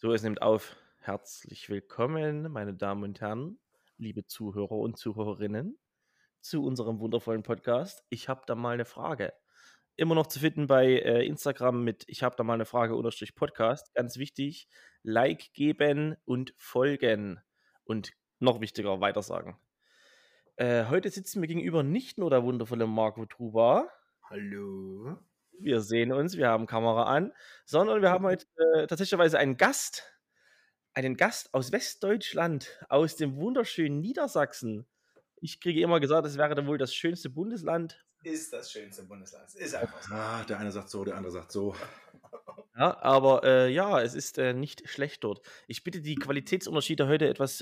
So, es nimmt auf. Herzlich willkommen, meine Damen und Herren, liebe Zuhörer und Zuhörerinnen, zu unserem wundervollen Podcast. Ich habe da mal eine Frage. Immer noch zu finden bei Instagram mit Ich habe da mal eine Frage unterstrich Podcast. Ganz wichtig, Like geben und folgen. Und noch wichtiger, weitersagen. Heute sitzen mir gegenüber nicht nur der wundervolle Marco Truba. Hallo. Wir sehen uns, wir haben Kamera an, sondern wir haben heute tatsächlich einen Gast aus Westdeutschland, aus dem wunderschönen Niedersachsen. Ich kriege immer gesagt, es wäre dann wohl das schönste Bundesland. Ist das schönste Bundesland. Ist einfach so. Der eine sagt so, der andere sagt so. Ja, aber ja, es ist nicht schlecht dort. Ich bitte die Qualitätsunterschiede heute etwas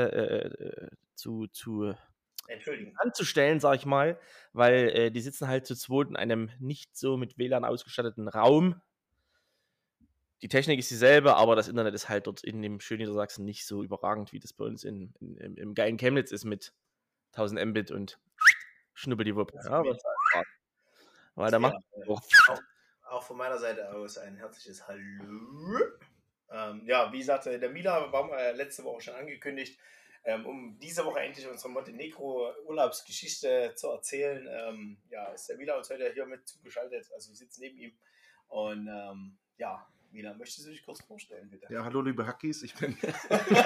Entschuldigen. anzustellen, sag ich mal, weil die sitzen halt zu zweit in einem nicht so mit WLAN ausgestatteten Raum. Die Technik ist dieselbe, aber das Internet ist halt dort in dem schönen Niedersachsen nicht so überragend, wie das bei uns im geilen Chemnitz ist mit 1000 Mbit und Schnuppeldiwupp. Ja, weil da macht Auch von meiner Seite aus ein herzliches Hallo. Ja, wie gesagt, der Mila war letzte Woche schon angekündigt, um diese Woche endlich unsere Montenegro-Urlaubsgeschichte zu erzählen. Ist der Mila uns heute hier mit zugeschaltet. Also wir sitzen neben ihm. Und Mila, möchtest du dich kurz vorstellen, bitte? Ja, hallo liebe Hackis, ich bin der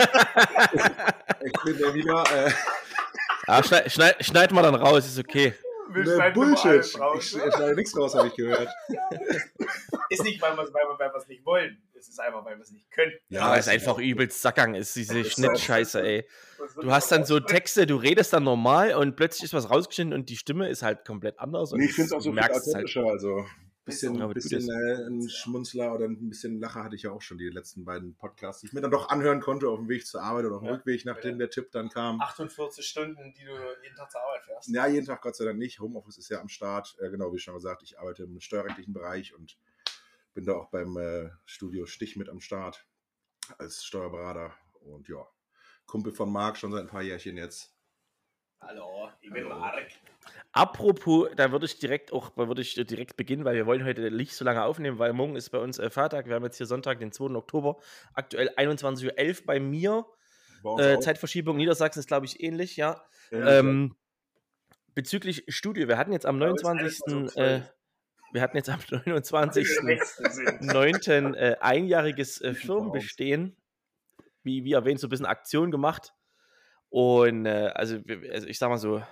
Mila. Schneid mal dann raus, ist okay. Bullshit. Ich schneide nichts raus, habe ich gehört. Ist nicht, weil wir es nicht wollen. Es ist einfach, weil wir es nicht können. Ja, aber es ist einfach übelst Sackgang, ist diese Schnittscheiße, ey. Du hast dann so Texte, du redest dann normal und plötzlich ist was rausgeschnitten und die Stimme ist halt komplett anders. Nee, ich finde es auch so viel authentischer, halt. also ein bisschen ein Schmunzler oder ein bisschen Lacher hatte ich ja auch schon die letzten beiden Podcasts, die ich mir dann doch anhören konnte auf dem Weg zur Arbeit oder auf dem Rückweg, nachdem der Tipp dann kam. 48 Stunden, die du jeden Tag zur Arbeit fährst. Ja, jeden Tag Gott sei Dank nicht. Homeoffice ist ja am Start. Genau, wie schon gesagt, ich arbeite im steuerrechtlichen Bereich und bin da auch beim Studio Stich mit am Start als Steuerberater. Und ja, Kumpel von Marc schon seit ein paar Jährchen jetzt. Hallo, ich bin Marc. Apropos, da würde ich direkt beginnen, weil wir wollen heute nicht so lange aufnehmen, weil morgen ist bei uns Feiertag. Wir haben jetzt hier Sonntag, den 2. Oktober, aktuell 21:11 Uhr bei mir. Zeitverschiebung Niedersachsen ist, glaube ich, ähnlich, ja. Bezüglich Studio, wir hatten jetzt am 29.09. Einjähriges Firmenbestehen, wie erwähnt, so ein bisschen Aktion gemacht. Und also ich sag mal so,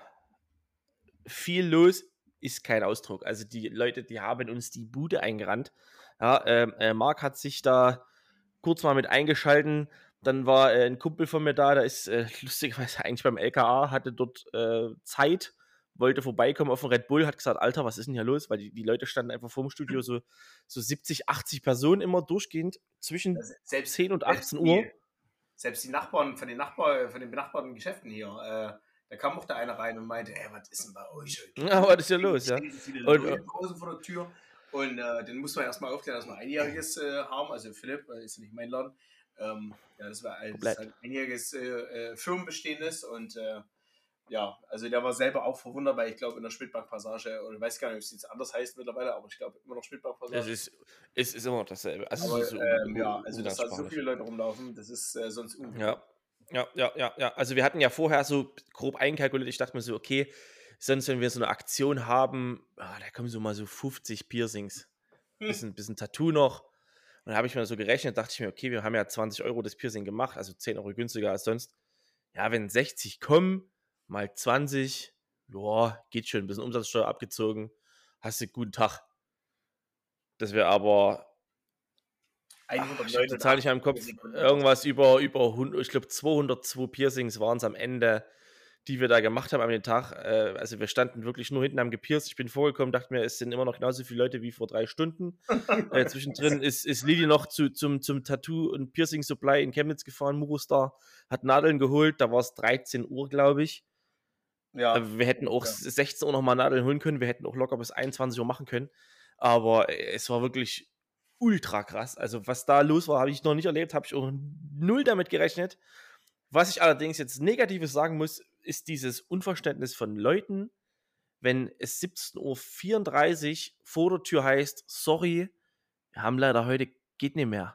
viel los ist kein Ausdruck. Also die Leute, die haben uns die Bude eingerannt. Ja, Marc hat sich da kurz mal mit eingeschalten. Dann war ein Kumpel von mir da, der ist lustigerweise eigentlich beim LKA, hatte dort Zeit, wollte vorbeikommen auf den Red Bull, hat gesagt, Alter, was ist denn hier los? Weil die Leute standen einfach vorm Studio, so 70, 80 Personen immer durchgehend zwischen selbst 10 und 18 Uhr. Selbst die Nachbarn von den benachbarten Geschäften hier, da kam auch der eine rein und meinte, was ist denn bei euch heute? Ja, was ist hier los, ja? Viele Leute draußen vor der Tür. Und dann muss man erstmal aufklären, dass wir Einjähriges haben. Also Philipp, ist ja nicht mein Laden. Das war ein einjähriges Firmenbestehendes. Und also der war selber auch verwundert, weil ich glaube in der Schmidtbank-Passage, oder ich weiß gar nicht, ob es jetzt anders heißt mittlerweile, aber ich glaube immer noch Schmidtbank-Passage. Es ist immer noch dasselbe. Also, also dass da so viele Leute rumlaufen, das ist sonst unglücklich. Ja. Also wir hatten ja vorher so grob einkalkuliert, ich dachte mir so, okay, sonst wenn wir so eine Aktion haben, da kommen so mal so 50 Piercings, bisschen Tattoo noch. Und dann habe ich mir so gerechnet, dachte ich mir, okay, wir haben ja 20 € das Piercing gemacht, also 10 € günstiger als sonst. Ja, wenn 60 kommen, mal 20, ja, geht schon, ein bisschen Umsatzsteuer abgezogen, hast du einen guten Tag. Das wäre aber... ich habe die Zahl nicht mehr im Kopf. Irgendwas über 100, ich glaube 202 Piercings waren es am Ende, die wir da gemacht haben an dem Tag. Also wir standen wirklich nur hinten am gepierst. Ich bin vorgekommen, dachte mir, es sind immer noch genauso viele Leute wie vor 3 Stunden. Zwischendrin ist Lili noch zum Tattoo- und Piercing-Supply in Chemnitz gefahren, Murostar, hat Nadeln geholt. Da war es 13 Uhr, glaube ich. Ja. Wir hätten auch 16 Uhr nochmal Nadeln holen können. Wir hätten auch locker bis 21 Uhr machen können. Aber es war wirklich ultra krass. Also was da los war, habe ich noch nicht erlebt, habe ich auch null damit gerechnet. Was ich allerdings jetzt Negatives sagen muss, ist dieses Unverständnis von Leuten, wenn es 17:34 Uhr vor der Tür heißt, sorry, wir haben leider heute, geht nicht mehr.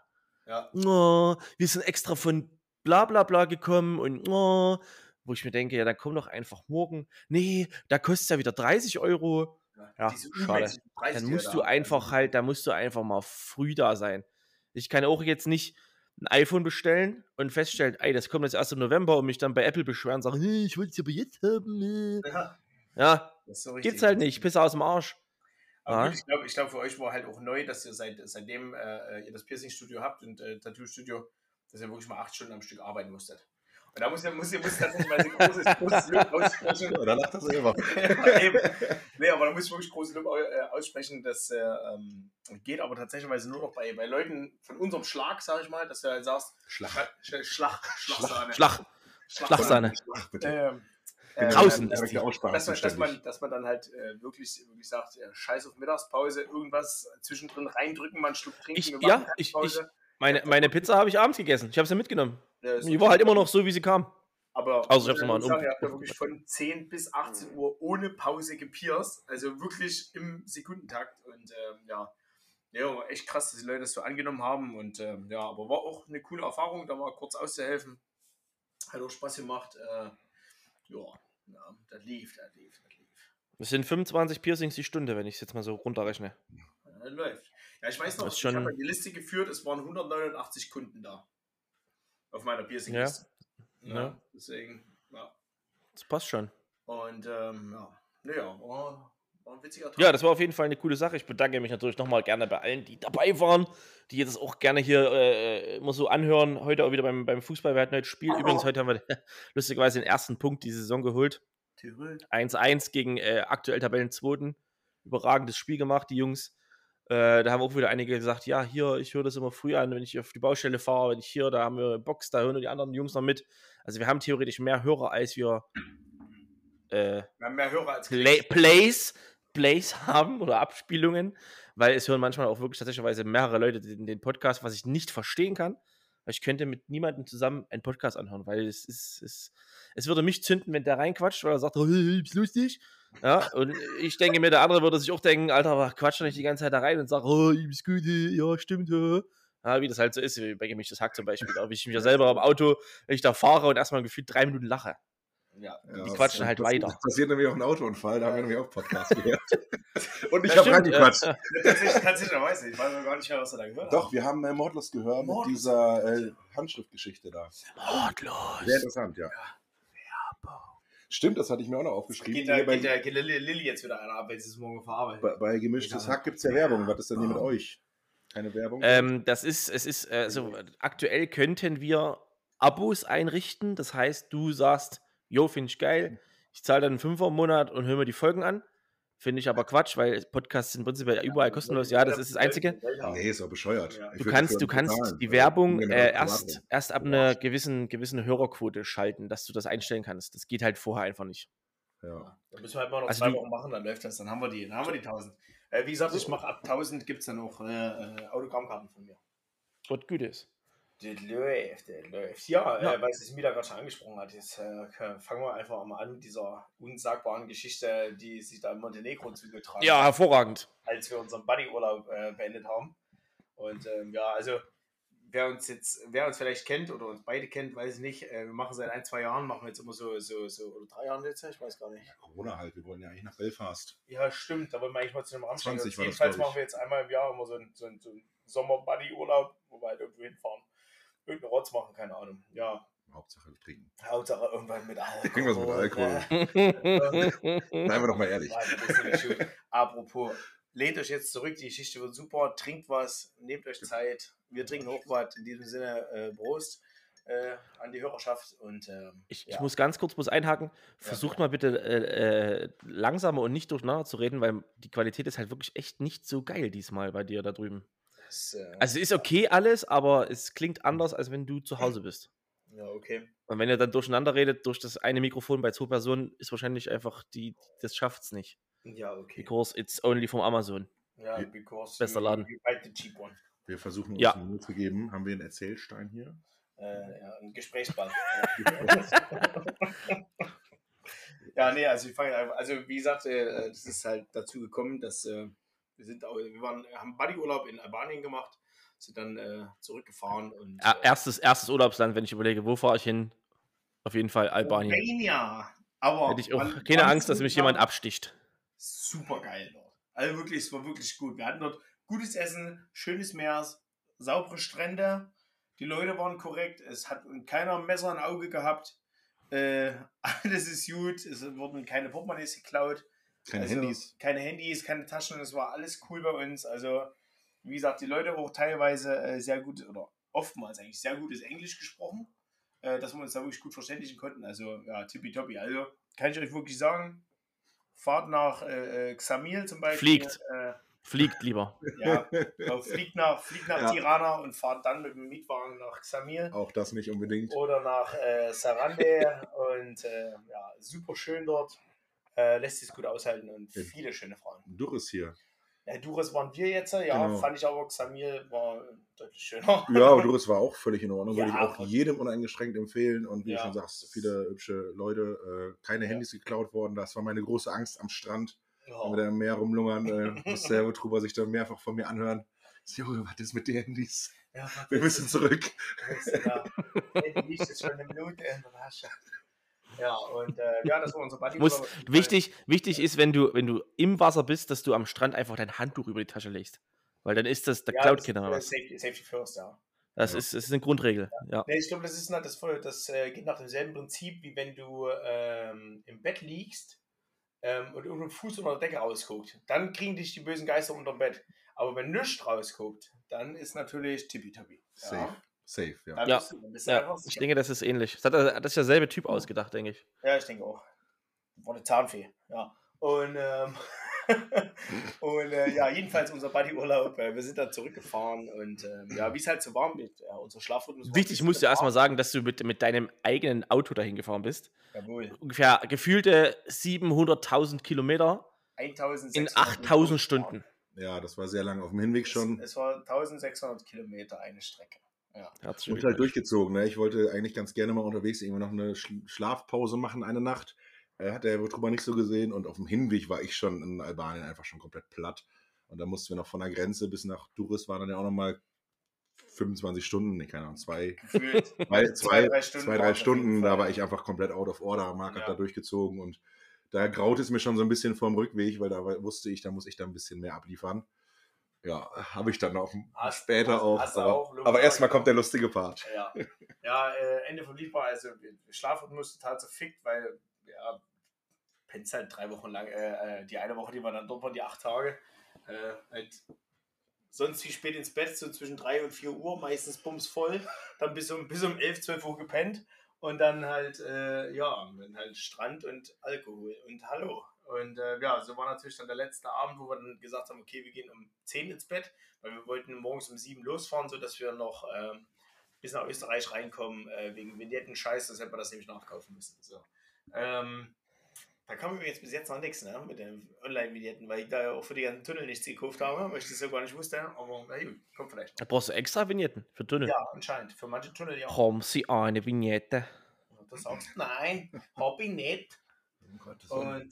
Ja. Oh, wir sind extra von bla bla bla gekommen und oh, wo ich mir denke, ja, dann komm doch einfach morgen. Nee, da kostet es ja wieder 30 Euro. Ja, Diese schade. unmenschlichen Preise, Dann die ihr musst da du habt. einfach halt, da musst du einfach mal früh da sein. Ich kann auch jetzt nicht ein iPhone bestellen und feststellen, ey, das kommt jetzt erst im November und mich dann bei Apple beschweren und sagen, hey, ich wollte es aber jetzt haben. Ja, Ja, das ist so gibt's richtig. halt nicht. Pisse aus dem Arsch. Aber gut, Ja, ich glaube, für euch war halt auch neu, dass ihr seitdem ihr das Piercing-Studio habt und Tattoo-Studio, dass ihr wirklich mal 8 Stunden am Stück arbeiten musstet. Und da muss tatsächlich mal ein großes Lob aussprechen. Ja, da lacht er selber. Ja, eben. Nee, aber da muss ich wirklich großes Lob aussprechen. Das geht aber tatsächlich nur noch bei Leuten von unserem Schlag, sag ich mal, dass du halt sagst, Schlagsahne. Schlagsahne. Ach, bitte. Draußen ist die die. Aussprache zuständig. Dass man dann halt wirklich sagt, scheiß auf Mittagspause, irgendwas zwischendrin reindrücken, mal einen Schluck trinken, wir machen Pause. Meine Pizza habe ich abends gegessen. Ich habe sie mitgenommen. Ja, ist Die war halt immer noch so, wie sie kam. Aber Also ich habe sie mal ihr habt ja wirklich von 10 bis 18 Uhr ohne Pause gepierst, also wirklich im Sekundentakt und echt krass, dass die Leute das so angenommen haben und aber war auch eine coole Erfahrung, da mal kurz auszuhelfen. Hat auch Spaß gemacht. Das lief. Das sind 25 Piercings die Stunde, wenn ich es jetzt mal so runterrechne. Ja, läuft. Ja, ich weiß noch, Das ist ich habe schon- die Liste geführt, es waren 189 Kunden da. Auf meiner Piercing-Liste. Ja. Deswegen, ja. Das passt schon. Und war ein witziger Tag. Ja, das war auf jeden Fall eine coole Sache. Ich bedanke mich natürlich nochmal gerne bei allen, die dabei waren, die jetzt auch gerne hier immer so anhören. Heute auch wieder beim Fußball. Wir hatten heute Spiel. Übrigens, heute haben wir lustigerweise den ersten Punkt die Saison geholt. Tirol. 1-1 gegen aktuell Tabellenzweiten. Überragendes Spiel gemacht, die Jungs. Da haben auch wieder einige gesagt, ja, hier, ich höre das immer früh an, wenn ich auf die Baustelle fahre, wenn ich hier, da haben wir eine Box, da hören die anderen Jungs noch mit. Also wir haben theoretisch mehr Hörer, als wir Wir haben mehr Hörer als Plays haben oder Abspielungen, weil es hören manchmal auch wirklich tatsächlich mehrere Leute den Podcast, was ich nicht verstehen kann. Weil ich könnte mit niemandem zusammen einen Podcast anhören, weil es würde mich zünden, wenn der reinquatscht, weil er sagt, oh, ist lustig. Ja, und ich denke mir, der andere würde sich auch denken, Alter, quatsch doch nicht die ganze Zeit da rein und sagt, oh, ist gut, ja, stimmt, ja, wie das halt so ist, wie bei Gemischtes Hack zum Beispiel, auch wie ich mich ja selber im Auto, wenn ich da fahre und erstmal gefühlt 3 Minuten lache. Ja, die quatschen halt weiter. Das passiert nämlich auch ein Autounfall, da haben wir nämlich auch Podcast gehört. Und ich Ja, habe stimmt, reingequatscht. Tatsächlich, ich weiß noch gar nicht mehr, was er da gehört hat. Doch, wir haben Mordlust gehört mit dieser Handschriftgeschichte da. Mordlos. Sehr interessant, ja. Stimmt, das hatte ich mir auch noch aufgeschrieben. Geht der Lilly jetzt wieder einer ab, wenn sie es morgen verarbeitet? Bei Gemischtes Hack gibt es ja Werbung. Was ist denn hier mit euch? Keine Werbung? Aktuell könnten wir Abos einrichten. Das heißt, du sagst, jo, finde ich geil. Ich zahle dann einen 5er im Monat und höre mir die Folgen an. Finde ich aber Quatsch, weil Podcasts sind prinzipiell überall kostenlos. Ja, das ist das Einzige. Nee, ist doch bescheuert. Ja. Du kannst die Werbung erst ab einer gewissen Hörerquote schalten, dass du das einstellen kannst. Das geht halt vorher einfach nicht. Ja. Da müssen wir halt mal noch Also 2 Wochen machen, dann läuft das. Dann haben wir die 1000. Wie gesagt, ich mache ab 1000 gibt es dann auch Autogrammkarten von mir. Was gut ist. Das läuft. Ja, weil es Mila gerade schon angesprochen hat. Jetzt fangen wir einfach mal an mit dieser unsagbaren Geschichte, die sich da in Montenegro zugetragen hat. Ja, hervorragend. Als wir unseren Buddy-Urlaub beendet haben. Und also wer uns vielleicht kennt oder uns beide kennt, weiß ich nicht. Wir machen seit 1-2 Jahren, machen wir jetzt immer so oder 3 Jahren jetzt, ich weiß gar nicht. Corona halt, wir wollen ja eigentlich nach Belfast. Ja, stimmt, da wollen wir eigentlich mal zu einem Rammstein. 20 war das, Jedenfalls glaub ich. machen wir jetzt einmal im Jahr immer so einen Sommer-Buddy-Urlaub, wo wir halt irgendwo hinfahren. Irgendeinen Rotz machen, keine Ahnung. Ja, Hauptsache wir trinken. Hauptsache irgendwann mit Alkohol. Irgendwas mit Alkohol. Seien wir doch mal ehrlich. Nein, das ist nicht schön. Apropos, lehnt euch jetzt zurück, die Geschichte wird super, trinkt was, nehmt euch Zeit, wir trinken auch was, in diesem Sinne Prost an die Hörerschaft und Ich muss ganz kurz einhaken. Versucht mal bitte langsamer und nicht durcheinander zu reden, weil die Qualität ist halt wirklich echt nicht so geil diesmal bei dir da drüben. Also ist okay alles, aber es klingt anders, als wenn du zu Hause bist. Ja, okay. Und wenn ihr dann durcheinander redet, durch das eine Mikrofon bei 2 Personen, ist wahrscheinlich einfach das schafft's nicht. Ja, okay. Because it's only from Amazon. Ja, because Bester Laden. you buy the cheap one. Wir versuchen uns Ja. eine Mühe zu geben. Haben wir einen Erzählstein hier? Ein Gesprächsband. Ja, nee, also ich fange einfach, also wie gesagt, das ist halt dazu gekommen, dass wir haben Buddyurlaub in Albanien gemacht, sind dann zurückgefahren. Und, erstes Urlaubsland, wenn ich überlege, wo fahre ich hin? Auf jeden Fall Albanien. Albania. Aber Hätte ich auch keine Angst, dass mich jemand absticht. Super geil dort. Also wirklich, es war wirklich gut. Wir hatten dort gutes Essen, schönes Meer, saubere Strände. Die Leute waren korrekt. Es hat keiner ein Messer im Auge gehabt. Alles ist gut. Es wurden keine Portemonnaies geklaut. Keine Handys. Keine Handys, keine Taschen. Es war alles cool bei uns. Also, wie gesagt, die Leute auch teilweise sehr gut oder oftmals eigentlich sehr gutes Englisch gesprochen, dass wir uns da wirklich gut verständigen konnten. Also, ja, tippitoppi. Also, kann ich euch wirklich sagen, fahrt nach Xamil zum Beispiel. Fliegt lieber. Ja, fliegt nach Tirana und fahrt dann mit dem Mietwagen nach Xamil. Auch das nicht unbedingt. Oder nach Sarande und ja, super schön dort. Lässt sich gut aushalten und viele schöne Frauen. Durres hier. Ja, Durres waren wir jetzt, ja, Genau. fand ich aber Xamil war deutlich schöner. Ja, aber Durres war auch völlig in Ordnung. Ja, würde ich auch jedem uneingeschränkt empfehlen. Und wie Ja. du schon sagst, viele hübsche Leute, keine Handys geklaut worden. Das war meine große Angst am Strand. Wenn wir da im Meer rumlungern, muss der Truber sich dann mehrfach von mir anhören. Junge, was ist mit den Handys? Ja, Wir müssen zurück. Du liegst jetzt schon eine Minute in der Tasche. Ja, und ja, das war unser Buddy. Wichtig ist, wenn du im Wasser bist, dass du am Strand einfach dein Handtuch über die Tasche legst. Weil dann ist das, da klaut keiner was. Safety first, ja. Das ist eine Grundregel. Ja. Nee, ich glaube, das geht nach demselben Prinzip, wie wenn du im Bett liegst und irgendein Fuß unter der Decke rausguckt. Dann kriegen dich die bösen Geister unterm Bett. Aber wenn nichts rausguckt, dann ist natürlich tippitoppi. Ja. Safe, ja. Dann Ja. bist du Ja, einfach ich sicher. denke, das ist ähnlich. Das ist derselbe Typ ausgedacht, denke ich. Ja, ich denke auch. War eine Zahnfee, ja. Und, ja, jedenfalls unser Buddy-Urlaub. Wir sind dann zurückgefahren und ja, wie es halt so warm wird. Ja, unser Schlafrhythmus war Wichtig musst du erstmal sagen, dass du mit deinem eigenen Auto dahin gefahren bist. Jawohl. Ungefähr gefühlte 700.000 Kilometer in 8.000 Stunden. Ja, das war sehr lang auf dem Hinweg schon. Es war 1600 Kilometer eine Strecke. Ja. Herzlichen Und halt Glückwunsch. durchgezogen. Ne? Ich wollte eigentlich ganz gerne mal unterwegs irgendwie noch eine Schlafpause machen, eine Nacht. Hat der Truber nicht so gesehen. Und auf dem Hinweg war ich schon in Albanien einfach schon komplett platt. Und da mussten wir noch von der Grenze bis nach Durres, waren dann ja auch nochmal 25 Stunden, nee, keine Ahnung, zwei, drei Stunden. Da war ich einfach komplett out of order. Marc hat da durchgezogen und da graut es mir schon so ein bisschen vorm Rückweg, weil da wusste ich, da muss ich da ein bisschen mehr abliefern. Ja, habe ich dann auch später auch. Aber erstmal kommt der lustige Part. Ja, Ende vom Lied war, also Schlafrhythmus total zerfickt, weil ja, pennst halt 3 Wochen lang, die eine Woche, die wir dann dort waren, die 8 Tage, halt sonst wie spät ins Bett, so zwischen 3 und 4 Uhr, meistens bumsvoll, dann bis um 11, 12 Uhr gepennt und dann halt, dann halt Strand und Alkohol und Hallo. Und ja, so war natürlich dann der letzte Abend, wo wir dann gesagt haben, okay, wir gehen um 10 ins Bett, weil wir wollten morgens um 7 losfahren, sodass wir noch bis nach Österreich reinkommen, wegen Vignetten-Scheiß, das hätten wir das nämlich nachkaufen müssen. So. Da kam mir jetzt bis jetzt noch nichts, ne, mit den Online-Vignetten, weil ich da ja auch für die ganzen Tunnel nichts gekauft habe, weil ich das ja gar nicht wusste, aber na gut, kommt vielleicht. Da brauchst du extra Vignetten für Tunnel. Ja, anscheinend, für manche Tunnel ja. Haben Sie eine Vignette? Und du sagst, nein, hab ich nicht. Und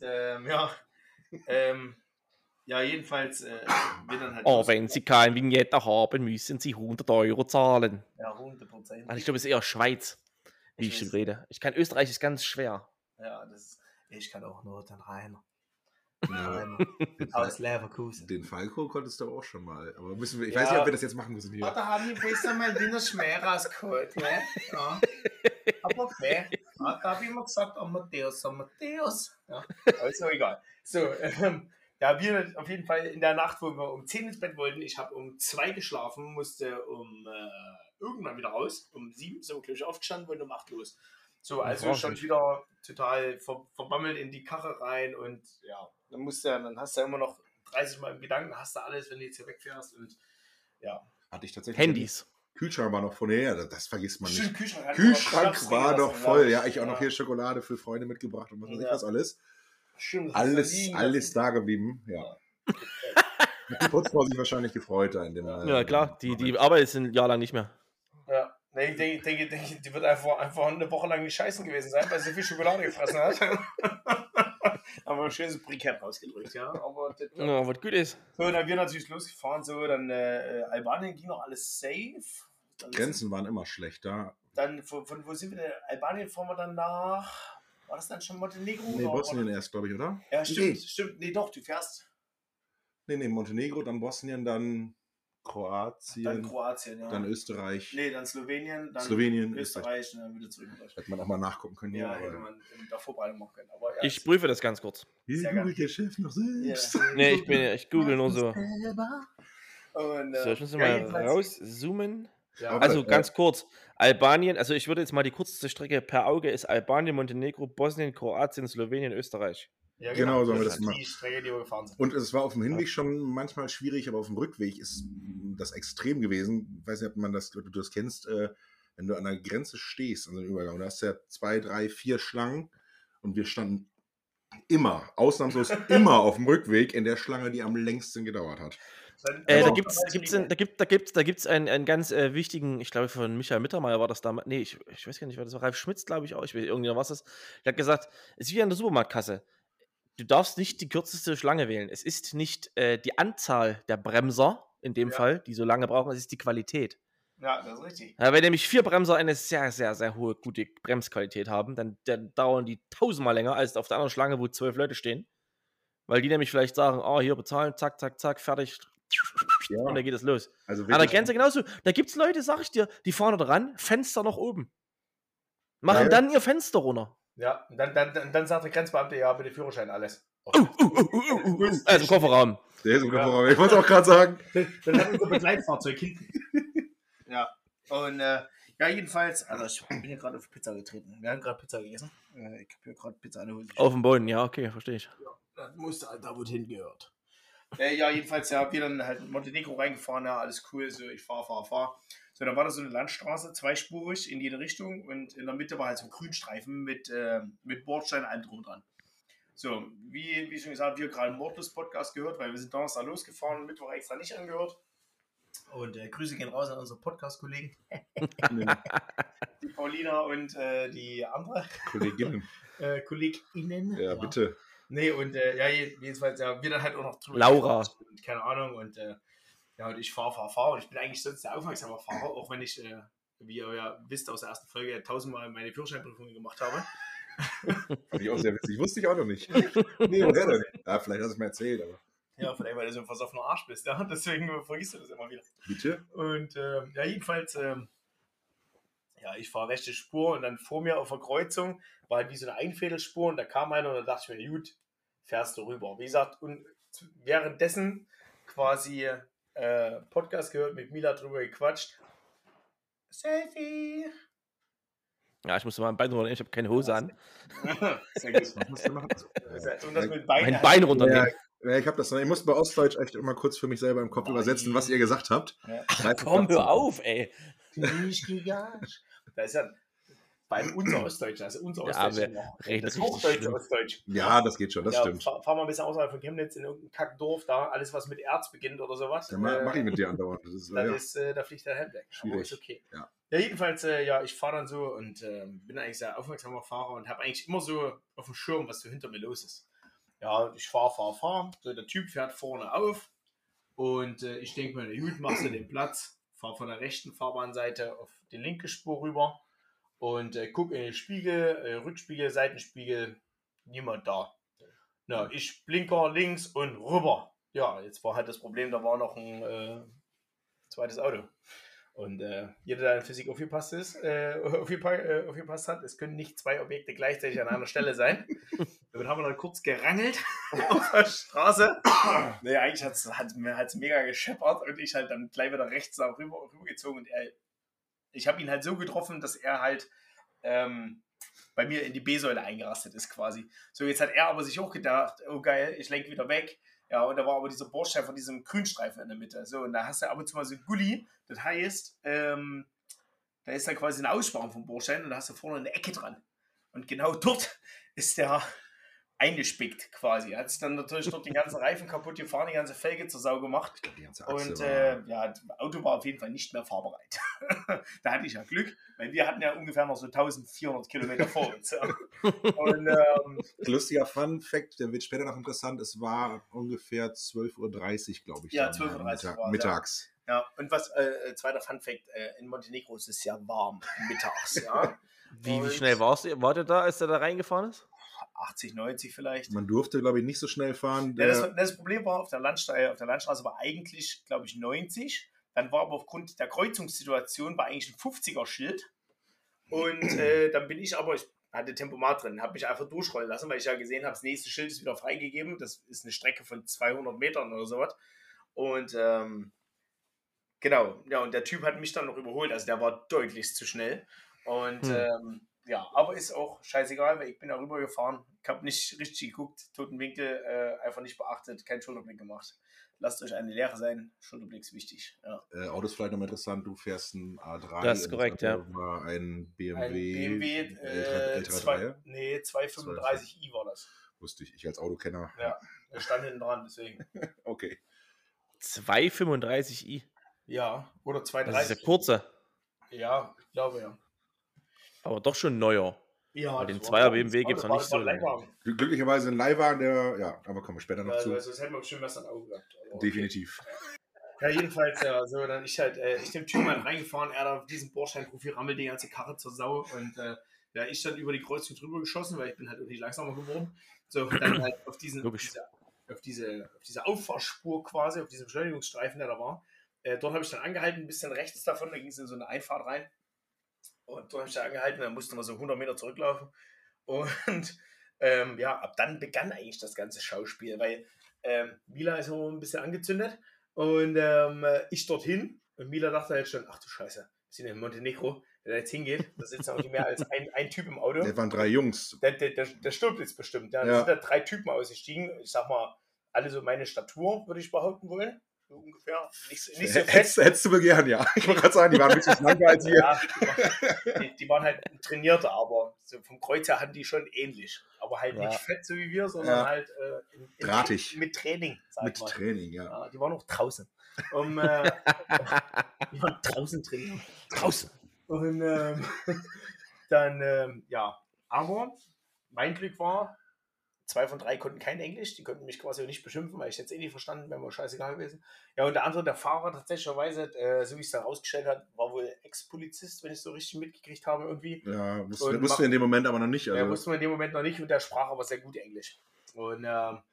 ja, jedenfalls wird dann halt. Oh, wenn Sie keine Vignette haben, müssen Sie 100 € zahlen. Ja, 100%. Also ich glaube, es ist eher Schweiz, wie ich schon rede. Ich kann Österreich ist ganz schwer. Ja, ich kann auch nur den Rainer. Ja. Aus Leverkusen. Den Falco konntest du auch schon mal. Aber ich weiß nicht, ob wir das jetzt machen müssen hier. Da haben wir besser mal Wiener Schmäh rausgeholt, ne? Ja. Aber okay. Da habe ich immer gesagt, Amadeus. Ja. Also egal. So, ja, wir auf jeden Fall in der Nacht, wo wir um 10 ins Bett wollten, ich habe um 2 geschlafen, musste irgendwann wieder raus. Um 7 sind wir, glaube ich, aufgestanden, wollten um 8 los. So, also schon wieder total verbammelt in die Karre rein und ja, dann hast du ja immer noch 30 Mal im Gedanken, hast du alles, wenn du jetzt hier wegfährst und ja. Hatte ich tatsächlich. Handys. Kühlschrank war noch vorher, das vergisst man nicht. Kühlschrank war noch voll, ja, ich auch noch hier Schokolade für Freunde mitgebracht und was weiß ich was alles. Stimmt, alles da geblieben, ja. Hat die Putzfrau sich wahrscheinlich gefreut da in dem Ja, klar, die arbeitet jetzt ein Jahr lang nicht mehr. Ja, nee, ich denke, die wird einfach eine Woche lang nicht scheißen gewesen sein, weil sie so viel Schokolade gefressen hat. haben wir ein schönes Brikett rausgedrückt, ja. Aber das, Ja, was gut ist. so, dann wir natürlich losgefahren, so, dann Albanien ging noch alles safe. Dann Grenzen waren immer schlechter. Dann, von wo sind wir denn? Albanien fahren wir dann nach. War das dann schon Montenegro? Nee, Bosnien erst, glaube ich, oder? Ja, stimmt. Nee, doch, du fährst. Nee, Montenegro, dann Bosnien, dann Kroatien. Dann Kroatien, ja. Dann Österreich. Nee, dann Slowenien, dann Slowenien, Österreich und dann wieder zurück. Hätte man auch mal nachgucken können. Ja, aber hätte man in der Vorbereitung machen können. Aber, ja, Ich prüfe das ganz kurz. Hier Sehr googelt der Chef noch selbst. Ja. Nee, ich google nur so. Und, So, ich muss ja, mal jedenfalls- rauszoomen. Ja, Also ganz kurz, Albanien, also ich würde jetzt mal die kürzeste Strecke per Auge ist Albanien, Montenegro, Bosnien, Kroatien, Slowenien, Österreich. ja, Genau, so haben wir das das ist gemacht. die Strecke, die wir gefahren sind. Und es war auf dem Hinweg schon manchmal schwierig, aber auf dem Rückweg ist das extrem gewesen. Ich weiß nicht, ob du das kennst, wenn du an der Grenze stehst, an so einem Übergang, da hast du ja 2, 3, 4 Schlangen und wir standen immer, ausnahmslos immer auf dem Rückweg in der Schlange, die am längsten gedauert hat. Da gibt's einen ganz wichtigen, ich glaube von Michael Mittermeier war das damals, nee, ich weiß gar nicht, war das war Ralf Schmitz, glaube ich auch, ich weiß irgendjemand was das. Der hat gesagt, es ist wie an der Supermarktkasse. Du darfst nicht die kürzeste Schlange wählen. Es ist nicht die Anzahl der Bremser, in dem Fall, die so lange brauchen, es ist die Qualität. Ja, das ist richtig. Ja, wenn nämlich 4 Bremser eine sehr, sehr, sehr hohe, gute Bremsqualität haben, dann dauern die 1000-mal länger als auf der anderen Schlange, wo 12 Leute stehen. Weil die nämlich vielleicht sagen, hier bezahlen, zack, zack, zack, fertig. Ja. Und dann geht es los. Also An der wirklich, Grenze genauso. Da gibt es Leute, sag ich dir, die fahren da dran, Fenster nach oben. Machen Ja. dann ihr Fenster runter. Ja, und dann sagt der Grenzbeamte, ja, bitte Führerschein, alles. Also im Kofferraum. der ist im Kofferraum. Ich wollte auch gerade sagen. Dann hat unser Begleitfahrzeug hinten. Ja, und ja, jedenfalls, also ich bin hier gerade auf Pizza getreten. Wir haben gerade Pizza gegessen. Ich habe hier gerade Pizza an der Hose. Auf dem Boden, ja, okay, verstehe ich. Das musste halt da, wo es hingehört. Ja, jedenfalls, ja, wir dann halt in Montenegro reingefahren, ja, alles cool, so ich fahr. So, dann war da so eine Landstraße, zweispurig in jede Richtung und in der Mitte war halt so ein Grünstreifen mit Bordstein, allem drum dran. So, wie schon gesagt, wir gerade einen Mordlust-Podcast gehört, weil wir sind Donnerstag losgefahren, Mittwoch extra nicht angehört. Und Grüße gehen raus an unsere Podcast-Kollegen. Die Paulina und die andere Kolleginnen. KollegInnen. Ja, bitte. Nee, und ja, jedenfalls, ja, wir dann halt auch noch drüber Laura. gequatscht und keine Ahnung, und ja, und ich fahre und ich bin eigentlich sonst der aufmerksame Fahrer, auch wenn ich, wie ihr ja wisst aus der ersten Folge, 1000-mal meine Führerscheinprüfung gemacht habe. Fand ich auch sehr witzig. Wusste ich auch noch nicht. Nee, woher denn? Ja, vielleicht hast du es mir erzählt, aber. Ja, von dem, weil du so ein versoffener Arsch bist, ja, deswegen vergisst du das immer wieder. Bitte? Und ja, jedenfalls, ja, ich fahre rechte Spur und dann vor mir auf der Kreuzung war halt wie so eine Einfädelspur und da kam einer und dann dachte ich mir, gut, fährst du rüber. Wie gesagt, und währenddessen quasi Podcast gehört, mit Mila drüber gequatscht. Selfie! Ja, ich muss mal mein Bein runternehmen, ich habe keine Hose an. Sehr gut. Was musst du machen? Und das mit Beinen. Mein Bein runternehmen. Ja, ich habe das noch. Ich muss bei Ostdeutsch echt immer kurz für mich selber im Kopf übersetzen, was ihr gesagt habt. Ja. Komm, hör auf, ey. Da ist ja beim unser Ostdeutsch, also unser Ja, Ostdeutsch. wir reden Das richtig hochdeutsche schlimm. Ostdeutsch. Ja, das geht schon, das stimmt. Fahren wir ein bisschen außerhalb von Chemnitz in irgendein Kackdorf da, alles was mit Erz beginnt oder sowas. Dann mach ich mit dir andauernd. Das ist, Da fliegt der Helm weg. Aber Schwierig. ist okay. Ja. Ja, jedenfalls, ja, ich fahre dann so und bin eigentlich sehr aufmerksamer Fahrer und habe eigentlich immer so auf dem Schirm, was so hinter mir los ist. Ja, ich fahre. So, der Typ fährt vorne auf und ich denke mir, gut, machst du den Platz, fahre von der rechten Fahrbahnseite auf die linke Spur rüber und gucke in den Spiegel, Rückspiegel, Seitenspiegel, niemand da. Na, ich blinker links und rüber. Ja, jetzt war halt das Problem, da war noch ein zweites Auto. Und jeder, der in Physik aufgepasst hat, es können nicht 2 Objekte gleichzeitig an einer Stelle sein. Damit haben wir dann kurz gerangelt auf der Straße. Nee, eigentlich hat es mega gescheppert und ich halt dann gleich wieder rechts rübergezogen. Und ich habe ihn halt so getroffen, dass er halt bei mir in die B-Säule eingerastet ist quasi. So, jetzt hat er aber sich auch gedacht, oh geil, ich lenke wieder weg. Ja, und da war aber dieser Bordstein von diesem Grünstreifen in der Mitte. So, und da hast du ab und zu mal so ein Gully. Das heißt, da ist dann quasi eine Aussparung vom Bordstein und da hast du vorne eine Ecke dran. Und genau dort ist der eingespickt quasi. Er hat sich dann natürlich dort den ganzen Reifen kaputt gefahren, die ganze Felge zur Sau gemacht. Ich glaube, die ganze Achse Und war... das Auto war auf jeden Fall nicht mehr fahrbereit. Da hatte ich ja Glück, weil wir hatten ja ungefähr noch so 1400 Kilometer vor uns. Ja. Und, lustiger Fun-Fact, der wird später noch interessant, es war ungefähr 12:30 Uhr, glaube ich. Ja, 12:30 Uhr mittags. Ja, und was, zweiter Fun-Fact, in Montenegro ist es sehr warm mittags. Ja. Wie schnell wart ihr da, als er da reingefahren ist? 80, 90 vielleicht. Man durfte, glaube ich, nicht so schnell fahren. Ja, das Problem war, auf der Landstraße war eigentlich, glaube ich, 90. Dann war aber aufgrund der Kreuzungssituation war eigentlich ein 50er-Schild. Und dann bin ich aber, ich hatte Tempomat drin, habe mich einfach durchrollen lassen, weil ich ja gesehen habe, das nächste Schild ist wieder freigegeben. Das ist eine Strecke von 200 Metern oder sowas. Und genau, ja, und der Typ hat mich dann noch überholt. Also der war deutlich zu schnell. Und ja, aber ist auch scheißegal, weil ich bin da rübergefahren. Ich habe nicht richtig geguckt, toten Winkel einfach nicht beachtet, keinen Schulterblick gemacht. Lasst euch eine Lehre sein, Schulterblick ist wichtig. Ja. Autos vielleicht nochmal interessant, du fährst ein A3. Das ist korrekt, ja. War ein BMW. Ein BMW älterer 235i war das. Wusste ich als Autokenner. Ja, der stand hinten dran, deswegen. Okay. 235i? Ja, oder 230. Das ist der kurze. Ja, ich glaube ja. Aber doch schon neuer. Ja, weil den 2er BMW gibt es noch nicht so lange. Glücklicherweise ein Leihwagen, der, ja, aber kommen wir später noch zu. Also das hätten wir bestimmt was an Augen gehabt. Also, definitiv. Ja, jedenfalls, ja, so, dann ich dem Typen halt reingefahren, er hat auf diesem Bordsteinprofil rammelt die ganze Karre zur Sau und ja, ich dann über die Kreuzung drüber geschossen, weil ich bin halt irgendwie langsamer geworden. So, dann halt auf diese Auffahrspur quasi, auf diesem Beschleunigungsstreifen, der da war. Dort habe ich dann angehalten, ein bisschen rechts davon, da ging es in so eine Einfahrt rein. Und dort habe ich da angehalten, dann mussten wir so 100 Meter zurücklaufen. Und ja, ab dann begann eigentlich das ganze Schauspiel, weil Mila ist noch ein bisschen angezündet und ich dorthin. Und Mila dachte halt schon, ach du Scheiße, wir sind in Montenegro, wenn er jetzt hingeht, da sitzt auch nicht mehr als ein Typ im Auto. Das waren 3 Jungs. Der stirbt jetzt bestimmt. Da sind da 3 Typen ausgestiegen. Ich sag mal, alle so meine Statur, würde ich behaupten wollen. So ungefähr. Nicht so hättest du wohl gern, ja. Ich wollte gerade sagen, die waren ein bisschen schlanker als wir. Ja, die waren halt trainierter, aber so vom Kreuz her hatten die schon ähnlich. Aber halt nicht fett so wie wir, sondern halt drahtig. Mit Training. Mit Training, ja. Die waren noch draußen. Die waren draußen trainieren. Draußen. Und dann, ja. Aber mein Glück war, 2 von 3 konnten kein Englisch, die konnten mich quasi auch nicht beschimpfen, weil ich jetzt nicht verstanden, wäre mir scheißegal gewesen. Ja, und der andere, der Fahrer tatsächlicherweise, so wie es dann rausgestellt hat, war wohl Ex-Polizist, wenn ich es so richtig mitgekriegt habe irgendwie. Ja, wusste in dem Moment aber noch nicht. Also. Ja, wusste man in dem Moment noch nicht und der sprach aber sehr gut Englisch. Und ja,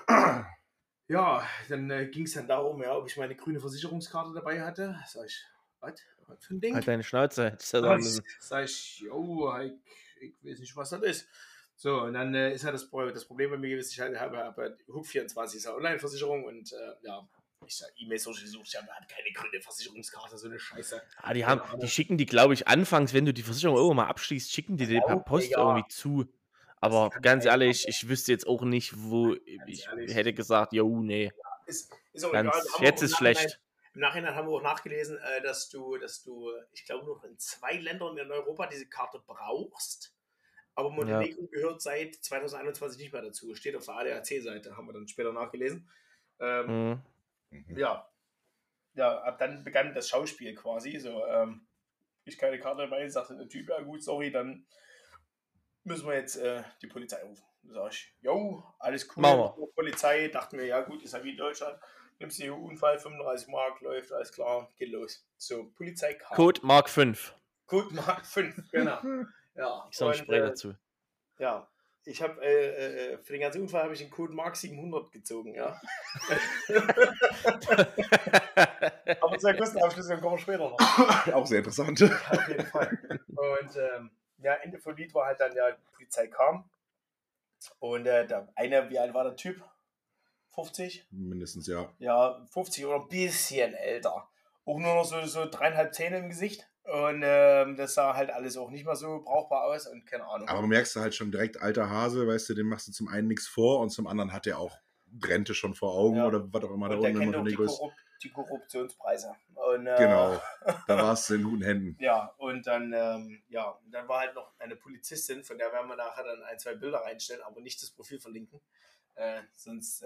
dann ging es dann darum, ja, ob ich meine grüne Versicherungskarte dabei hatte. Sag ich, was für ein Ding? Halt deine Schnauze. Sag ich, jo, ich weiß nicht, was das ist. So, und dann ist halt das Problem bei mir gewesen, ich habe Hook 24, ist eine Online-Versicherung und ja, ich habe E-Mails durchgesucht, ich habe keine grüne Versicherungskarte, so eine Scheiße. Die schicken die, glaube ich, anfangs, wenn du die Versicherung irgendwann mal abschließt, schicken die dir per Post irgendwie zu. Aber ganz ehrlich, ich wüsste jetzt auch nicht, wo ich hätte gesagt, jo, nee. Ist auch egal. Jetzt ist schlecht. Im Nachhinein haben wir auch nachgelesen, dass du, ich glaube, noch in 2 Ländern in Europa diese Karte brauchst. Aber Montenegro gehört seit 2021 nicht mehr dazu. Steht auf der ADAC-Seite, haben wir dann später nachgelesen. Ja, ab dann begann das Schauspiel quasi. So, ich keine Karte dabei, sagte der Typ, ja gut, sorry, dann müssen wir jetzt die Polizei rufen. Da sag ich, jo, alles cool. Polizei, dachten wir, ja gut, ist ja wie in Deutschland. Nimmst du Unfall, 35 Mark, läuft, alles klar, geht los. So, Polizei kam. Code Mark 5. Code Mark 5, genau. Ja, ich sage ein Spray dazu. Ja, ich habe für den ganzen Unfall habe ich den Code Mark 700 gezogen, ja. Aber zur Kostenaufschlüsselung kommen wir später noch. Auch sehr interessant. Auf jeden Fall. Und ja, Ende vom Lied war halt dann, ja, die Polizei kam. Und der eine, wie alt war der Typ? 50? Mindestens, ja. Ja, 50 oder ein bisschen älter. Auch nur noch so 3,5 Zähne im Gesicht. Und das sah halt alles auch nicht mehr so brauchbar aus und keine Ahnung. Aber merkst du halt schon direkt, alter Hase, weißt du, dem machst du zum einen nichts vor und zum anderen hat er auch Rente schon vor Augen oder was auch immer und da unten in Montenegro ist. Die Korruptionspreise. Und, genau, da warst du in guten Händen. Ja, Und dann, dann war halt noch eine Polizistin, von der werden wir nachher dann 1, 2 Bilder reinstellen, aber nicht das Profil verlinken. Sonst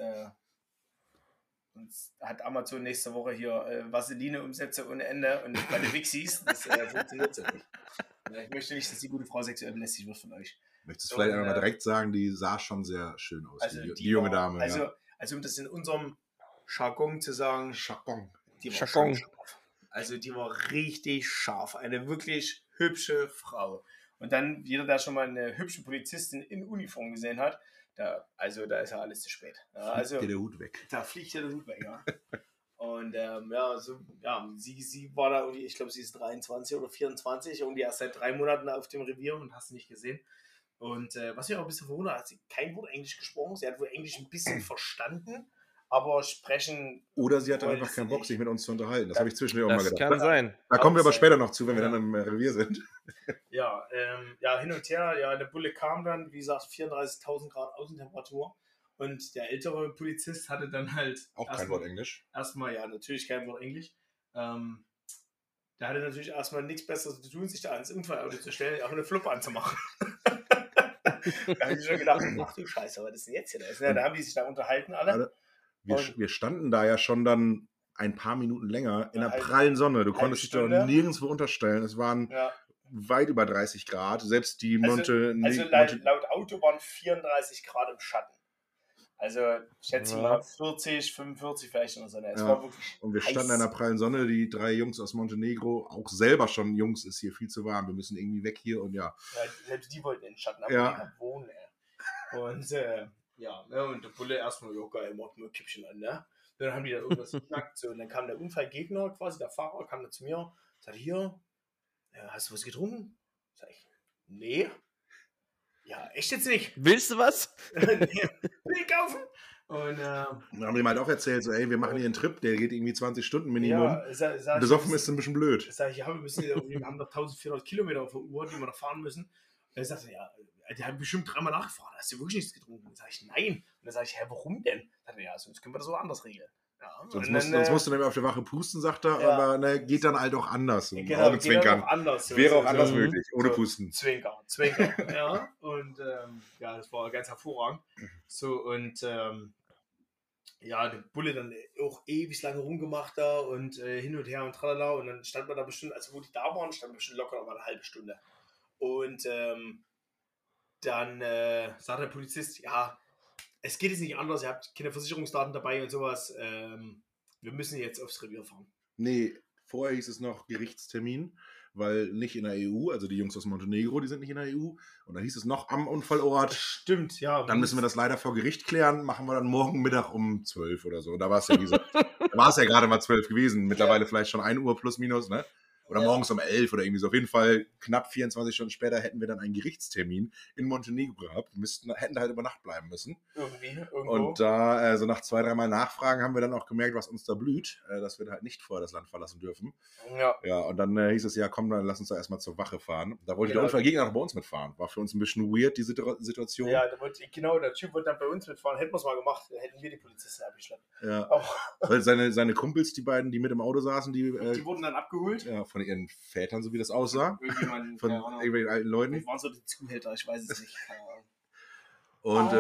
hat Amazon nächste Woche hier Vaseline-Umsätze ohne Ende und bei den Wixis, das funktioniert so nicht. Ich möchte nicht, dass die gute Frau sexuell belästigt wird von euch. Möchtest du vielleicht einmal direkt sagen, die sah schon sehr schön aus, also die junge Dame. Also um das in unserem Jargon zu sagen, die war Jargon. scharf. Also die war richtig scharf, eine wirklich hübsche Frau. Und dann, jeder, der schon mal eine hübsche Polizistin in Uniform gesehen hat, da ist ja alles zu spät. Ja, also, fliegt dir der Hut weg. Da fliegt ja der Hut weg, ja. Und sie war da irgendwie, ich glaube, sie ist 23 oder 24, irgendwie erst seit 3 Monaten auf dem Revier und hast sie nicht gesehen. Und was mich auch ein bisschen verwundert, hat sie kein Wort Englisch gesprochen. Sie hat wohl Englisch ein bisschen verstanden, aber sprechen... Oder sie hatte einfach keinen Bock, sich mit uns zu unterhalten. Das habe ich zwischendurch auch mal gedacht. Das kann sein. Da kommen wir aber später noch zu, wenn wir dann im Revier sind. Ja, hin und her. Ja, der Bulle kam dann, wie gesagt, 34.000 Grad Außentemperatur. Und der ältere Polizist hatte dann halt... Auch kein Wort Englisch. Erstmal, ja, natürlich kein Wort Englisch. Der hatte natürlich erstmal nichts Besseres zu tun, sich da ans Unfallauto zu stellen, auch eine Fluppe anzumachen. Da habe ich schon gedacht, ach du Scheiße, was ist denn jetzt hier? Da haben die sich da unterhalten alle. Wir standen da ja schon dann ein paar Minuten länger in der prallen Sonne. Du konntest dich doch nirgendwo unterstellen. Es waren weit über 30 Grad. Selbst die laut Auto waren 34 Grad im Schatten. Also ich schätze mal 40, 45 vielleicht oder so. Es war wirklich und wir heiß. standen in der prallen Sonne, die 3 Jungs aus Montenegro, auch selber schon, Jungs, ist hier viel zu warm, wir müssen irgendwie weg hier und selbst die wollten in den Schatten, aber die wohnen. Und und der Bulle erstmal, geil, macht mir ein Kippchen an, ne? Dann haben die da irgendwas geknackt, so, und dann kam der Unfallgegner quasi, der Fahrer kam da zu mir, sagte, hier, hast du was getrunken? Sag ich, nee. Ja, echt jetzt nicht. Willst du was? Nee, will ich kaufen? Und dann haben die halt auch erzählt, so, ey, wir machen hier einen Trip, der geht irgendwie 20 Stunden Minimum. Besoffen ist ein bisschen blöd. Sag ich, ja, wir haben noch 1400 Kilometer auf der Uhr, die wir noch fahren müssen. Und er sagte, ja, die haben bestimmt 3-mal nachgefahren. Hast du wirklich nichts getrunken? Dann sag ich, nein. Und dann sage ich, warum denn? Dann sagt er, ja, sonst können wir das so anders regeln. Ja, sonst musst du nämlich auf der Wache pusten, sagt er, aber geht dann halt auch anders. Genau, Augenzwinkern. Wäre auch anders möglich, ohne Pusten. Zwinker. Ja, und das war ganz hervorragend. So, und der Bulle dann auch ewig lange rumgemacht da und hin und her und tralala. Und dann stand man da bestimmt, also wo die da waren, stand man bestimmt locker noch mal eine halbe Stunde. Und dann sagt der Polizist, ja, es geht jetzt nicht anders, ihr habt keine Versicherungsdaten dabei und sowas. Wir müssen jetzt aufs Revier fahren. Nee, vorher hieß es noch Gerichtstermin, weil nicht in der EU, also die Jungs aus Montenegro, die sind nicht in der EU. Und dann hieß es noch am Unfallort. Stimmt, ja. Dann müssen wir das leider vor Gericht klären, machen wir dann morgen Mittag um 12 oder so. Und da war es ja gerade mal 12 gewesen, mittlerweile vielleicht schon 1 Uhr plus minus, ne? Oder morgens um 11 oder irgendwie so. Auf jeden Fall knapp 24 Stunden später hätten wir dann einen Gerichtstermin in Montenegro gehabt. Hätten da halt über Nacht bleiben müssen. Irgendwo. Und da, so nach 2-3 Mal Nachfragen, haben wir dann auch gemerkt, was uns da blüht, dass wir halt nicht vorher das Land verlassen dürfen. Ja, und dann hieß es, ja komm, dann lass uns doch erstmal zur Wache fahren. Da wollte der Unfallgegner noch bei uns mitfahren. War für uns ein bisschen weird, die Situation. Ja, der Typ wollte dann bei uns mitfahren. Hätten wir es mal gemacht, hätten wir die Polizisten abgeschleppt. Ja. Weil seine Kumpels, die beiden, die mit im Auto saßen, die wurden dann abgeholt. Ja, von ihren Vätern, so wie das aussah. Von irgendwelchen alten Leuten. Die waren so die Zuhälter, ich weiß es nicht. Keine Ahnung. Und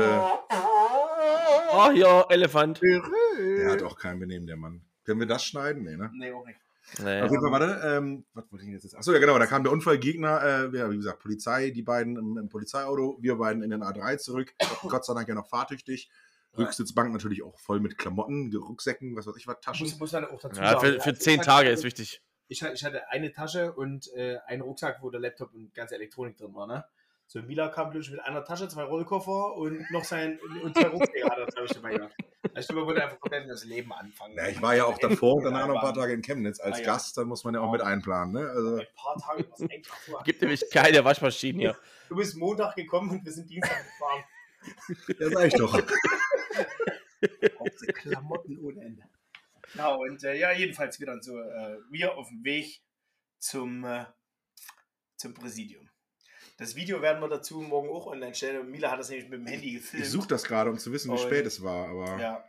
ja, Elefant. Der hat auch kein Benehmen, der Mann. Können wir das schneiden? Nee, ne? Nee, auch nicht. Nee. Auf jeden Fall, warte, was wollte ich jetzt? Achso, ja genau, da kam der Unfallgegner, wie gesagt, Polizei, die beiden im Polizeiauto, wir beiden in den A3 zurück, Gott sei Dank ja noch fahrtüchtig. Rücksitzbank natürlich auch voll mit Klamotten, Rucksäcken, was weiß ich was, Taschen. Muss man auch dazu sagen. Für 10 Tage ist wichtig. Ich hatte eine Tasche und einen Rucksack, wo der Laptop und ganze Elektronik drin war, ne? So, Mila kam plötzlich mit einer Tasche, 2 Rollkoffer und noch 2 Rucksäcke hat er, glaube ich, dabei gehabt. Ich glaube, er wollte einfach komplett das Leben anfangen. Ja, ich war ja auch davor und danach noch ein paar Tage in Chemnitz als Gast, dann muss man ja auch mit einplanen, ne? Also ein paar Tage was einfach so. Gibt nämlich keine Waschmaschinen hier. Du bist Montag gekommen und wir sind Dienstag gefahren. Ja, sag ich doch. Hauptsache Klamotten ohne Ende. Ja, und jedenfalls wieder so, wir auf dem Weg zum Präsidium. Das Video werden wir dazu morgen auch online stellen. Mila hat das nämlich mit dem Handy gefilmt. Ich suche das gerade, um zu wissen, wie spät es war. Aber ja.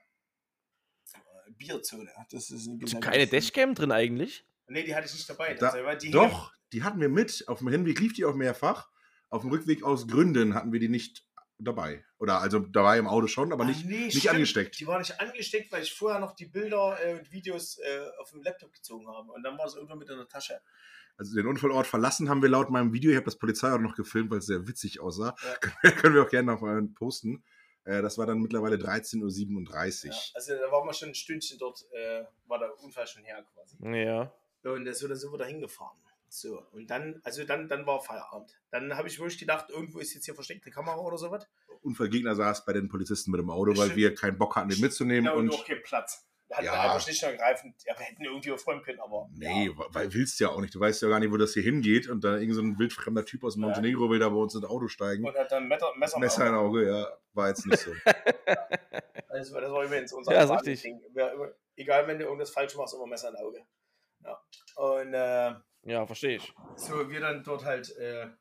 Bierzone. Das ist keine Dashcam drin eigentlich? Nee, die hatte ich nicht dabei. die hatten wir mit. Auf dem Hinweg lief die auch mehrfach. Auf dem Rückweg aus Gründen hatten wir die nicht dabei. Oder also dabei im Auto schon, aber nicht stimmt. angesteckt. Die war nicht angesteckt, weil ich vorher noch die Bilder und Videos auf dem Laptop gezogen habe. Und dann war es irgendwann mit in der Tasche. Also den Unfallort verlassen haben wir laut meinem Video. Ich habe das Polizeiauto noch gefilmt, weil es sehr witzig aussah. Ja. Können wir auch gerne noch posten. Das war dann mittlerweile 13:37 Uhr. Ja, also da waren wir schon ein Stündchen dort, war der Unfall schon her quasi. Ja. Und dann sind wir da hingefahren. So, und dann war Feierabend. Dann habe ich wirklich gedacht, irgendwo ist jetzt hier versteckte Kamera oder sowas. Unfallgegner saß bei den Polizisten mit dem Auto, weil wir keinen Bock hatten, den mitzunehmen. Ja, und auch keinen Platz. Wir hatten einfach schlicht und ergreifend, wir hätten irgendwie aufräumen können, aber... Nee, weil willst du ja auch nicht. Du weißt ja gar nicht, wo das hier hingeht. Und da irgend so ein wildfremder Typ aus Montenegro will da bei uns ins Auto steigen. Und hat dann Messer im Auge, ja. War jetzt nicht so. Also, das war übrigens unser richtig. Ding. Egal, wenn du irgendwas falsch machst, immer Messer im Auge. Ja. Und ja, verstehe ich. so, wir dann dort halt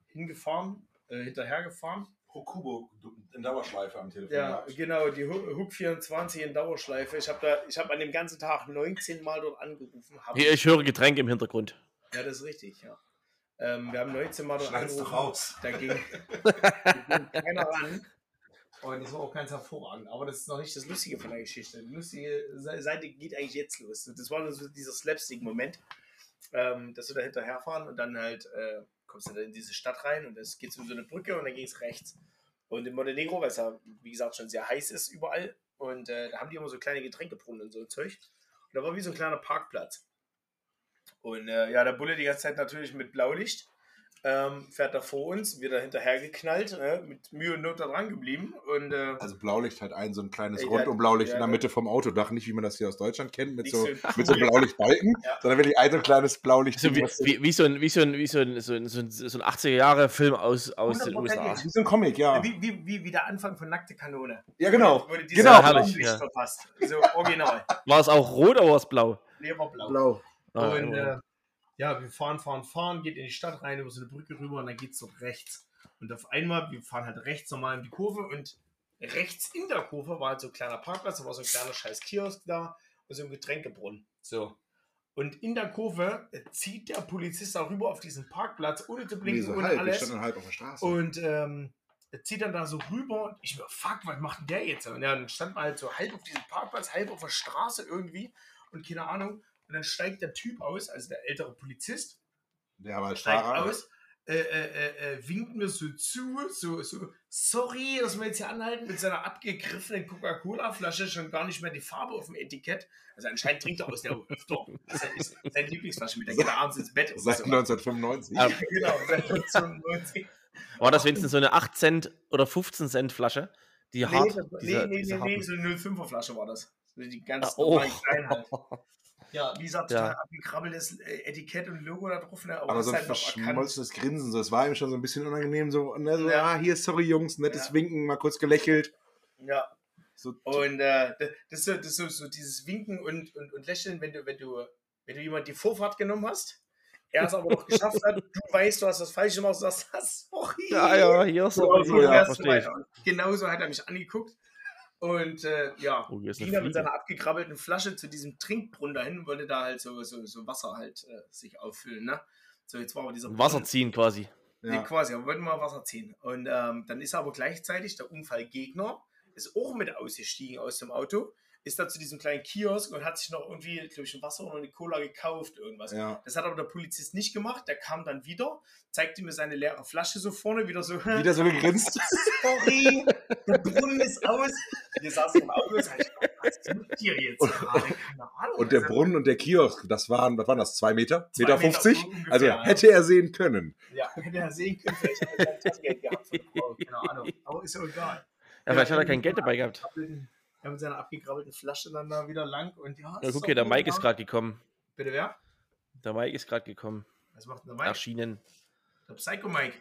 hinterhergefahren. Hokubo in Dauerschleife am Telefon. Ja, genau, die Hook 24 in Dauerschleife. Ich hab an dem ganzen Tag 19 Mal dort angerufen. Hier, ich höre Getränke im Hintergrund. Ja, das ist richtig, ja. Wir haben 19 Mal dort Schneid's angerufen. doch raus. Da ging keiner ran. Und das war auch ganz hervorragend. Aber das ist noch nicht das Lustige von der Geschichte. Die lustige Seite geht eigentlich jetzt los. Das war so dieser Slapstick-Moment, dass wir da hinterherfahren und dann halt kommst du dann in diese Stadt rein und es geht um so eine Brücke und dann geht es rechts. Und in Montenegro, weil es ja, wie gesagt, schon sehr heiß ist überall, und da haben die immer so kleine Getränkebrunnen und so ein Zeug. Und da war wie so ein kleiner Parkplatz. Und der Bulle die ganze Zeit natürlich mit Blaulicht. Fährt da vor uns, wird da hinterher geknallt, mit Mühe und Not da dran geblieben. Und, also Blaulicht hat so ein kleines Rundum-Blaulicht in der Mitte vom Autodach, nicht wie man das hier aus Deutschland kennt, mit so Blaulichtbalken, sondern wirklich ein so kleines Blaulicht. So wie so ein 80er-Jahre-Film aus den USA. Wie so ein Comic, ja. Wie der Anfang von Nackte Kanone. Ja, genau. Wo du herrlich. Ja. Verpasst. So original. War es auch rot oder war es blau? Nee, war blau. Blau. Und wir fahren, geht in die Stadt rein, über so eine Brücke rüber und dann geht es dort rechts. Und auf einmal, wir fahren halt rechts nochmal in die Kurve und rechts in der Kurve war halt so ein kleiner Parkplatz, da war so ein kleiner scheiß Kiosk da und so ein Getränkebrunnen. So. Und in der Kurve zieht der Polizist auch rüber auf diesen Parkplatz, ohne zu blinken, so ohne halb, alles. Ich stand dann halb auf der Straße. Und zieht dann da so rüber und ich mir, fuck, was macht denn der jetzt? Und dann stand man halt so halb auf diesem Parkplatz, halb auf der Straße irgendwie und keine Ahnung. Und dann steigt der Typ aus, also der ältere Polizist, der war halt steigt aus, winkt mir so zu, so, sorry, dass wir jetzt hier anhalten, mit seiner abgegriffenen Coca-Cola-Flasche, schon gar nicht mehr die Farbe auf dem Etikett. Also anscheinend trinkt er aus der öfter. Das ist seine Lieblingsflasche, mit der geht er abends ins Bett. Seit 1995. Ja, genau, seit 1995. War das wenigstens so eine 8 Cent oder 15 Cent Flasche? Die hart. Nee, so eine 05er Flasche war das. Die ganz normalen kleinen halt. Ja, wie gesagt, total abgekrabbeltes Etikett und Logo da drauf. Ne? Aber so ein halt verschmolzenes Grinsen, so. Es war ihm schon so ein bisschen unangenehm, so, ne, so hier, sorry Jungs, nettes Winken, mal kurz gelächelt. Ja. So, und das ist so dieses Winken und Lächeln, wenn du jemand die Vorfahrt genommen hast, er es aber noch geschafft hat, du weißt, du hast das Falsche gemacht, du sagst, sorry. Ja, hier sorry. Verstehe ich. Genauso hat er mich angeguckt. Und ging dann mit seiner abgekrabbelten Flasche zu diesem Trinkbrunnen dahin und wollte da halt so Wasser halt sich auffüllen. Ne? So, jetzt war aber dieser Wasser ziehen quasi. Ja. Nee, quasi, aber wollten mal Wasser ziehen. Und dann ist aber gleichzeitig der Unfallgegner, ist auch mit ausgestiegen aus dem Auto, ist da zu diesem kleinen Kiosk und hat sich noch irgendwie, glaube ich, ein Wasser oder eine Cola gekauft, irgendwas. Ja. Das hat aber der Polizist nicht gemacht. Der kam dann wieder, zeigte mir seine leere Flasche so vorne, wieder so gegrinst. Sorry, der Brunnen ist aus. Wir saßen im Auto und sagten, was tut ihr jetzt gerade? Keine Ahnung. Und der Brunnen und der Kiosk, was waren das, 2 Meter? 2 Meter 50? Ungefähr, also hätte er sehen können. Ja, hätte er sehen können, vielleicht hat er sein Taschengeld gehabt. Keine Ahnung, aber ist ja egal. Ja, vielleicht hat er kein Geld dabei gehabt. Er mit seiner abgekrabbelten Flasche dann da wieder lang und guck hier, der Mike ist gerade gekommen. Bitte wer? Der Mike ist gerade gekommen. Was macht der Mike? Erschienen. Der Psycho Mike.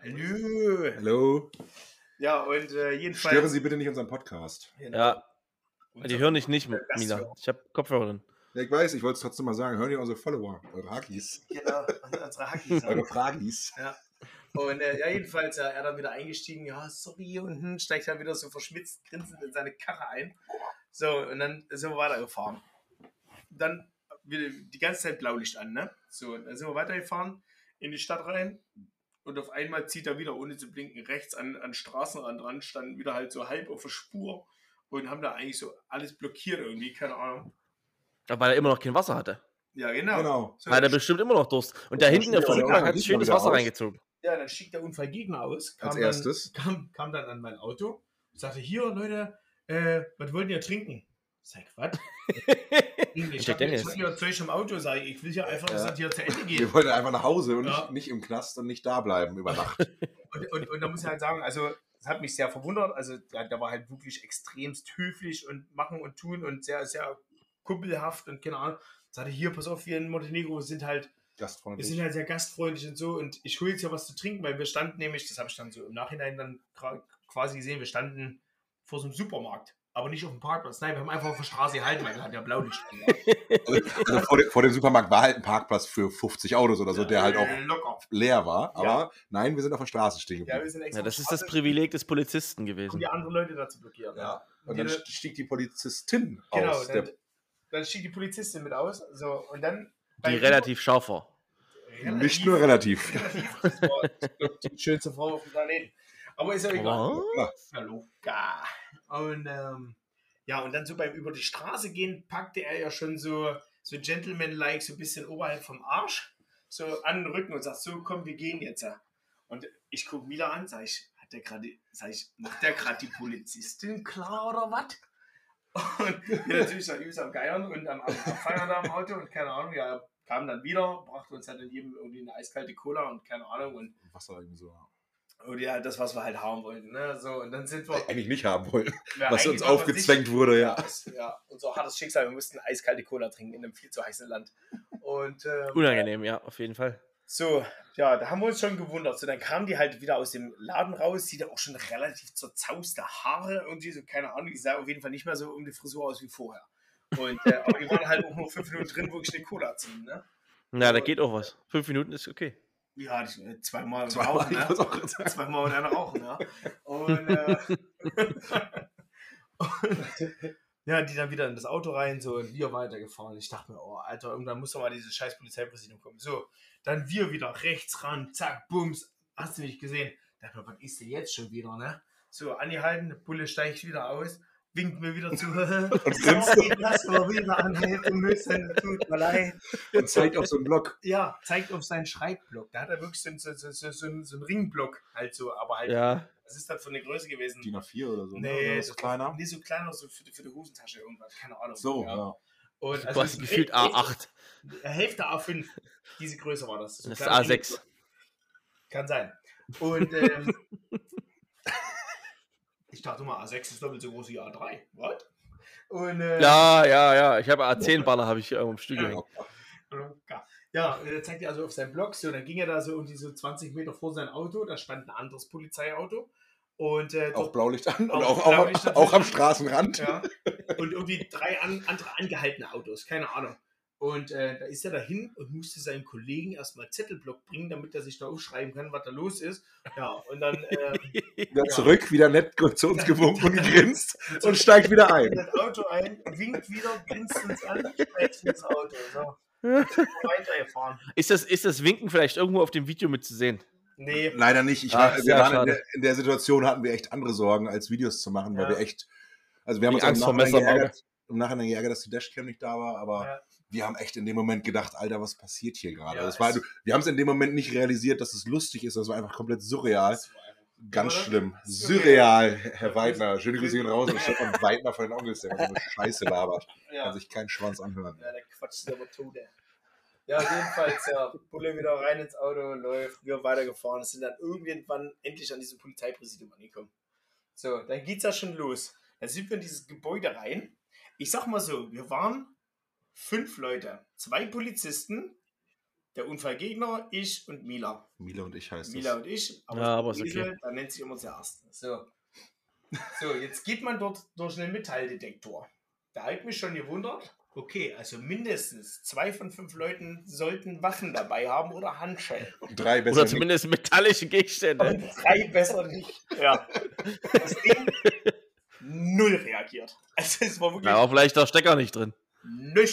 Hallo. Hallo. Ja, und jedenfalls... Stören Sie bitte nicht unseren Podcast. Genau. Ja. Die hören dich nicht, Mina. Ich habe Kopfhörer drin. Ja, ich weiß, ich wollte es trotzdem mal sagen. Hören die unsere Follower, eure Hackis. Genau, unsere Hackis. Eure Fragis. Ja. Und jedenfalls, er dann wieder eingestiegen, ja, sorry, und steigt dann wieder so verschmitzt grinsend in seine Karre ein. So, und dann sind wir weitergefahren. Dann wieder die ganze Zeit Blaulicht an, ne? So, dann sind wir weitergefahren. in die Stadt rein. Und auf einmal zieht er wieder, ohne zu blinken, rechts an Straßenrand ran, standen wieder halt so halb auf der Spur und haben da eigentlich so alles blockiert irgendwie, keine Ahnung. Ja, weil er immer noch kein Wasser hatte. Ja, genau. So, Hat er bestimmt immer noch Durst. Und da hinten auf der Rückbank hat sich schön das Wasser reingezogen. Ja, dann stieg der Unfallgegner aus. Als erstes. Kam dann an mein Auto und sagte, hier Leute, was wollt ihr trinken? Sag ich, was? Ich hab hier Zeug im Auto, sag ich will hier einfach, dass das hier zu Ende geht. Wir wollten einfach nach Hause und nicht im Knast und nicht da bleiben über Nacht. und da muss ich halt sagen, also das hat mich sehr verwundert, also der war halt wirklich extremst höflich und machen und tun und sehr, sehr kumpelhaft und keine Ahnung. Sagte, hier, pass auf, wir in Montenegro sind halt sehr gastfreundlich und so und ich hole jetzt ja was zu trinken, weil wir standen nämlich, das habe ich dann so im Nachhinein dann quasi gesehen, wir standen vor so einem Supermarkt. Aber nicht auf dem Parkplatz. Nein, wir haben einfach auf der Straße gehalten, weil wir hatten ja Blaulicht. Also vor dem Supermarkt war halt ein Parkplatz für 50 Autos oder so, der halt auch locker leer war. Aber nein, wir sind auf der Straße stehen geblieben. Ja, wir sind extra das ist das Privileg des Polizisten gewesen. um die anderen Leute da zu blockieren. Ja. Und dann stieg die Polizistin Genau, aus. dann stieg die Polizistin mit aus. So, und dann Die relativ scharf war. Nicht nur relativ. Das war die schönste Frau auf dem Planeten. Aber ist ja egal. Hallo. Und und dann so beim über die Straße gehen, packte er ja schon so Gentleman-like, so ein bisschen oberhalb vom Arsch, so an den Rücken und sagt, so komm, wir gehen jetzt. Und ich gucke Mila an, sag ich, macht der gerade die Polizistin klar oder was? Und wir natürlich dann übelst am Geiern und am Feiern da im Auto und keine Ahnung, ja, kam dann wieder, brachte uns halt in jedem irgendwie eine eiskalte Cola und keine Ahnung. Und was war irgendwie so? Und ja, das, was wir halt haben wollten. Ne? So, und dann sind wir. Eigentlich nicht haben wollten. Ja, was uns aufgezwängt wurde, ja. Ja, unser hartes Schicksal. Wir mussten eiskalte Cola trinken in einem viel zu heißen Land. Und, unangenehm, ja, auf jeden Fall. So, ja, da haben wir uns schon gewundert. So, dann kamen die halt wieder aus dem Laden raus. Die da auch schon relativ zerzauste Haare. Irgendwie so, keine Ahnung. Die sah auf jeden Fall nicht mehr so um die Frisur aus wie vorher. Und, aber die waren halt auch nur 5 Minuten drin, wo ich eine Cola ziehen. Ne? Na, da geht auch was. 5 Minuten ist okay. Ja, zweimal rauchen, ne? Zweimal und einer rauchen, ja. Und, ja, die dann wieder in das Auto rein, so, und wir weitergefahren. Ich dachte mir, oh, Alter, irgendwann muss doch mal dieses scheiß Polizeipräsidium kommen. So, dann wir wieder rechts ran, zack, bums, hast du nicht gesehen? Da dachte ich mir, was ist denn jetzt schon wieder, ne? So, angehalten, der Bulle steigt wieder aus, winkt mir wieder zu. Und grinst. Lass mal wieder anhelfen müssen, tut mir leid. Und zeigt auf so einen Block. Ja, zeigt auf seinen Schreibblock. Da hat er wirklich so einen Ringblock halt so, aber halt. Ja. Was ist das für eine Größe gewesen? DIN A4 oder so. Nee, oder so kleiner. Nee, so kleiner, so für die Hosentasche irgendwas, keine Ahnung. So, ja. Und also quasi gefühlt A8. Hälfte A5. Diese Größe war das. So das ist A6. Kann sein. Und ich dachte mal, A6 ist doppelt so groß wie A3. What? Und, ja. Ich habe A10-Banner, habe ich im Studio. Ja, er zeigt ja also auf seinem Blog, so, dann ging er da so irgendwie so 20 Meter vor sein Auto, da stand ein anderes Polizeiauto. Und, auch Blaulicht an und auch am Straßenrand. Ja. Und irgendwie 3 andere angehaltene Autos, keine Ahnung. Und da ist er dahin und musste seinem Kollegen erstmal Zettelblock bringen, damit er sich da aufschreiben kann, was da los ist. Ja, und dann wieder zurück, wieder nett zu uns gewunken und gegrinst und steigt wieder ein. In das Auto ein, winkt wieder, grinst uns an, steigt ins Auto. So. Weitergefahren. Ist das Winken vielleicht irgendwo auf dem Video mitzusehen? Nee. Leider nicht. Wir waren in der Situation, hatten wir echt andere Sorgen, als Videos zu machen, weil wir echt, also wir haben uns im Nachhinein geärgert, dass die Dashcam nicht da war, aber wir haben echt in dem Moment gedacht, Alter, was passiert hier gerade? Ja, wir haben es in dem Moment nicht realisiert, dass es lustig ist, das war einfach komplett surreal. Ganz schlimm. Surreal, Herr Weidner. Schöne Grüße gehen raus. Und Stefan Weidner von den Onkels, der so eine Scheiße labert. Kann sich keinen Schwanz anhören. Ja, der Quatsch ist aber tot, ey. Ja, jedenfalls, ja, Bulle wieder rein ins Auto, läuft, wir weitergefahren, sind dann irgendwann endlich an diesem Polizeipräsidium angekommen. So, dann geht's ja schon los. Dann sind wir in dieses Gebäude rein. Ich sag mal so, wir waren 5 Leute, 2 Polizisten, der Unfallgegner, ich und Mila. Mila und ich heißt Mila und ich, aber ist okay. Dann nennt sich immer zuerst. So, jetzt geht man dort durch einen Metalldetektor. Da habe ich mich schon gewundert. Okay, also mindestens 2 von 5 Leuten sollten Waffen dabei haben oder Handschellen. 3 besser oder zumindest nicht. Metallische Gegenstände. Und 3 besser nicht. Ja. Das Ding 0 reagiert. Also es war wirklich. Da war vielleicht der Stecker nicht drin. Nichts.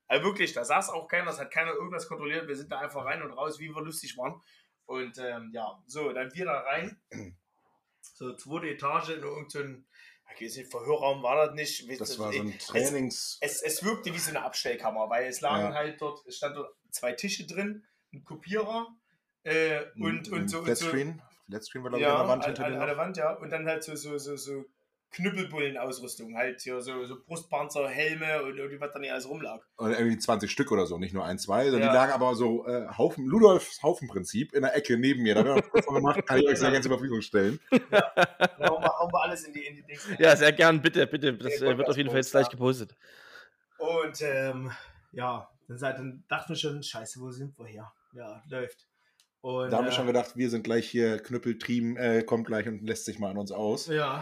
Also wirklich, da saß auch keiner, das hat keiner irgendwas kontrolliert. Wir sind da einfach rein und raus, wie wir lustig waren. Und ja, so, dann wir da rein. So, 2. Etage in irgendeinem, ich weiß nicht, Verhörraum war das nicht. Das war so ein Trainings... Es wirkte wie so eine Abstellkammer, weil es lagen halt dort, es stand dort 2 Tische drin, ein Kopierer und so. Flatscreen war, glaube ich, ja, an der Wand hinter an der Wand, ja. Und dann halt so Knüppelbullen-Ausrüstung, halt hier so Brustpanzer, Helme und irgendwie was da nicht alles rumlag. Und irgendwie 20 Stück oder so, nicht nur 1, 2. Die lagen aber so Ludolfs Haufenprinzip in der Ecke neben mir. Da haben wir noch kurz gemacht, kann ich euch sehr gerne zur Verfügung stellen. Ja, dann hauen wir alles in die Dings. Ja, sehr gern, bitte. Das wird auf jeden Fall jetzt gleich gepostet. Und ja, dann dachten wir schon, scheiße, wo sind wir hier? Ja, läuft. Und, da haben wir schon gedacht, wir sind gleich hier, Knüppeltrieben kommt gleich und lässt sich mal an uns aus. Ja.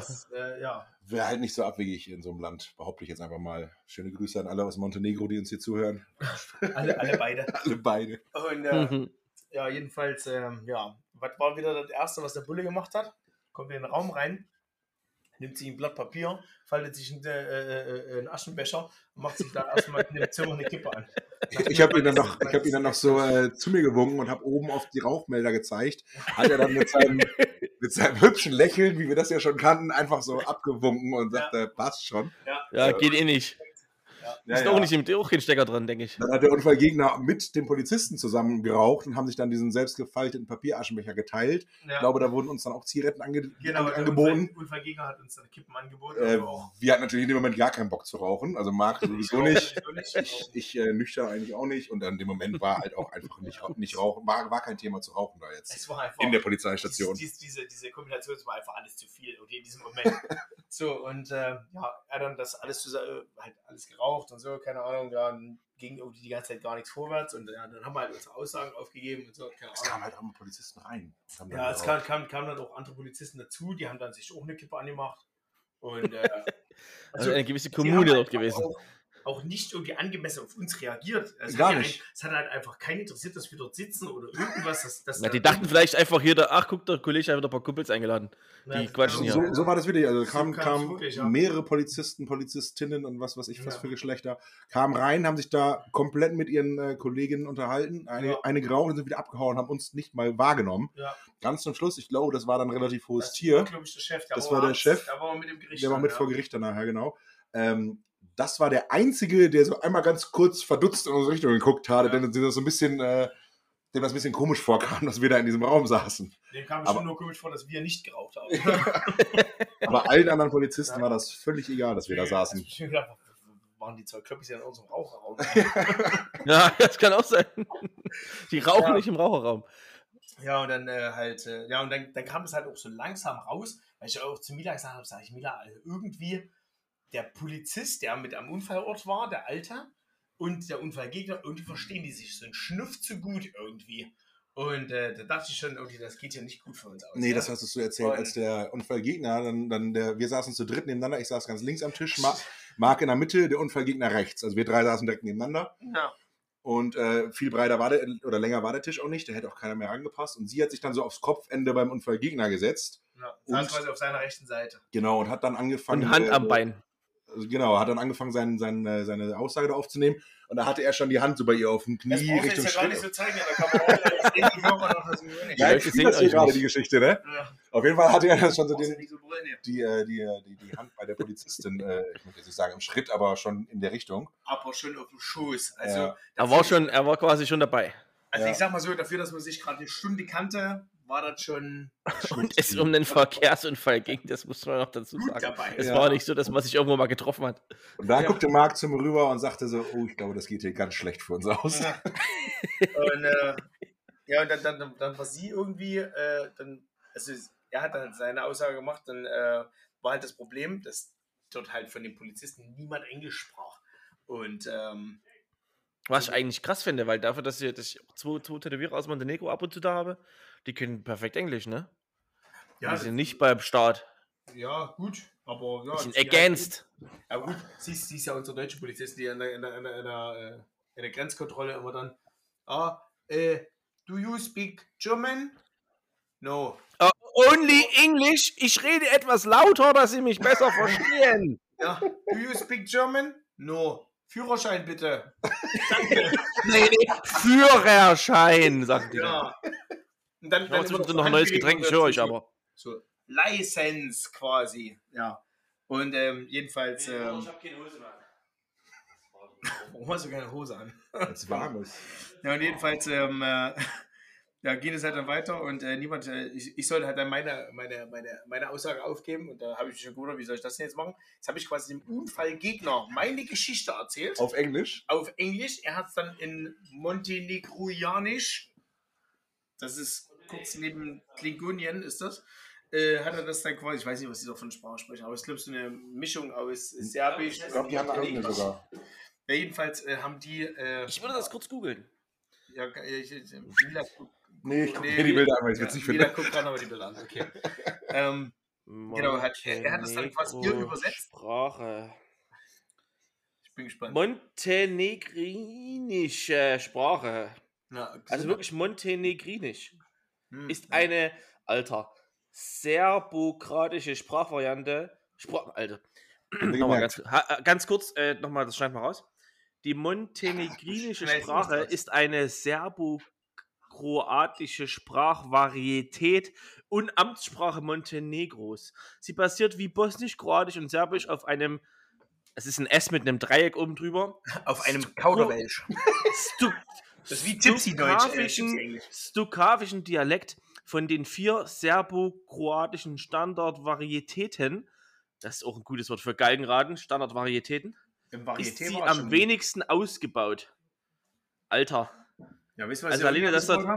Wäre halt nicht so abwegig in so einem Land, behaupte ich jetzt einfach mal. Schöne Grüße an alle aus Montenegro, die uns hier zuhören. alle beide. Alle beide. Und ja, jedenfalls, was war wieder das Erste, was der Bulle gemacht hat? Kommt in den Raum rein, nimmt sich ein Blatt Papier, faltet sich einen Aschenbecher und macht sich da erstmal in dem Zimmer eine Kippe an. Ich habe ihn dann noch so zu mir gewunken und habe oben auf die Rauchmelder gezeigt. Hat er dann mit seinem hübschen Lächeln, wie wir das ja schon kannten, einfach so abgewunken und sagte, passt schon. Ja, geht eh nicht. Ist auch nicht auch kein Stecker drin, denke ich. Dann hat der Unfallgegner mit dem Polizisten zusammen geraucht und haben sich dann diesen selbst gefalteten Papieraschenbecher geteilt. Ja. Ich glaube, da wurden uns dann auch Zigaretten angeboten. Der Unfallgegner hat uns dann Kippen angeboten. Wir hatten natürlich in dem Moment gar keinen Bock zu rauchen. Also Marc sowieso nicht. Ich nüchtern eigentlich auch nicht. Und in dem Moment war halt auch einfach nicht rauchen. War kein Thema zu rauchen da jetzt. Es war einfach in der Polizeistation. Diese Kombination, es war einfach alles zu viel. Und in diesem Moment. So, und er hat dann das alles halt alles geraucht und so, keine Ahnung, dann ging irgendwie die ganze Zeit gar nichts vorwärts und dann haben wir halt unsere Aussagen aufgegeben und so, keine Ahnung. Es kamen halt auch Polizisten rein. Ja, es kamen dann auch andere Polizisten dazu, die haben dann sich auch eine Kippe angemacht und also eine gewisse Kommune dort gewesen. Auch nicht irgendwie angemessen auf uns reagiert. Es hat halt einfach keinen interessiert, dass wir dort sitzen oder irgendwas. Die dachten vielleicht einfach hier, guck, der Kollege hat wieder ein paar Kumpels eingeladen. Die quatschen hier. So war das wirklich. Also kamen wirklich, mehrere Polizisten, Polizistinnen und was weiß ich, was für Geschlechter, kamen rein, haben sich da komplett mit ihren Kolleginnen unterhalten. Eine geraucht und sind wieder abgehauen, haben uns nicht mal wahrgenommen. Ja. Ganz zum Schluss, ich glaube, das war dann ein relativ hohes Tier. War, glaube ich, der Chef. Das war der Chef. Da war mit dem Gericht. Der war mit vor Gericht danach, ja, genau. Das war der Einzige, der so einmal ganz kurz verdutzt in unsere Richtung geguckt hatte, denn das so ein bisschen, dem das ein bisschen komisch vorkam, dass wir da in diesem Raum saßen. Dem kam es schon nur komisch vor, dass wir nicht geraucht haben. Aber allen anderen Polizisten war das völlig egal, dass wir da saßen. Ich habe gedacht, waren die 2 Klöppis ja in unserem Raucherraum? Ja, das kann auch sein. Die rauchen nicht im Raucherraum. Ja, und dann und dann kam es halt auch so langsam raus, weil ich auch zu Mila gesagt habe, sage ich, Mila, also irgendwie der Polizist, der mit am Unfallort war, der Alte, und der Unfallgegner, irgendwie verstehen die sich so ein Schnuff zu gut irgendwie. Und da dachte ich schon, irgendwie, das geht ja nicht gut für uns aus. Nee, das hast du so erzählt, als der Unfallgegner, wir saßen zu dritt nebeneinander, ich saß ganz links am Tisch, Marc in der Mitte, der Unfallgegner rechts. Also wir 3 saßen direkt nebeneinander. Ja. Und viel breiter war länger war der Tisch auch nicht, da hätte auch keiner mehr rangepasst. Und sie hat sich dann so aufs Kopfende beim Unfallgegner gesetzt. Ja, saß quasi auf seiner rechten Seite. Genau, und hat dann angefangen... Und Hand am Bein. Genau, hat dann angefangen, seine Aussage da aufzunehmen. Und da hatte er schon die Hand so bei ihr auf dem Knie Richtung Schritt. Das brauchst du jetzt ja gar nicht so zeigen, da kann man auch sehen, die Hörer noch das nicht. Ja, ich sehe das hier gerade, die Geschichte, ne? Ja. Auf jeden Fall hatte er dann schon so die Hand bei der Polizistin, ich muss jetzt nicht sagen im Schritt, aber schon in der Richtung. Aber schon auf dem Schoß. Also, er war quasi schon dabei. Also ich sag mal so, dafür, dass man sich gerade eine Stunde kannte, war das schon... Und es um den Verkehrsunfall ging, das muss man noch dazu sagen. Dabei. Es war nicht so, dass man sich irgendwo mal getroffen hat. Und da guckte Marc zu mir rüber und sagte so, ich glaube, das geht hier ganz schlecht für uns aus. Ja. Und dann war sie irgendwie, er hat dann seine Aussage gemacht, dann war halt das Problem, dass dort halt von den Polizisten niemand Englisch sprach. Und was ich eigentlich krass finde, weil dafür, dass ich 2 Tätowierer aus Montenegro ab und zu da habe, die können perfekt Englisch, ne? Ja, die sind nicht beim Staat. Ja, gut, aber ja. Die sind ergänzt. Ja gut, sie ist ja unsere deutsche Polizistin, die in der Grenzkontrolle immer dann, do you speak German? No. Only English? Ich rede etwas lauter, dass Sie mich besser verstehen. Ja, do you speak German? No. Führerschein bitte. Nee, Führerschein, sagt die. Ja. Und dann Dann zwischendrin noch ein neues Getränk, ich höre euch aber. So, License quasi, ja. Und jedenfalls. Ich habe keine Hose mehr. Warum hast du keine Hose an? Weil es warm ist. Ja, und jedenfalls ja, geht es halt dann weiter und ich sollte halt dann meine Aussage aufgeben und da habe ich mich schon gewundert, wie soll ich das denn jetzt machen? Jetzt habe ich quasi dem Unfallgegner meine Geschichte erzählt. Auf Englisch? Auf Englisch. Er hat es dann in Montenegrinisch, das ist kurz neben Klingonien, ist das, hat er das dann quasi, ich weiß nicht, was die da von Sprache sprechen, aber ich glaube, so eine Mischung aus Serbisch. Ich glaube, die haben irgendeine sogar. Ja, jedenfalls haben die. Ich würde das kurz googeln. Ja, Nee, ich gucke mir die Bilder an, weil ich es witzig finde. Jeder guckt gerade aber die Bilder an, okay. Genau, er hat das dann quasi hier übersetzt. Sprache. Ich bin gespannt. Montenegrinische Sprache. Ja, Also wirklich montenegrinisch. Ist eine, Alter, serbokratische Sprachvariante. Alter. Nochmal ganz kurz, nochmal, das schneiden wir raus. Die montenegrinische Sprache ist eine serbokroatische Sprachvarietät und Amtssprache Montenegros. Sie basiert wie Bosnisch, Kroatisch und Serbisch auf einem, es ist ein S mit einem Dreieck oben drüber. Auf einem Kauderwelsch. Das ist wie Gypsy-Deutsch. Stukavischen Dialekt von den 4 serbokroatischen Standardvarietäten. Das ist auch ein gutes Wort für Galgenraden, Standardvarietäten. Ist sie am wenigsten ausgebaut. Alter. Ja, wisst ihr, was also alleine das dort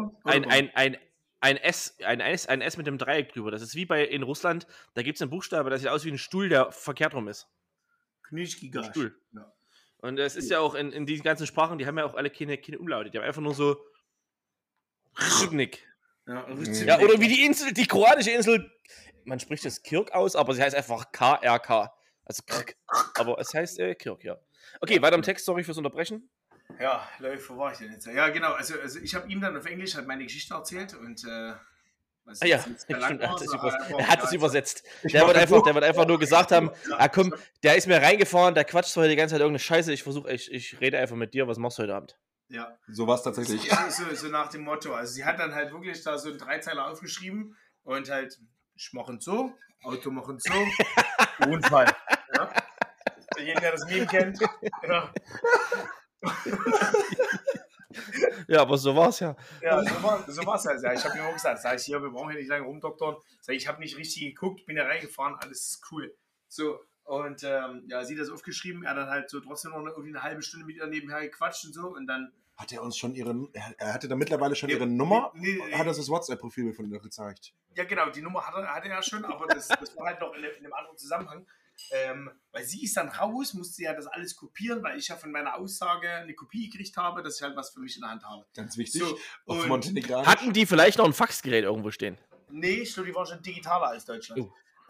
ein S mit dem Dreieck drüber. Das ist wie in Russland, da gibt es einen Buchstabe, das sieht aus wie ein Stuhl, der verkehrt rum ist. Knüschgigasch. Stuhl. Ja. Und es ist ja auch in diesen ganzen Sprachen, die haben ja auch alle keine Umlaute. Die haben einfach nur so Rhythmik. Ja, oder wie die Insel, die kroatische Insel, man spricht das Kirk aus, aber sie heißt einfach KRK. Also Krk. Aber es heißt Kirk, ja. Okay, weiter im Text, sorry fürs Unterbrechen. Ja, Leute, wo war ich denn jetzt? Ja, genau, also ich habe ihm dann auf Englisch halt meine Geschichte erzählt und stimmt, er hat es übersetzt. Der wird einfach nur gesagt haben, komm, der ist mir reingefahren, der quatscht zwar die ganze Zeit irgendeine Scheiße, ich rede einfach mit dir, was machst du heute Abend? Ja. So war es tatsächlich. So nach dem Motto. Also sie hat dann halt wirklich da so einen Dreizeiler aufgeschrieben und halt, ich mache so, Auto machen so, Unfall. Ja? Für jeden, der das Meme kennt. Ja. Ja, aber so war's ja. Ja, so war's halt. Ja. Ich habe ihm auch gesagt, sag ich hier, wir brauchen hier nicht lange rumdoktern. Sag ich habe nicht richtig geguckt, bin da reingefahren, alles ist cool. So, und ja, sie hat das aufgeschrieben, er dann halt so trotzdem noch irgendwie eine halbe Stunde mit ihr nebenher gequatscht und so und dann. Hat er uns schon er hatte da mittlerweile schon ihre Nummer? Hat uns das WhatsApp-Profil von ihr gezeigt? Ja, genau, die Nummer hatte er ja schon, aber das war halt noch in einem anderen Zusammenhang. Weil sie ist dann raus, musste ja das alles kopieren, weil ich ja von meiner Aussage eine Kopie gekriegt habe, dass ich halt was für mich in der Hand habe. Ganz wichtig. So, auf Montenegrinisch. Hatten die vielleicht noch ein Faxgerät irgendwo stehen? Nee, ich glaube, die waren schon digitaler als Deutschland.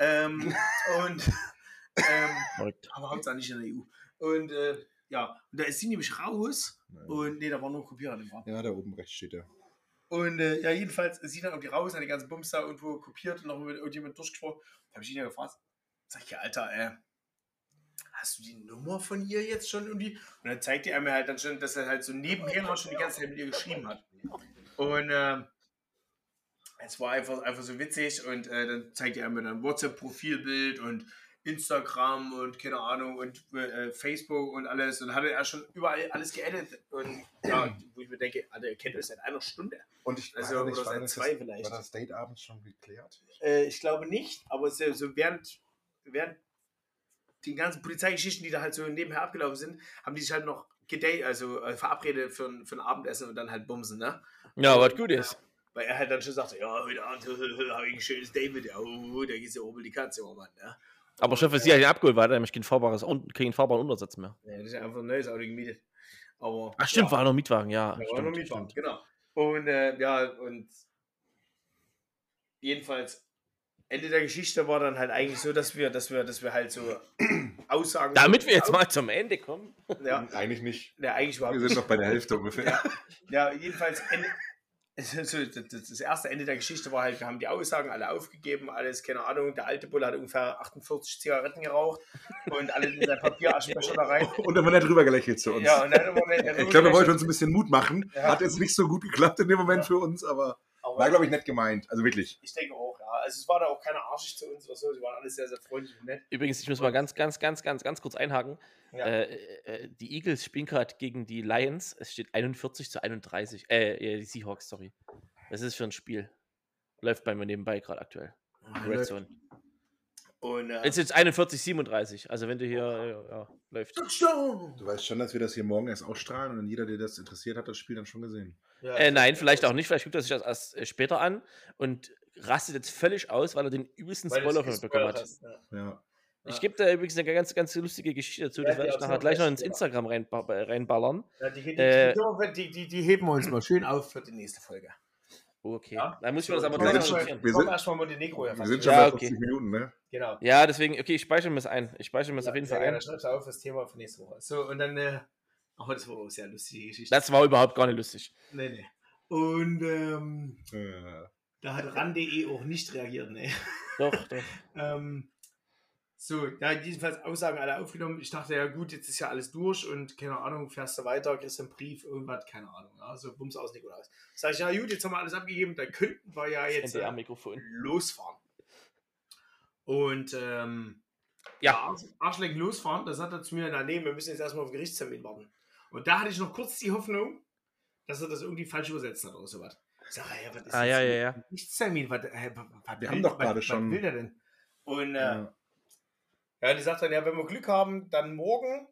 Aber hauptsächlich nicht in der EU. Und ja, und da ist sie nämlich raus. Nein. Und nee, da war nur Kopierer im Raum. Ja, da oben rechts steht er. Und ja, jedenfalls ist sie dann irgendwie raus, hat die ganzen Bums da irgendwo kopiert und noch mit irgendjemand durchgesprochen. Da habe ich ihn ja gefragt, sag ich, ja, Alter, hast du die Nummer von ihr jetzt schon irgendwie? Und dann zeigt er mir halt dann schon, dass er halt so nebenher noch schon die ganze Zeit mit ihr geschrieben hat. Und es war einfach so witzig und dann zeigt er mir dann WhatsApp-Profilbild und Instagram und keine Ahnung und Facebook und alles und hatte er schon überall alles geedit und ja, wo ich mir denke, Alter, ihr kennt euch seit einer Stunde. Und ich also oder seit 2 vielleicht. War das Date abends schon geklärt? Ich glaube nicht, aber so während den ganzen Polizeigeschichten, die da halt so nebenher abgelaufen sind, haben die sich halt noch verabredet für ein Abendessen und dann halt bumsen, ne? Ja, was gut ist. Weil er halt dann schon sagte, ja, heute Abend habe ich ein schönes Date mit dir. Oh, da geht's ja oben die Katze, oh Mann, ne? Aber schon für sie hat ihn abgeholt, weil er nämlich keinen fahrbaren Untersatz mehr. Ja, das ist ja einfach ein neues Auto gemietet. Aber, ach stimmt, war noch Mietwagen, ja. War noch Mietwagen, genau. Und ja, und jedenfalls Ende der Geschichte war dann halt eigentlich so, dass wir halt so Aussagen... Damit wir jetzt mal zum Ende kommen. Ja. Eigentlich nicht. Ja, eigentlich überhaupt wir sind noch bei der Hälfte ungefähr. Ja, jedenfalls Das erste Ende der Geschichte war halt, wir haben die Aussagen alle aufgegeben, alles, keine Ahnung, der alte Bulle hat ungefähr 48 Zigaretten geraucht und alle in sein Papieraschenbecher da rein. Und dann war er drüber gelächelt zu uns. Ja, und dann ich glaube, er wollte uns ein bisschen Mut machen. Ja. Hat jetzt nicht so gut geklappt in dem Moment für uns, aber war, glaube ich, nett gemeint. Also wirklich. Ich denke auch, ja. Also es war da auch keiner arschig zu uns oder so, sie waren alle sehr, sehr freundlich und nett. Übrigens, ich muss mal ganz kurz einhaken. Ja. Die Eagles spielen gerade gegen die Lions. Es steht 41-31. Die Seahawks, sorry. Was ist das für ein Spiel? Läuft bei mir nebenbei gerade aktuell. Red Zone. Und Es ist jetzt 41-37. Also wenn du hier läuft. Du weißt schon, dass wir das hier morgen erst ausstrahlen und jeder, der das interessiert, hat das Spiel dann schon gesehen. Ja, Nein, vielleicht auch nicht. Vielleicht guckt er sich das erst später an und rastet jetzt völlig aus, weil er den übelsten Spoiler von mir bekommen hat. Ja. Ich gebe da übrigens eine ganz, ganz lustige Geschichte dazu. Das werde ich nachher gleich noch ins Instagram reinballern. Ja, die heben wir uns mal schön auf für die nächste Folge. Okay. Ja. Dann muss ich mir das aber Wir trotzdem sind notieren. wir Kommen sind- erstmal Montenegro. Wir sind schon Ja, bei okay. 50 Minuten, ne? Genau. Ja, deswegen, okay, ich speichere mir das ein. Ich speichere mir das auf jeden Fall ein. Dann schreibst du auf das Thema für nächste Woche. So, und dann, das war auch eine sehr lustige Geschichte. Das war überhaupt gar nicht lustig. Nee. Und Ja. da hat RAN.de auch nicht reagiert, ne. Doch. So, ja, jedenfalls Aussagen alle aufgenommen. Ich dachte, ja gut, jetzt ist ja alles durch und keine Ahnung, fährst du weiter, kriegst einen Brief, irgendwas, keine Ahnung. Ja, so Bums aus, Nikolaus. Sag ich, ja gut, jetzt haben wir alles abgegeben, dann könnten wir ja jetzt NDR-Mikrofon. losfahren. Und Arschlecken losfahren, da sagt er zu mir, na nee, wir müssen jetzt erstmal auf den Gerichtstermin warten. Und da hatte ich noch kurz die Hoffnung, dass er das irgendwie falsch übersetzt hat oder sowas. Ich sag, ja, was ist das? Ja. Gerichtstermin, was Wir haben doch gerade schon. Was will der denn? Und Ja. die sagt dann, ja, wenn wir Glück haben, dann morgen,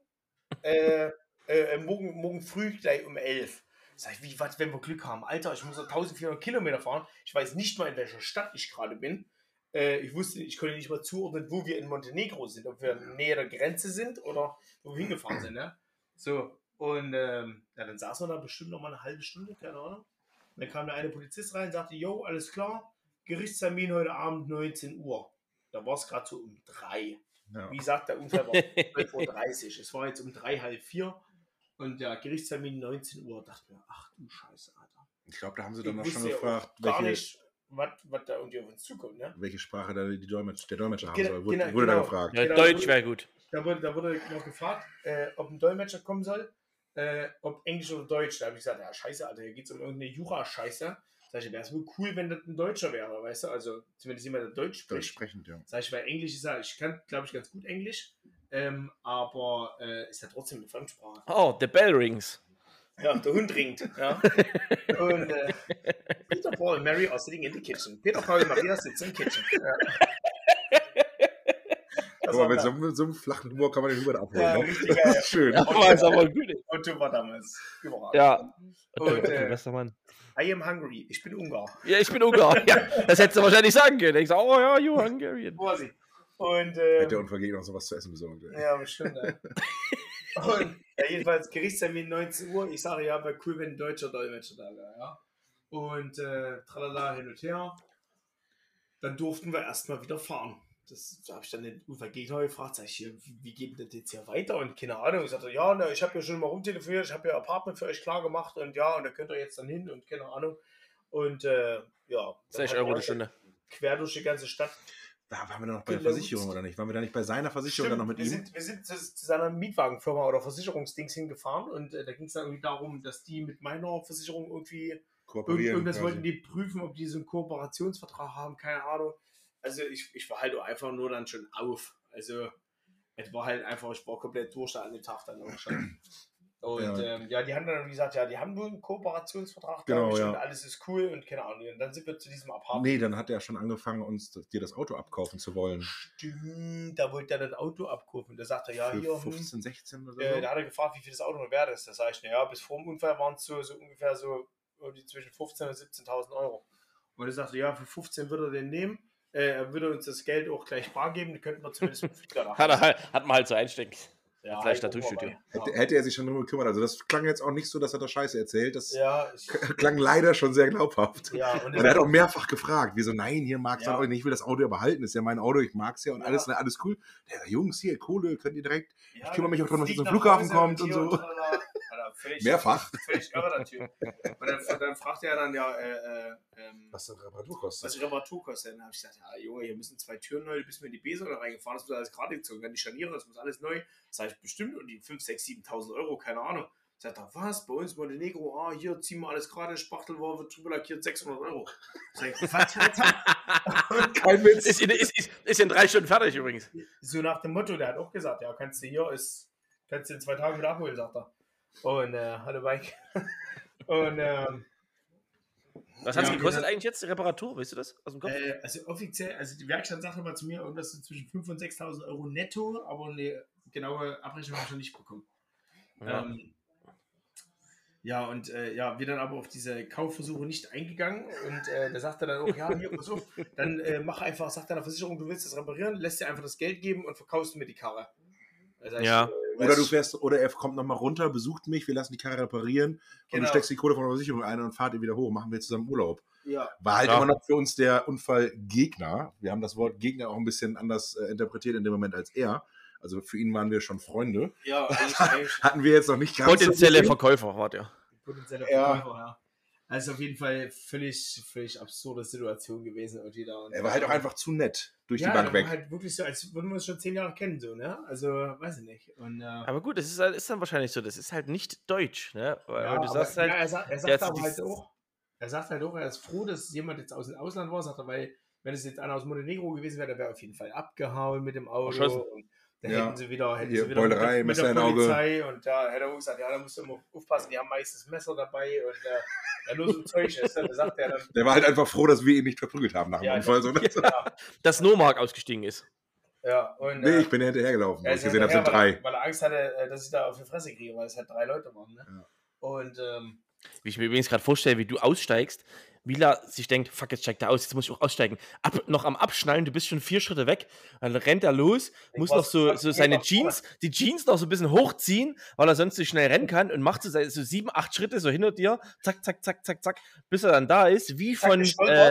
morgen früh gleich um 11. Sag ich, wie, was, wenn wir Glück haben? Alter, ich muss noch 1400 Kilometer fahren. Ich weiß nicht mal, in welcher Stadt ich gerade bin. Ich konnte nicht mal zuordnen, wo wir in Montenegro sind. Ob wir näher der Grenze sind oder wo wir hingefahren sind. Ne? So, und dann saßen wir da bestimmt noch mal eine halbe Stunde, keine Ahnung. Und dann kam der eine Polizist rein und sagte, jo, alles klar, Gerichtstermin heute Abend 19 Uhr. Da war es gerade so um 3. Ja. Wie gesagt, der Unfall war 12:30 Uhr. Es war jetzt um 3, halb 4. Und der Gerichtstermin 19 Uhr. Dachte mir, ach du Scheiße, Alter. Ich glaube, da haben sie dann noch Ich schon wusste gefragt, ja gar nicht, was da irgendwie auf uns zukommt. Ne? welche Sprache da der Dolmetscher haben Genau, soll. Wurde genau. da gefragt. Ja, Genau, Deutsch wäre gut. Da wurde noch gefragt, ob ein Dolmetscher kommen soll, ob Englisch oder Deutsch. Da habe ich gesagt, ja scheiße, Alter, hier geht es um irgendeine Jura-Scheiße. Sag ich, wäre es wohl cool, wenn das ein Deutscher wäre, weißt du? Also zumindest jemand, der Deutsch spricht. Deutschsprechend, ja. Sag ich, weil Englisch ist ja, ich kann, glaube ich, ganz gut Englisch, aber ist ja trotzdem eine Fremdsprache. Oh, the bell rings. Ja, der Hund ringt. Ja. Und Peter, Paul and Mary are sitting in the kitchen. Peter, Paul und Maria sitzen im Kitchen. Ja. Das Aber war mit da. so einem flachen Humor kann man den Humor abholen. Ja, Ne? richtig Das geil. ist schön. Ja, aber ist aber gut. Otto war damals überall. Ja. Und, Bester Mann. I am hungry. Ich bin Ungar. Ja, ich bin Ungar. Ja, das hättest du wahrscheinlich sagen können. Ich sage, oh ja, you Hungarian. Quasi. Und Hat der Unvergehen noch sowas zu essen besorgt. Ey. ja, bestimmt. Und jedenfalls Gerichtstermin 19 Uhr. Ich sage, ja, wäre cool, wenn ein deutscher Dolmetscher da wäre. Ja. Und tralala, hin und her. Dann durften wir erstmal wieder fahren. Da habe ich dann den Unvergegner gefragt, sag ich, wie geht denn das jetzt hier weiter? Und keine Ahnung. Ich sagte, ja, ne, ich habe ja schon mal rumtelefoniert, ich habe ja Apartment für euch klar gemacht und ja, und da könnt ihr jetzt dann hin und keine Ahnung. Und ja. 60 Euro die Stunde. Quer durch die ganze Stadt. Da waren wir dann noch bei der Genau. Versicherung, oder nicht? Waren wir da nicht bei seiner Versicherung Stimmt, dann noch mit ihm? wir sind zu seiner Mietwagenfirma oder Versicherungsdings hingefahren und da ging es dann irgendwie darum, dass die mit meiner Versicherung irgendwie Kooperieren. irgendwas quasi. wollten die prüfen, ob die so einen Kooperationsvertrag haben, keine Ahnung. Also ich war halt auch einfach nur dann schon auf. Also es war halt einfach, ich war komplett durch da an dem Tag dann auch schon. Und Ja. die haben dann gesagt, ja, die haben wohl einen Kooperationsvertrag, Genau, glaub ich, ja. und alles ist cool und keine Ahnung. Und dann sind wir zu diesem Apartment. Nee, dann hat er schon angefangen, dir das Auto abkaufen zu wollen. Stimmt, da wollte er das Auto abkaufen. Da sagt er, ja, Für hier, 15, 16 oder so. da hat er gefragt, wie viel das Auto noch wert ist. Da sage ich, naja, bis vor dem Unfall waren es so ungefähr so irgendwie zwischen 15.000 und 17.000 Euro. Und er sagte, ja, für 15 würde er den nehmen. Er würde uns das Geld auch gleich bar geben, die könnten wir zumindest mit Flieger da Hat man halt so einstecken. ja, vielleicht halt Tattoo-Studio. auch dabei. Hätte er sich schon drum gekümmert. Also das klang jetzt auch nicht so, dass er da Scheiße erzählt. Das Ja, klang leider schon sehr glaubhaft. ja, Und er hat auch mehrfach gefragt, wieso, nein, hier mag es Ja. euch nicht, ich will das Auto ja behalten, ist ja mein Auto, ich mag es ja und Ja. alles cool. Der sagt, Jungs, hier, Kohle, könnt ihr direkt, ja, ich kümmere mich auch darum, dass es fliegt zum nach Flughafen Hause kommt und hier so. tralala. Hat er Mehrfach. Völlig irre, der Typ. Und dann fragt er dann Was die Reparatur kostet. was die Reparatur kostet. Dann habe ich gesagt, ja Junge, hier müssen 2 Türen neu, bis wir in die B-Säule reingefahren, das muss alles gerade gezogen werden, die Scharniere, das muss alles neu. Das sage ich bestimmt und die 5, 6, 7.000 Euro, keine Ahnung. Sagt er, was? Bei uns Montenegro, hier ziehen wir alles gerade, Spachtelwar wird drüber lackiert, 600 Euro. Sag ich, was, Alter? Kein Witz. Ist in 3 Stunden fertig übrigens. So nach dem Motto, der hat auch gesagt, ja, kannst du in 2 Tagen wieder abholen, sagt er. Und, hallo Mike. Und, Was hat es gekostet eigentlich jetzt, die Reparatur? Weißt du das aus dem Kopf? also offiziell, also die Werkstatt sagte mal zu mir, irgendwas so zwischen 5.000 und 6.000 Euro netto, aber eine genaue Abrechnung habe ich noch nicht bekommen. Ja. Wir dann aber auf diese Kaufversuche nicht eingegangen und da sagt er dann auch, ja, hier, pass auf, dann mach einfach, sagt deiner Versicherung, du willst das reparieren, lässt dir einfach das Geld geben und verkaufst mir die Karre. Das heißt, Ja. Oder er kommt nochmal runter, besucht mich, wir lassen die Karre reparieren und Genau. du steckst die Kohle von der Versicherung ein und fahrt ihr wieder hoch, machen wir zusammen Urlaub. Ja, War halt Ja. immer noch für uns der Unfallgegner. Wir haben das Wort Gegner auch ein bisschen anders interpretiert in dem Moment als er. Also für ihn waren wir schon Freunde. ja, eigentlich Hatten wir jetzt noch nicht ganz Potenzielle so Verkäufer, wart ihr. potenzielle Ja. Verkäufer, ja. Also auf jeden Fall völlig absurde Situation gewesen irgendwie da. Und Er war halt auch einfach zu nett durch die ja, Bank er weg. war halt wirklich so, als würden wir uns schon 10 Jahre kennen, so, ne? Also, weiß ich nicht. Und, Aber gut, das ist dann wahrscheinlich so, das ist halt nicht deutsch, ne? Weil ja, du sagst halt, er sagt jetzt aber die- halt auch, er ist froh, dass jemand jetzt aus dem Ausland war, sagt er, weil wenn es jetzt einer aus Montenegro gewesen wäre, der wäre auf jeden Fall abgehauen mit dem Auto. Erschossen. Und da Ja. hätten sie wieder Hier, mit Beulerei, der Messer im Auge. Polizei und da hätte er auch gesagt, ja, da musst du immer aufpassen, die haben meistens Messer dabei und ja, nur so Zeug ist. Da sagt er dann, Der war halt einfach froh, dass wir ihn nicht verprügelt haben nach dem Ja, Unfall. So, ne? dass Nomark ausgestiegen ist. ja, und Nee, ich bin hinterhergelaufen. er Weil ist ich gesehen habe, sind hinterher, 3. weil er Angst hatte, dass ich da auf die Fresse kriege, weil es halt 3 Leute waren. Ne? Ja. Und Wie ich mir übrigens gerade vorstelle, wie du aussteigst, Mila sich denkt, fuck, jetzt steigt er aus, jetzt muss ich auch aussteigen. Noch am Abschnallen, du bist schon 4 Schritte weg, dann rennt er los, muss noch so seine Jeans, die Jeans noch so ein bisschen hochziehen, weil er sonst nicht schnell rennen kann und macht so 7, 8 Schritte so hinter dir, zack, zack, zack, zack, zack, bis er dann da ist, wie von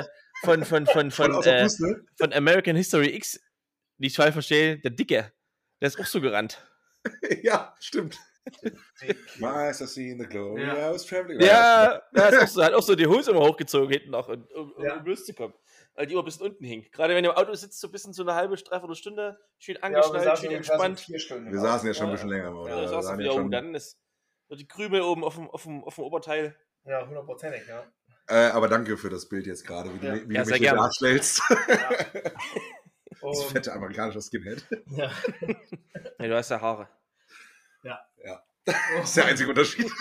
American History X, nicht falsch verstehe, der Dicke, der ist auch so gerannt. Ja, stimmt. Meister seen the glory, Ja. I was traveling. Ja, er ist auch so, hat auch so die Hose immer hochgezogen hinten noch, um Ja. loszukommen. Weil die immer ein bisschen unten hing. Gerade wenn du im Auto sitzt, so ein bisschen so eine halbe, dreiviertel Stunde, schön wir angeschnallt, saßen schön ungefähr so entspannt. 4 Stunden. Wir saßen ja schon ein bisschen länger im Auto. Ja, Wir da saß er waren wieder ja oben, schon, dann ist so die Krümel oben auf dem Oberteil. Ja, 100%, ja. aber danke für das Bild jetzt gerade, wie Ja. du, wie Ja, du sehr mich hier gerne. darstellst. Das Und, fette amerikanische Skinhead. ja. Ja, du hast ja Haare. Das ist der einzige Unterschied.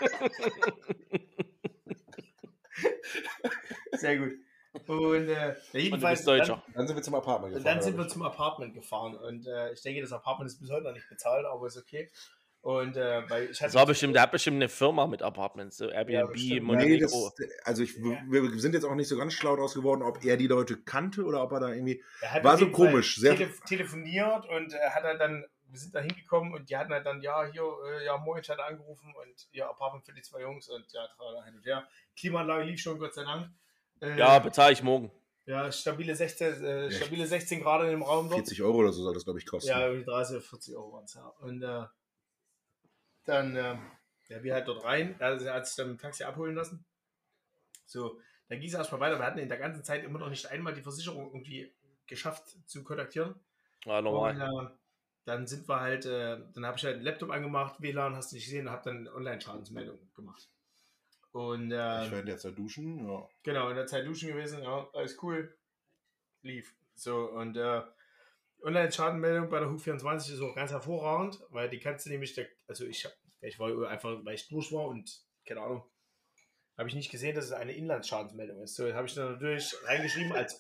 Sehr gut. Und Und du jedenfalls, bist Deutscher. Dann sind wir zum Apartment dann sind wir zum Apartment gefahren. Und ich denke, das Apartment ist bis heute noch nicht bezahlt, aber ist okay. Und weil ich hatte. Der hat bestimmt eine Firma mit Apartments, so Airbnb, bestimmt. Montenegro. Wir sind jetzt auch nicht so ganz schlau draus geworden, ob er die Leute kannte oder ob er da irgendwie. Er hat War auf so jeden Fall komisch, sehr- telefoniert und hat halt dann, wir sind da hingekommen und die hatten halt dann, moin, ich hatte angerufen und ihr Apartment für die 2 Jungs und ja, hin und her. Klimaanlage lief schon, Gott sei Dank. Ja, bezahle ich morgen. Ja, stabile 16 Grad in dem Raum dort. 40 Euro oder so soll das, glaube ich, kosten. Ja, irgendwie 30 oder 40 Euro waren es, ja. Und dann, wir halt dort rein, also er hat sich dann im Taxi abholen lassen. So, dann ging es erstmal weiter. Wir hatten in der ganzen Zeit immer noch nicht einmal die Versicherung irgendwie geschafft zu kontaktieren. Ja, normal. Und dann sind wir halt, dann habe ich halt einen Laptop angemacht, WLAN, hast du nicht gesehen, und habe dann Online-Schadensmeldung gemacht. Und Ich werde jetzt halt duschen. Ja. genau, in der Zeit duschen gewesen, ja, alles cool. Lief. So, und Online-Schadenmeldung bei der HUK24 ist auch ganz hervorragend, weil die kannst du nämlich, ich war einfach, weil ich durch war und, keine Ahnung, habe ich nicht gesehen, dass es eine Inlandsschadensmeldung ist. So, habe ich dann natürlich reingeschrieben als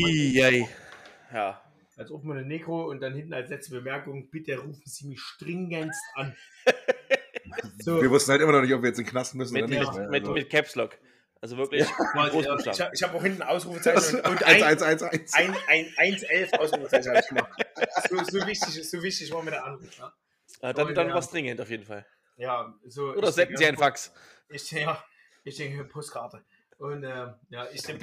Ja. als Ort Montenegro und dann hinten als letzte Bemerkung, bitte rufen Sie mich stringendst an. So, Wir wussten halt immer noch nicht, ob wir jetzt in den Knast müssen Mit, oder nicht. ne? mit Caps Lock. Also wirklich Großbuchstaben. ich habe auch hinten Ausrufezeichen und 1111. ein 111 Ausrufezeichen habe ich gemacht. So wichtig war mir der Anruf. Ja, Dann war es dringend auf jeden Fall. ja so. Oder senden Sie einen Fax. Ich denke Postkarte. Und ich den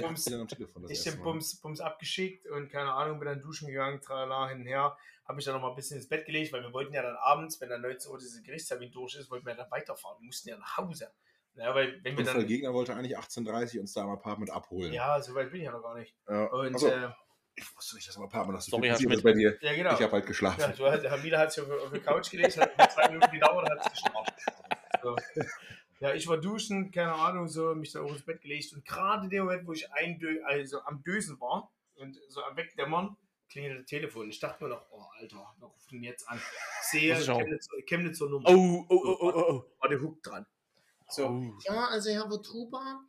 Bums abgeschickt und keine Ahnung, bin dann duschen gegangen, tralala, hin und her. Habe mich dann noch mal ein bisschen ins Bett gelegt, weil wir wollten ja dann abends, wenn dann 19 Uhr dieser Gerichtstermin durch ist, wollten wir dann weiterfahren. Wir mussten ja nach Hause. Ja, weil wenn wir dann... Der Gegner wollte eigentlich 18:30 uns da am Apartment abholen. Ja, so weit bin ich ja noch gar nicht. Ja. Und, ich wusste nicht, dass am Apartment das Sorry, Herr Schmidt. bei dir. Ja, genau. Ich habe halt geschlafen. Ja, der Hamida hat sich auf die Couch gelegt, hat 2 Minuten gedauert, hat geschlafen. So. Ja, ich war duschen, keine Ahnung, so, mich dann auch ins Bett gelegt. Und gerade in dem Moment, wo ich am Dösen war und so am Wegdämmern, klingelt das Telefon. Ich dachte mir noch, oh Alter, wer ruft denn jetzt an? Sehe Chemnitzer Nummer. Oh. War der Hook dran. So. Ja, also Herr Wotruba,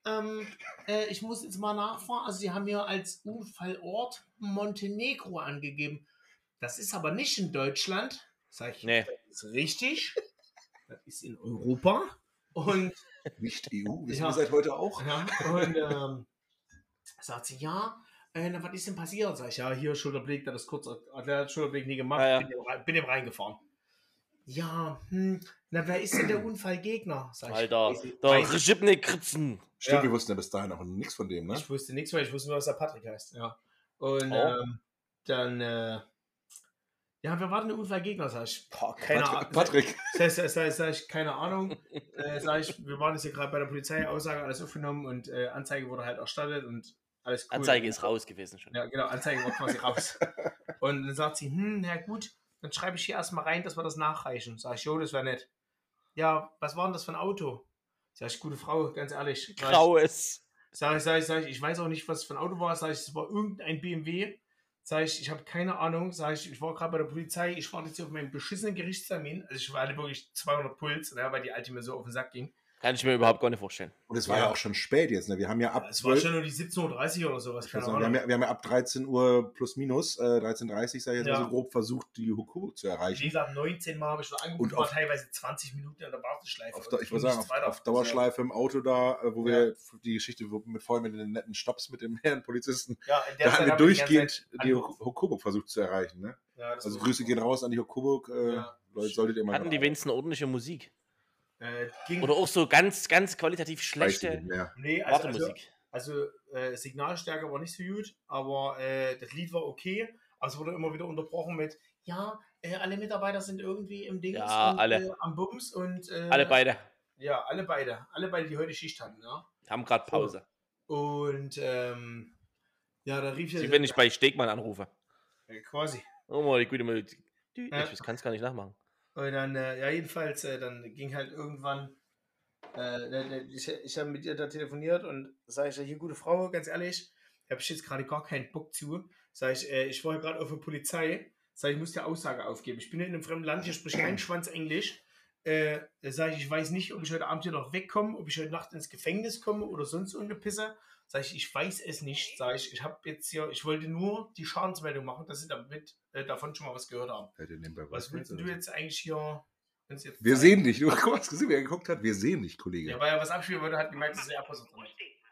ich muss jetzt mal nachfragen. Also Sie haben ja als Unfallort Montenegro angegeben. Das ist aber nicht in Deutschland. Sag ich, Nee. Das ist richtig. Das ist in Europa. Und Nicht EU, wissen wir seit heute auch. ja, und sagt sie, ja, was ist denn passiert? Sag ich, ja, hier Schulterblick, der hat Schulterblick nie gemacht, Ja. bin dem reingefahren. Ja, wer ist denn der Unfallgegner? Sag ich, Alter, der Rejibnik Kritzen. Stimmt, wir wussten ja bis dahin auch nichts von dem, ne? Ich wusste nichts, weil ich wusste nur, dass er Patrick heißt. Ja. Und dann, wer war denn der Unfallgegner? Sag ich, keine Ahnung. Patrick. Sag ich, keine Ahnung. Sag ich, wir waren jetzt hier gerade bei der Polizei, Aussage, alles aufgenommen und Anzeige wurde halt erstattet und alles cool. Anzeige ist raus gewesen schon. Ja, genau, Anzeige war quasi raus. Und dann sagt sie, na gut, dann schreibe ich hier erstmal rein, dass wir das nachreichen. Sag ich, jo, das wäre nett. Ja, was war denn das für ein Auto? Sag ich, gute Frau, ganz ehrlich. Graues. Sag ich weiß auch nicht, was es für ein Auto war. Sag ich, es war irgendein BMW. Sag ich habe keine Ahnung. Sag ich war gerade bei der Polizei. Ich warte jetzt hier auf meinen beschissenen Gerichtstermin. Also ich hatte wirklich 200 Puls, weil die Alte mir so auf den Sack ging. Kann ich mir überhaupt gar nicht vorstellen. Und es war ja auch schon spät jetzt, ne? Wir haben ja ab es war schon nur die 17:30 Uhr oder sowas. wir haben ja ab 13 Uhr plus minus, 13:30 sei jetzt so grob versucht, die Hukubo zu erreichen. Wie gesagt, 19 Mal habe ich schon angerufen, war teilweise 20 Minuten an der Warteschleife. Ich würde sagen, auf Dauerschleife im Auto da, wo wir die Geschichte mit den netten Stops mit dem Herrn Polizisten, da haben wir durchgehend die Hukubo versucht zu erreichen. Ne? Ja, also Grüße gehen raus an die Hukubo. Solltet ihr mal hatten die wenigstens ordentliche Musik? Ging oder auch so ganz, ganz qualitativ schlechte Wartemusik. Also Signalstärke war nicht so gut, aber das Lied war okay. Aber es wurde immer wieder unterbrochen mit, alle Mitarbeiter sind irgendwie im Ding alle. Am Bums und alle beide. Ja, alle beide, die heute Schicht hatten, ja. Haben gerade Pause. Und da rief Sie, wenn ich bei Stegmann anrufe. Quasi. Oh mal, die gute Melodie. Ich kann es gar nicht nachmachen. Und dann, jedenfalls, dann ging halt irgendwann, ich habe mit ihr da telefoniert und sage ich, hier, gute Frau, ganz ehrlich, habe ich jetzt gerade gar keinen Bock zu. Sage ich, ich war ja gerade auf der Polizei, sage ich, muss die Aussage aufgeben. Ich bin in einem fremden Land, hier spricht kein Schwanz Englisch. Sage ich weiß nicht, ob ich heute Abend hier noch wegkomme, ob ich heute Nacht ins Gefängnis komme oder sonst irgendeine Pisse. Sag ich weiß es nicht. Sag ich ich wollte nur die Schadensmeldung machen, dass Sie davon schon mal was gehört haben. Was willst du jetzt eigentlich hier? Wir sehen dich. Du hast gesehen, wer geguckt hat. Wir sehen dich, Kollege. Ja, weil er was abspielen wollte, hat gemerkt, dass er Airpods drin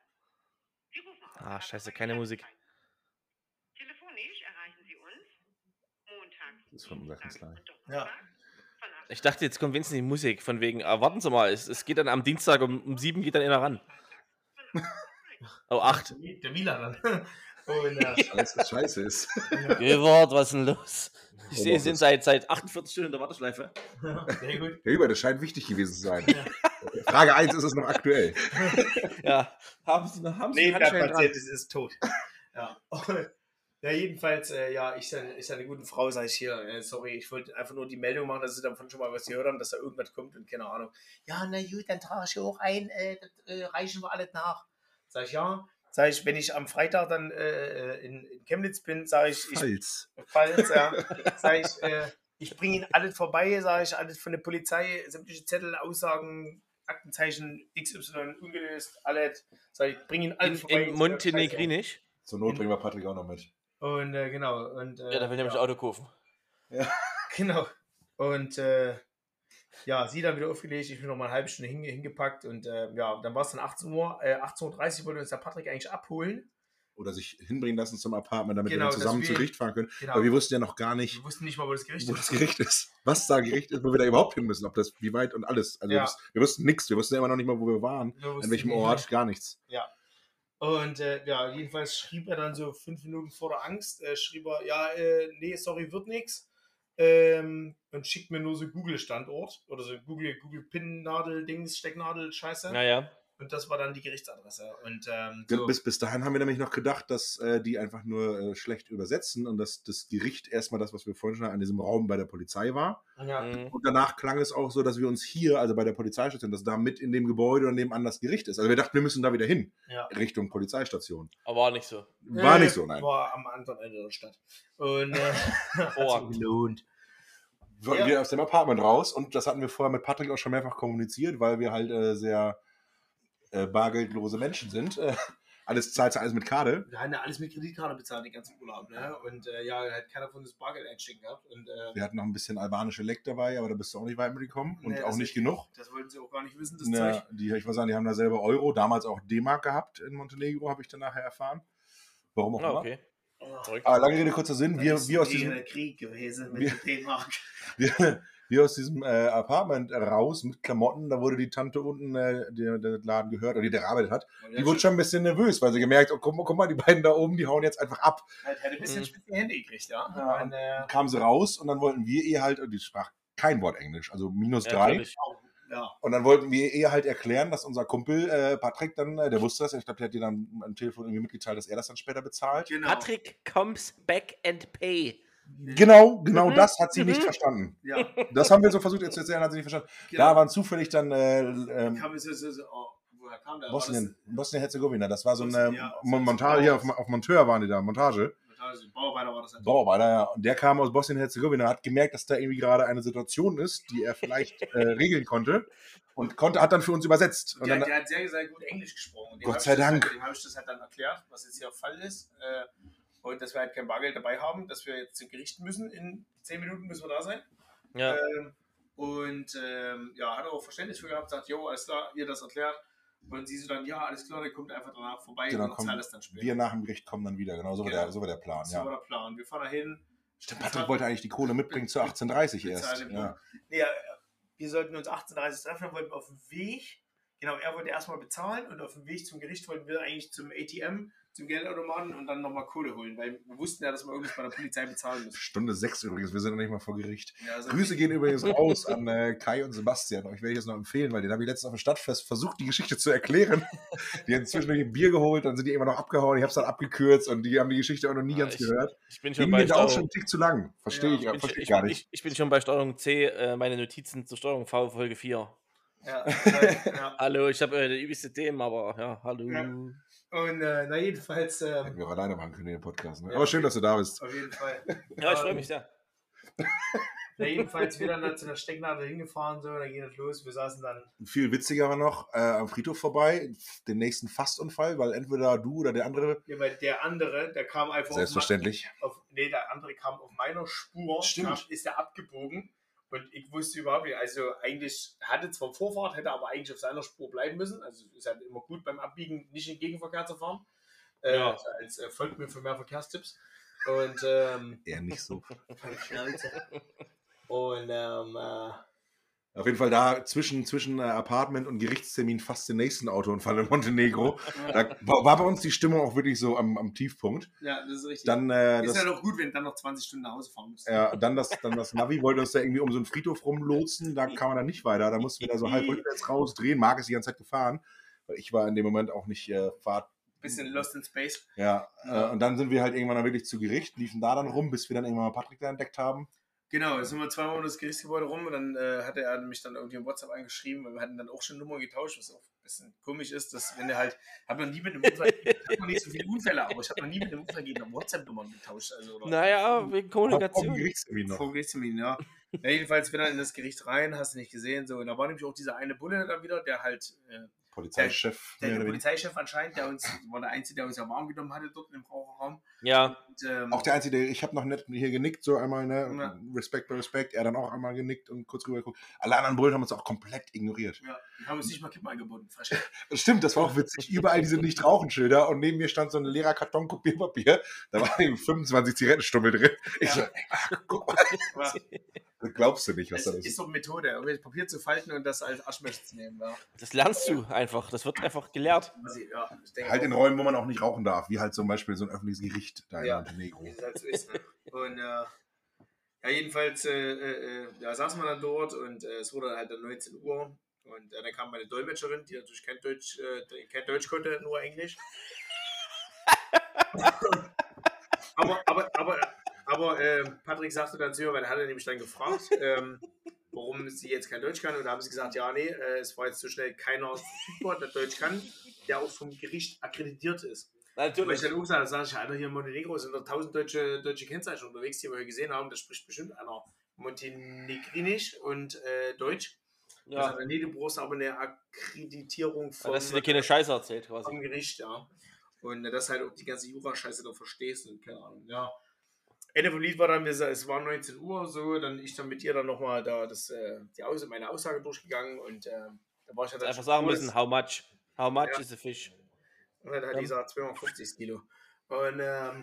hat. Scheiße, keine Musik. Telefonisch erreichen Sie uns montags. Das ist von unserer Kanzlei. Ja. Ich dachte, jetzt kommt wenigstens die Musik, von wegen, warten Sie mal, es geht dann am Dienstag um 7 geht dann einer ran. Oh, 8. Der Mila dann. Und, Scheiße ist. Gewort, was ist denn los? Ich sehe, Sie sind seit 48 Stunden in der Warteschleife. Sehr gut. Herr Hüber, das scheint wichtig gewesen zu sein. Ja. Frage 1, ist es noch aktuell? Ja. Haben Sie noch der Patient ist tot. Ja. Ja, jedenfalls, ich eine gute Frau, sage ich hier, sorry, ich wollte einfach nur die Meldung machen, dass Sie davon schon mal was gehört haben, dass da irgendwas kommt und keine Ahnung. Ja, na gut, dann trage ich auch ein, das reichen wir alles nach. Sag ich, ja. Sag ich, wenn ich am Freitag dann in Chemnitz bin, sage ich, Pfalz, ja. Sag ich, ich bringe Ihnen alles vorbei, sage ich, alles von der Polizei, sämtliche Zettel, Aussagen, Aktenzeichen, XY, ungelöst, alles. Sag ich, bringe Ihnen alles vorbei. In Montenegrinisch? Zur Not bringen wir Patrick auch noch mit. Und genau. Und, da will ich nämlich Auto kaufen. Ja. Genau. Und sie dann wieder aufgelegt, ich bin noch mal eine halbe Stunde hingepackt und dann war es dann 18 Uhr, 18:30 Uhr wollte uns der Patrick eigentlich abholen. oder sich hinbringen lassen zum Apartment, damit Genau, wir dann zusammen dass zu wir- Gericht fahren können. Genau. Aber wir wussten ja noch gar nicht, Wir wussten nicht mal, wo das Gericht wo ist. das Gericht ist, was da Gericht ist, wo wir da überhaupt hin müssen, ob das, wie weit und alles. Also Ja. wir wussten nichts, wir wussten ja immer noch nicht mal, wo wir waren, Wir wussten an welchem nicht. Ort, gar nichts. Ja. Und jedenfalls schrieb er dann so 5 Minuten vor der Angst, schrieb er, ja, nee, sorry, wird nix. Und schickt mir nur so Google-Standort oder so Google-Pin-Nadel-Dings, Stecknadel-Scheiße. Naja. Und das war dann die Gerichtsadresse. Und so. Bis dahin haben wir nämlich noch gedacht, dass die einfach nur schlecht übersetzen und dass das Gericht erstmal das, was wir vorhin schon an diesem Raum bei der Polizei war. Ja. Mhm. Und danach klang es auch so, dass wir uns hier, also bei der Polizeistation, dass da mit in dem Gebäude und nebenan das Gericht ist. Also wir dachten, wir müssen da wieder hin, Ja. Richtung Polizeistation. Aber war nicht so. War nicht so, nein. War am anderen Ende der Stadt. Und hat Oh. sich gelohnt. Wollten Ja. wir aus dem Apartment raus und das hatten wir vorher mit Patrick auch schon mehrfach kommuniziert, weil wir halt sehr bargeldlose Menschen sind. Alles zahlt alles mit Karte. Wir haben ja alles mit Kreditkarte bezahlt, den ganzen Urlaub. Ne? Und hat keiner von uns Bargeld einstecken gehabt. Und Wir hatten noch ein bisschen albanische Leck dabei, aber da bist du auch nicht weit mitgekommen und Nee, auch das nicht ist- genug. das wollten sie auch gar nicht wissen, das Zeug. Ja, ich weiß sagen, die haben da selber Euro, damals auch D-Mark gehabt in Montenegro, habe ich dann nachher erfahren. Warum auch Ah, immer. okay. Oh, Verrückt. Aber lange Rede, kurzer Sinn, wir aus diesem der Krieg gewesen wir- mit D-Mark. wir aus diesem Apartment raus mit Klamotten, da wurde die Tante unten, der Laden gehört, oder die gearbeitet hat, die wurde schon ein bisschen nervös, weil sie gemerkt, oh, guck mal, die beiden da oben, die hauen jetzt einfach ab. Halt, hätte ein bisschen Mhm. spitze Hände gekriegt, ja. Ja, Und, Kamen sie raus und dann wollten wir ihr halt, und die sprach kein Wort Englisch, also -3. natürlich. ja. Und dann wollten wir ihr halt erklären, dass unser Kumpel Patrick dann, der wusste das, ich glaube, der hat dir dann am Telefon irgendwie mitgeteilt, dass er das dann später bezahlt. Genau. Patrick comes back and pay. Genau Mhm. das hat sie nicht Mhm. verstanden. Ja, Das haben wir so versucht jetzt zu erzählen, hat sie nicht verstanden. genau. Da waren zufällig dann Kam es so, woher kam der? Bosnien-Herzegowina. Das war so eine Bosnien, ja. Montage, hier auf Monteur waren die da, Montage. Bauarbeiter war das halt. Bauarbeiter, ja. Und der kam aus Bosnien-Herzegowina, hat gemerkt, dass da irgendwie gerade eine Situation ist, die er vielleicht regeln konnte. Und hat dann für uns übersetzt. Und Der, dann, der hat sehr, sehr gut Englisch gesprochen. Dem Gott hab ich sei das Dank. Halt, dem habe ich das halt dann erklärt, was jetzt hier der Fall ist. Und dass wir halt kein Bargeld dabei haben, dass wir jetzt zu Gericht müssen. In 10 Minuten müssen wir da sein. Ja. Hat er auch Verständnis für gehabt, sagt, jo, alles klar, ihr das erklärt. Und sie so dann, ja, alles klar, der kommt einfach danach vorbei Genau, und zahlt das dann später. wir nach dem Gericht kommen dann wieder. Genau, so Genau. war der Plan. So war Ja. der Plan. Wir fahren dahin. Stimmt, Patrick wollte eigentlich die Kohle mitbringen zu 18:30 erst. bezahlen. Ja. Nee, wir sollten uns 18:30 treffen, dann wollten wir auf dem Weg, genau, er wollte erstmal bezahlen und auf dem Weg zum Gericht wollten wir eigentlich zum ATM, zum Geldautomaten und dann nochmal Kohle holen, weil wir wussten ja, dass wir irgendwas bei der Polizei bezahlen müssen. Stunde 6 übrigens, wir sind noch nicht mal vor Gericht. Ja, also Grüße gehen übrigens raus an Kai und Sebastian. Euch werde ich das noch empfehlen, weil den habe ich letztens auf dem Stadtfest versucht, die Geschichte zu erklären. Die haben zwischendurch ein Bier geholt, dann sind die immer noch abgehauen. Ich habe es dann abgekürzt und die haben die Geschichte auch noch nie ganz gehört. Ich bin schon Ging bei mir auch schon Steuerung, einen Tick zu lang. Verstehe Ja, ich gar nicht. ich bin schon bei Steuerung C, meine Notizen zur Steuerung V, Folge 4. ja. Hallo, ich habe die übelste Themen, aber ja, hallo. Ja. Und jedenfalls, Hätten wir auch alleine machen können in den Podcast. Ne? Ja. Aber schön, dass du da bist. auf jeden Fall. Ja, ich freue mich sehr. Jedenfalls wir dann zu der Stecknadel hingefahren, so, dann ging das los. Wir saßen dann, Viel witziger war noch am Friedhof vorbei, den nächsten Fastunfall, weil entweder du oder der andere, ja, weil der andere, der kam einfach selbstverständlich, der andere kam auf meiner Spur, Stimmt. ist der abgebogen und ich wusste überhaupt nicht, also eigentlich hatte zwar Vorfahrt, hätte aber eigentlich auf seiner Spur bleiben müssen, also ist halt immer gut beim Abbiegen nicht in den Gegenverkehr zu fahren, Ja. als folgt mir für mehr Verkehrstipps und eher nicht so. und Auf jeden Fall da zwischen Apartment und Gerichtstermin fast den nächsten Autounfall in Montenegro. Da war bei uns die Stimmung auch wirklich so am Tiefpunkt. ja, das ist richtig. Dann, ist ja doch gut, wenn du dann noch 20 Stunden nach Hause fahren musst. dann das Navi wollte uns da irgendwie um so einen Friedhof rumlotsen. Da kam man dann nicht weiter. Da mussten wir da so halb rückwärts rausdrehen. Marc ist die ganze Zeit gefahren, weil ich war in dem Moment auch nicht Bisschen Lost in Space. Ja, und dann sind wir halt irgendwann dann wirklich zu Gericht, liefen da dann rum, bis wir dann irgendwann mal Patrick da entdeckt haben. Genau, jetzt sind wir zweimal um das Gerichtsgebäude rum und dann hatte er mich dann irgendwie im WhatsApp angeschrieben, weil wir hatten dann auch schon Nummern getauscht, was auch ein bisschen komisch ist, dass wenn er halt, hab noch nie mit einem Unfall, ich hab noch nicht so viele Unfälle, aber ich habe noch nie mit einem Unfallgegner WhatsApp-Nummern getauscht. Also, oder Naja, wegen Auf dem Kommunikation. Gerichtstermin noch. vor Gerichtstermin, ja. Ja, jedenfalls bin dann in das Gericht rein, hast du nicht gesehen, so, und da war nämlich auch dieser eine Bulle dann wieder, der halt Polizeichef. Der mehr oder weniger. Polizeichef anscheinend, war der Einzige, der uns ja warm genommen hatte dort im Raucherraum. Ja, Und, Auch der Einzige, ich habe noch nicht hier genickt, so einmal, ne? Ja. Respekt bei Respekt. Er dann auch einmal genickt und kurz rüber geguckt. Alle anderen Bullen haben uns auch komplett ignoriert. ja, die haben uns nicht mal Kippen angeboten. Frisch. Das stimmt, das war auch witzig. Überall diese Nicht-Rauchen-Schilder und neben mir stand so ein leerer Karton Kopierpapier. Da waren eben 25 Zigarettenstummel drin. Ich so, guck mal, Ja. das glaubst du nicht, was Das da ist. ist doch Methode, irgendwie Papier zu falten und das als Aschenbecher zu nehmen. Ja. das lernst du einfach. Das wird einfach gelehrt. Ja, ich denke Halt auch, in Räumen, wo man auch nicht rauchen darf, wie halt zum Beispiel so ein öffentliches Gericht da Ja. in Montenegro. wie es halt so ist. Ne? Und ja, jedenfalls saßen wir dann dort und es wurde halt dann 19 Uhr. Und dann kam meine Dolmetscherin, die natürlich kein Deutsch konnte, nur Englisch. aber Patrick sagte dann zu ihr, weil er hatte nämlich dann gefragt, warum sie jetzt kein Deutsch kann. Und da haben sie gesagt, ja, nee, es war jetzt so schnell keiner verfügbar, der Deutsch kann, der auch vom Gericht akkreditiert ist. Weil ich Natürlich. dann auch gesagt habe, sage ich, Alter, hier in Montenegro sind da 1000 deutsche Kennzeichen unterwegs, die wir hier gesehen haben. Da spricht bestimmt einer Montenegrinisch und Deutsch. Ja. Ja, Also, nee, du brauchst aber eine Akkreditierung vom, dass du dir keine Scheiße erzählt quasi. vom Gericht, ja. Und dass halt auch die ganze Jura-Scheiße da verstehst und keine Ahnung, ja. Ende vom Lied war dann, es war 19 Uhr so, dann ich dann mit ihr dann nochmal da meine Aussage durchgegangen und da war ich halt Einfach sagen müssen, how much Ja. is a fish? Und dann hat die gesagt 250 Kilo. Und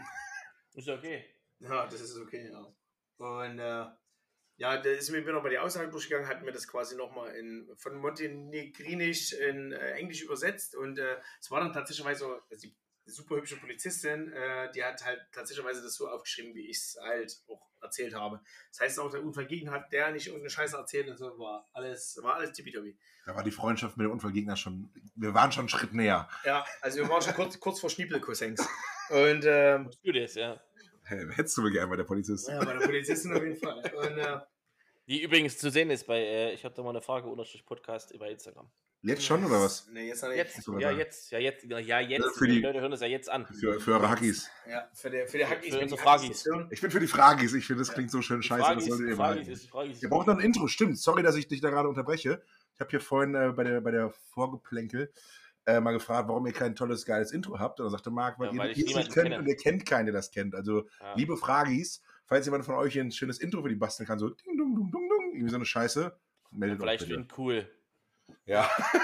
Ist okay. ja, das ist okay, ja. Und da ist mir noch mal die Aussage durchgegangen, hat mir das quasi nochmal von Montenegrinisch in Englisch übersetzt und es war dann tatsächlich so, die super hübsche Polizistin, die hat halt tatsächlich das so aufgeschrieben, wie ich es halt auch erzählt habe. Das heißt auch, der Unfallgegner hat der nicht irgendeine Scheiße erzählt und so, war alles tippitoppi. Da war die Freundschaft mit dem Unfallgegner schon, wir waren schon einen Schritt näher. Ja, also wir waren schon kurz vor Schniepelcousins. Und Du das, ja. Hey, hättest du mir gerne bei der Polizistin. ja, bei der Polizistin auf jeden Fall. Und Die übrigens zu sehen ist bei, ich habe da mal eine Frage Podcast über Instagram. Jetzt schon, oder was? Nee, jetzt noch nicht. Jetzt, so, ja, ja. jetzt. Für die die- Leute hören das ja jetzt an. Für eure Hackies. Ja, für die Hackis. Für wenn die unsere Hackis Fragis. das hören. Ich bin für die Fragis. Ich finde, das klingt so schön scheiße. Frage Das solltet ihr ist, behalten. Frage ist. Ihr braucht noch ein Intro, stimmt. Sorry, dass ich dich da gerade unterbreche. Ich habe hier vorhin bei der Vorgeplänkel mal gefragt, warum ihr kein tolles, geiles Intro habt. Und dann sagte Marc, weil Ja, weil ihr ich es nicht niemanden kennt kenne. und ihr kennt keinen, der das kennt. Also, Ja. liebe Fragis, falls jemand von euch ein schönes Intro für die basteln kann, so ding, dung, dung, dung, dung, irgendwie so eine Scheiße, meldet euch Vielleicht bitte. für ihn cool. Ja,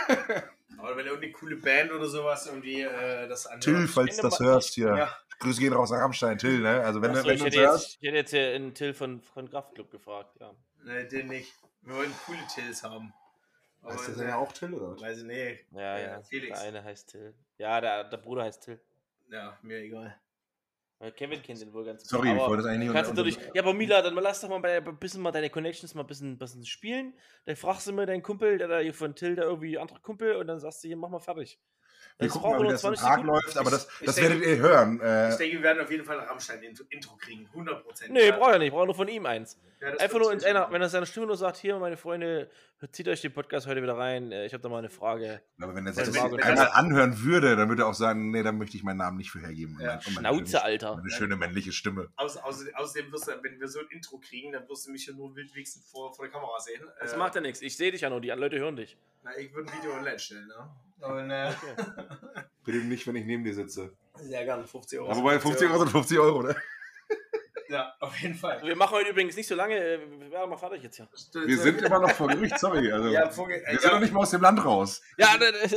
Aber wenn irgendeine coole Band oder sowas irgendwie das anhört. Till, falls du das hörst hier. Ja. Grüße gehen raus nach Rammstein, Till, ne? Also, wenn Achso, du ich uns hätte hörst. jetzt hier einen Till von Kraftklub gefragt, ja. Nee, den nicht. Wir wollen coole Tills haben. Heißt der denn ja auch Till, oder was? Weiß ich nicht. Ja. Felix. Der eine heißt Till. Ja, der Bruder heißt Till. Ja, mir egal. Weil Kevin kennt den wohl ganz gut. Sorry, ich Aber wollte das eigentlich nicht kannst du natürlich. Ja, aber Mila, dann lass doch mal ein bisschen mal deine Connections mal ein bisschen spielen. Dann fragst du mir deinen Kumpel, der da hier von Till, der irgendwie andere Kumpel, und dann sagst du hier, mach mal fertig. Wir Das gucken mal, brauchen wie nur das im 20 Tag Sekunden. läuft, aber das Ich werdet ihr hören. Ich denke, wir werden auf jeden Fall ein Rammstein-Intro kriegen. 100%. Nee, braucht er nicht, braucht nur von ihm eins. Ja, das Einfach wird nur in sicher. wenn er seine Stimme nur sagt, hier, meine Freunde, zieht euch den Podcast heute wieder rein. Ich habe da mal eine Frage. Aber wenn er sich Also das wenn- wenn einmal das- anhören würde, dann würde er auch sagen, nee, dann möchte ich meinen Namen nicht für hergeben. Ja. Und Schnauze, Alter. Eine schöne männliche Stimme. Außerdem wirst du, wenn wir so ein Intro kriegen, dann wirst du mich ja nur wildwichsen vor der Kamera sehen. Das macht ja nichts. Ich sehe dich ja nur, die Leute hören dich. Na, ich würde ein Video online stellen, ne? Und, Bitte nicht, wenn ich neben dir sitze. sehr gerne, 50 Euro. Aber wobei 50 Euro sind 50 Euro, ne? Ja, auf jeden Fall. Wir machen heute übrigens nicht so lange. Wir werden mal fertig jetzt hier. Wir sind immer noch vor Gericht, sorry. Also, Ja, wir sind noch nicht mal aus dem Land raus. Ja,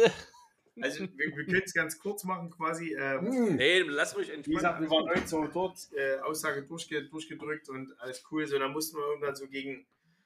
also wir können es ganz kurz machen quasi. nee, lass ruhig Wie entspannen. gesagt, wir waren 19 Uhr dort, Aussage durchgedrückt und alles cool. So, dann mussten wir irgendwann so gegen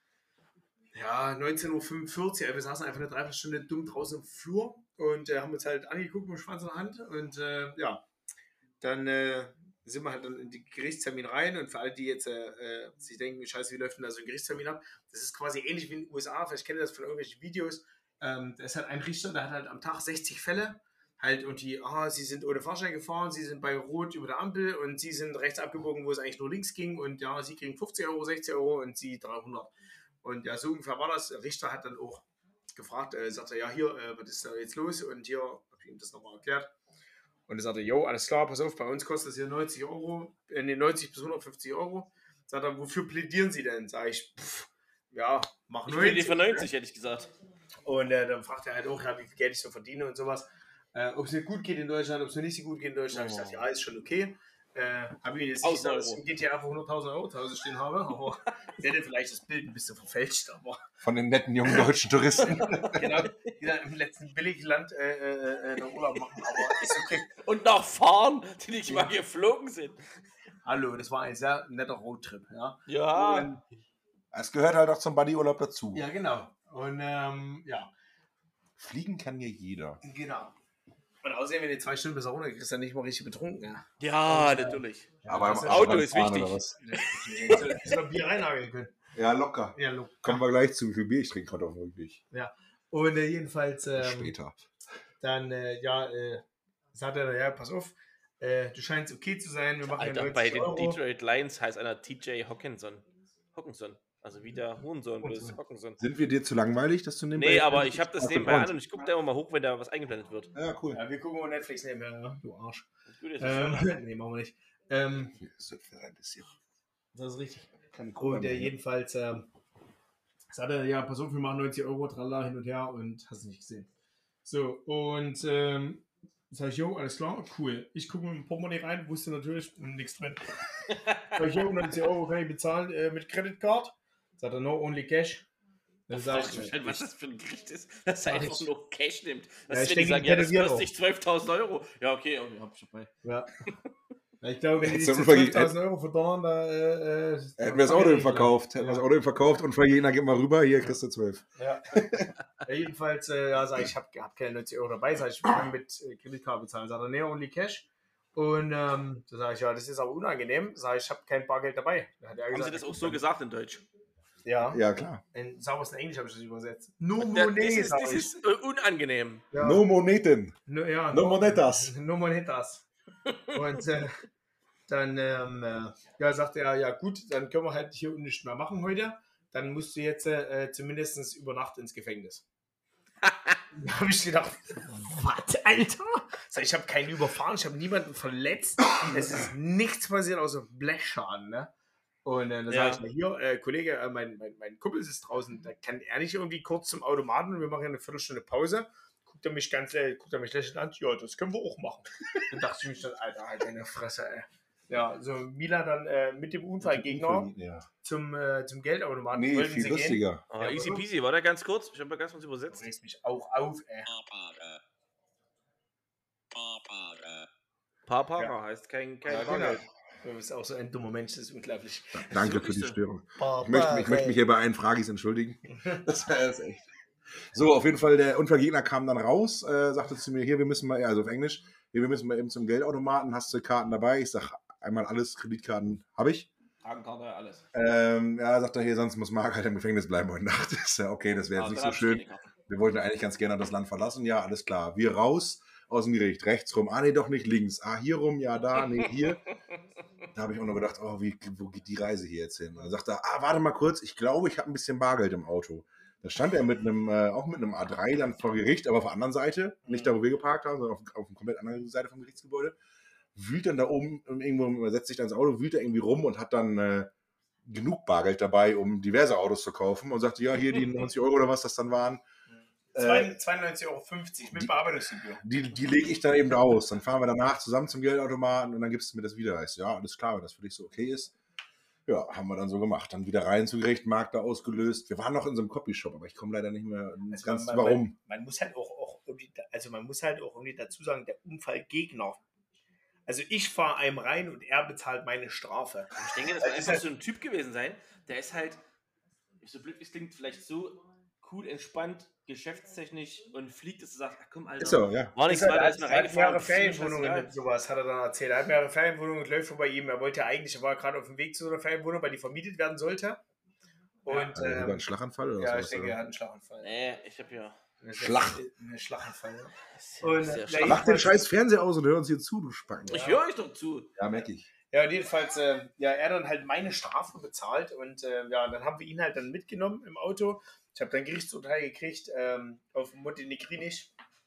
19:45 Uhr, wir saßen einfach eine Dreiviertelstunde dumm draußen im Flur und haben uns halt angeguckt mit dem Schwanz in der Hand und dann sind wir halt dann in den Gerichtstermin rein und für alle, die jetzt sich denken, scheiße, wie läuft denn da so ein Gerichtstermin ab? Das ist quasi ähnlich wie in den USA, vielleicht kennt ihr das von irgendwelchen Videos. Da ist halt ein Richter, der hat halt am Tag 60 Fälle halt und sie sind ohne Fahrschein gefahren, sie sind bei Rot über der Ampel und sie sind rechts abgebogen, wo es eigentlich nur links ging und ja, sie kriegen 50 Euro, 60 Euro und sie 300. Und ja, so ungefähr war das. Der Richter hat dann auch gefragt, sagt er, ja hier, was ist da jetzt los? Und hier habe ich ihm das nochmal erklärt. Und er sagte, jo, alles klar, pass auf, bei uns kostet das hier 90 bis 150 Euro. Sagt er, wofür plädieren Sie denn? Sag ich, ja, mach Ich will die 90. für 90, hätte ich gesagt. Und dann fragt er halt auch, ja, wie viel Geld ich so verdiene und sowas. Ob es mir gut geht in Deutschland, ob es mir nicht so gut geht in Deutschland. Ich dachte, ja, ist schon okay. Habe ich jetzt nicht so, dass ich im GTA für 100.000 Euro zu Hause stehen habe, aber ich hätte vielleicht das Bild ein bisschen verfälscht, aber Von den netten jungen deutschen Touristen. genau, die dann im letzten Billigland noch Urlaub machen, aber ist okay. Und noch fahren, die nicht mal geflogen sind. Hallo, das war ein sehr netter Roadtrip, ja. Ja. Und, Es gehört halt auch zum Buddyurlaub dazu. ja, genau. Und ja, Fliegen kann ja jeder. genau. Und außerdem, wenn du 2 Stunden bis runter kriegst, dann nicht mal richtig betrunken, ja. Ja, natürlich. Aber das am ist- Auto ist fahren wichtig. oder was? Hättest du noch Bier reinhageln können. Ja, locker. Ja, look. Kommen wir gleich zu, wie viel Bier ich trinke heute auch wirklich. Ja. Und jedenfalls, Später. dann, sagt er, ja, pass auf, du scheinst okay zu sein, wir machen Alter, ja bei 90 den Euro. Detroit Lions heißt einer TJ Hawkinson. Also wie der Hurensohn, bloß Hurensohn. Hawkinson. Sind wir dir zu langweilig, dass du nebenbei... Nee, aber ich habe das Ach, nebenbei Freund. an und ich gucke da immer mal hoch, wenn da was eingeblendet wird. Ja, cool. Ja, wir gucken auf Netflix nebenher, ja, du Arsch. Gut, ist es. Nee, machen wir nicht. Das wird für ein bisschen. Das ist richtig. Keine Cola Und mehr. jedenfalls sagt er, ja, pass auf, wir machen 90 Euro, tralala, hin und her und hast du nicht gesehen. So, und sag ich, jo, alles klar, cool. Ich gucke mit dem Portemonnaie rein, wusste natürlich nichts drin. Sag ich, jo, 90 Euro kann ich bezahlen mit Creditcard. Sagt er, no, only cash. Dann sag ich, Was das für ein Gericht ist, dass er einfach nur Cash nimmt. Das Ja, ist, ich wenn die denke, sagen, ja, das tätowiert kostet dich 12.000 Euro. Ja, okay, hab ich dabei. ja. Ja, ich glaube, wenn die Hättest dich du zu Unvergehen- 12.000 Euro verdonnern, da Hätten wir das Auto eben verkauft. Hätten wir das Auto eben verkauft und Verjäger, gib mal rüber, hier kriegst du 12. Ja. Ja, jedenfalls, sag ich, hab keine 90 Euro dabei, sag ich kann mit Kreditkarte bezahlen. Sagt er, nee, only cash. Und da sage ich, ja, das ist aber unangenehm. Sag ich, habe kein Bargeld dabei. Da hat er Haben gesagt, sie das auch so gesagt in Deutsch? Ja. Ja, klar. In sauberes Englisch habe ich das übersetzt. No Das money, ist, sag das ich. ist unangenehm. Ja. No Moneten. No, ja, No monetas. No monetas. Und dann sagt er, ja gut, dann können wir halt hier nichts mehr machen heute. Dann musst du jetzt zumindest über Nacht ins Gefängnis. Da habe ich gedacht, was, Alter? Sag, ich habe keinen überfahren, ich habe niemanden verletzt. Es ist nichts passiert außer Blechschaden, ne? Und dann Ja. sage ich mal, hier, Kollege, mein Kumpel ist draußen, da kann er nicht irgendwie kurz zum Automaten, wir machen eine Viertelstunde Pause. Guckt er mich lächelnd an, ja, das können wir auch machen. Dann dachte ich mich dann, Alter, halt deine Fresse, ey. Ja, so Mila dann mit dem Unfallgegner Ja. zum Geldautomaten. Nee, wollten viel sie gehen. lustiger. Ah, easy peasy, war der ganz kurz? Ich habe da ganz kurz Du übersetzt. regst mich auch auf, ey. Para Ja. heißt kein Ja, Bargeld. genau. Du bist auch so ein dummer Mensch, das ist unglaublich. Danke für wirklich die so. Störung. Ich möchte mich hier bei allen Fragis entschuldigen. Das ist echt. So, auf jeden Fall, der Unfallgegner kam dann raus, sagte zu mir, hier, wir müssen mal, also auf Englisch, hier, wir müssen mal eben zum Geldautomaten, hast du Karten dabei? Ich sag, einmal alles, Kreditkarten habe ich. Hakenkarte, alles. Ja, sagt er hier, sonst muss Marc halt im Gefängnis bleiben heute Nacht. Ist ja okay, das wäre jetzt nicht so schön. Wir wollten eigentlich ganz gerne das Land verlassen. Ja, alles klar. Wir raus aus dem Gericht. Rechts rum. Ah, nee, doch nicht links. Ah, hier rum. Ja, da. Nee, hier. Da habe ich auch noch gedacht, oh, wo geht die Reise hier jetzt hin? Dann sagt er, warte mal kurz. Ich glaube, ich habe ein bisschen Bargeld im Auto. Da stand er auch mit einem A3 dann vor Gericht, aber auf der anderen Seite. Nicht da, wo wir geparkt haben, sondern auf einer komplett anderen Seite vom Gerichtsgebäude. Wühlt dann da oben, irgendwo setzt sich dann ins Auto, wühlt da irgendwie rum und hat dann genug Bargeld dabei, um diverse Autos zu kaufen und sagte, ja, hier die 90 Euro oder was das dann waren. 92,50 Euro mit Bearbeitungsgebühr. Die lege ich dann eben aus. Dann fahren wir danach zusammen zum Geldautomaten und dann gibst du mir das wieder. Ich so, ja, alles klar, wenn das für dich so okay ist. Ja, haben wir dann so gemacht. Dann wieder rein zu Gericht, Markt da ausgelöst. Wir waren noch in so einem Copyshop, aber ich komme leider nicht mehr ganz warum. Man muss halt auch irgendwie dazu sagen, der Unfallgegner. Also ich fahre einem rein und er bezahlt meine Strafe. Ich denke, das wird einfach so ein Typ gewesen sein, der ist halt, so blöd wie es klingt, vielleicht so cool, entspannt, geschäftstechnisch und fliegt, dass du sagst, ach komm, Alter, Ist so, ja. war nichts weiter, ist mir Er hat reingefahren. mehrere das ist mir Ferienwohnungen scheißegal. mit sowas, hat er dann erzählt. Er hat mehrere Ferienwohnungen und läuft bei ihm. Er war gerade auf dem Weg zu so einer Ferienwohnung, weil die vermietet werden sollte. Und Also sogar ein Schlaganfall oder ja, was? ich denke, er hat einen Schlaganfall. Nee, ich hab ja. Einen Schlaganfall, ja. Und, Sehr ja, stark. Mach den scheiß Fernseher aus und hör uns hier zu, du Spacken. Ich höre euch doch zu. Ja, merke ich. Ja, und jedenfalls, er dann halt meine Strafe bezahlt und dann haben wir ihn halt dann mitgenommen im Auto. Ich habe dann Gerichtsurteil gekriegt auf Montenegrinisch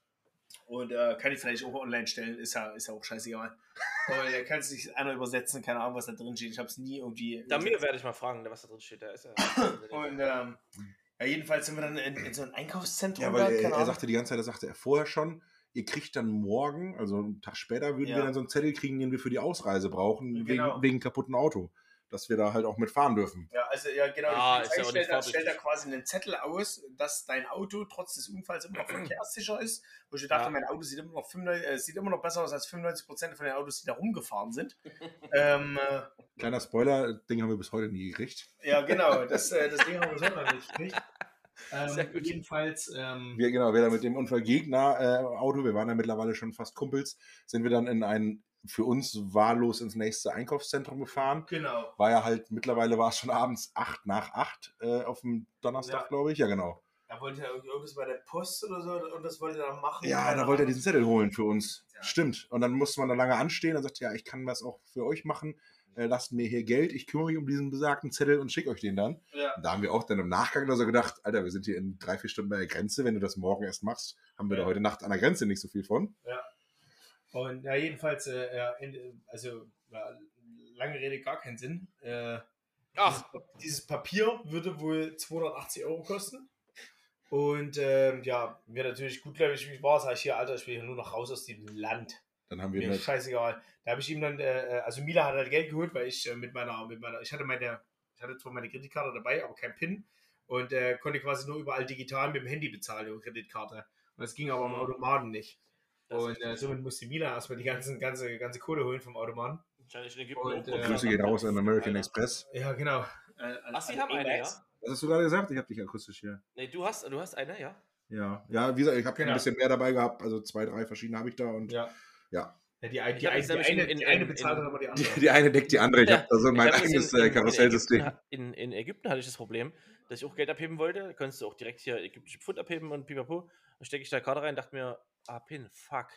und kann ich vielleicht auch online stellen, ist ja auch scheißegal. Aber da kannst du nicht einer übersetzen, keine Ahnung, was da drin steht. Ich habe es nie irgendwie. Da mir werde ich mal fragen, was da drin steht. Da ist ja. Und Ja, jedenfalls sind wir dann in so ein Einkaufszentrum. Ja, weil da, keine er Ahnung. sagte die ganze Zeit, das sagte er vorher schon, ihr kriegt dann morgen, also einen Tag später, würden Ja. wir dann so einen Zettel kriegen, den wir für die Ausreise brauchen, Genau. wegen kaputten Auto. Dass wir da halt auch mitfahren dürfen. Ja, also ja, genau. Ah, Die ist ja auch Polizei nicht stellt da vorbildlich. quasi einen Zettel aus, dass dein Auto trotz des Unfalls immer noch verkehrssicher ist. Wo ich dachte, Ja. mein Auto sieht immer noch besser aus als 95% von den Autos, die da rumgefahren sind. Kleiner Spoiler, Ding haben wir bis heute nie gekriegt. Ja, genau. Das Ding haben wir so noch nicht gekriegt. Sehr gut. Jedenfalls, Wir da mit dem Unfallgegner-Auto, wir waren ja mittlerweile schon fast Kumpels, sind wir dann in ein für uns wahllos ins nächste Einkaufszentrum gefahren. genau. Mittlerweile war es schon abends 7:45 auf dem Donnerstag, Ja. glaube ich. Ja, genau. Da wollte er irgendwas bei der Post oder so und das wollte er dann machen. Ja, Keine da wollte er Ahnung. diesen Zettel holen für uns. Ja. Stimmt. Und dann musste man da lange anstehen. Dann sagte er, ja, ich kann das auch für euch machen. Lasst mir hier Geld. Ich kümmere mich um diesen besagten Zettel und schicke euch den dann. Ja. Und da haben wir auch dann im Nachgang also gedacht, Alter, wir sind hier in 3-4 Stunden bei der Grenze. Wenn du das morgen erst machst, haben wir Ja. da heute Nacht an der Grenze nicht so viel von. Und ja, jedenfalls, lange Rede, gar keinen Sinn. Ach, Dieses Papier würde wohl 280 € kosten. Und ja, mir natürlich gutgläubig, wie ich war, sage ich hier, Alter, ich will hier nur noch raus aus dem Land. Dann haben wir Mir eine, ist scheißegal. Da habe ich ihm dann, also Mila hat halt Geld geholt, weil ich ich hatte zwar meine Kreditkarte dabei, aber kein PIN und konnte quasi nur überall digital mit dem Handy bezahlen über Kreditkarte. Und das ging aber am Automaten nicht. Das ist Und richtig, somit musste Mila erstmal die ganze Kohle holen vom Automaten. wahrscheinlich in Ägypten. Und, auch. Grüße gehen raus an American Alter. Express. Ja, genau. Ach, sie haben eine, ja? Was hast du gerade gesagt? Ich habe dich akustisch hier. Nee, du hast eine, ja? Ja, wie gesagt, ich habe Genau. ein bisschen mehr dabei gehabt. Also 2, 3 verschiedene habe ich da. Und Ja. ja. Ja, die Ich hab jetzt nämlich eine bezahlt dann aber die andere. Die eine deckt die andere. Ich Ja, habe da so mein ich hab das eigenes Karussellsystem. In Ägypten hatte ich das Problem, dass ich auch Geld abheben wollte. Da konntest du auch direkt hier ägyptische Pfund abheben und pipapo. Dann stecke ich da Karte rein, dachte mir, PIN, fuck.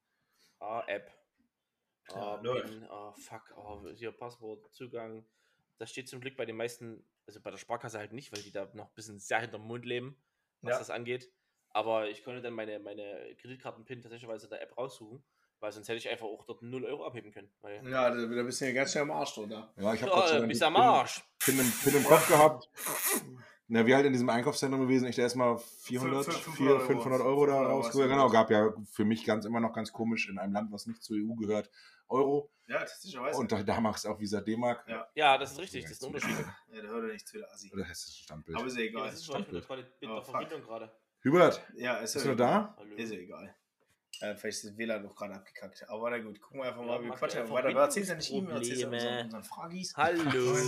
App. Ja, läuft. PIN, fuck. Hier Passwort, Zugang. Das steht zum Glück bei den meisten, also bei der Sparkasse halt nicht, weil die da noch ein bisschen sehr hinterm Mund leben, was Ja. das angeht. Aber ich konnte dann meine Kreditkarten-PIN tatsächlich aus der App raussuchen, weil sonst hätte ich einfach auch dort 0 € abheben können. Weil, Ja, da bist du ja ganz schnell am Arsch drunter. Ja, ich habe bist am Arsch. Pin im Kopf gehabt. Na, wir halt in diesem Einkaufszentrum gewesen. Ich da erstmal 500 Euro da rausgeholt. Genau, gab ja für mich immer noch ganz komisch in einem Land, was nicht zur EU gehört, Euro. Ja, tatsächlich. Und da machst du auch Visa D-Mark. Ja. Ja, das ist richtig, das ist ein Unterschied. Ja, da hört er nichts wieder Assi. Oder heißt das ein Standbild? Aber ist ja Ja, egal. das ist schon mit der Oh, fuck. Verbindung gerade. Hubert, Ja, ist bist ja du noch da? Hallo. Ist ja egal. Vielleicht ist das WLAN noch gerade abgekackt. Aber na gut, gucken wir einfach Ja, mal, wie macht Quatsch. ja Weiter, wir erzählen ja nicht ihm, wir erzählen Probleme. unseren Fragis. Hallo.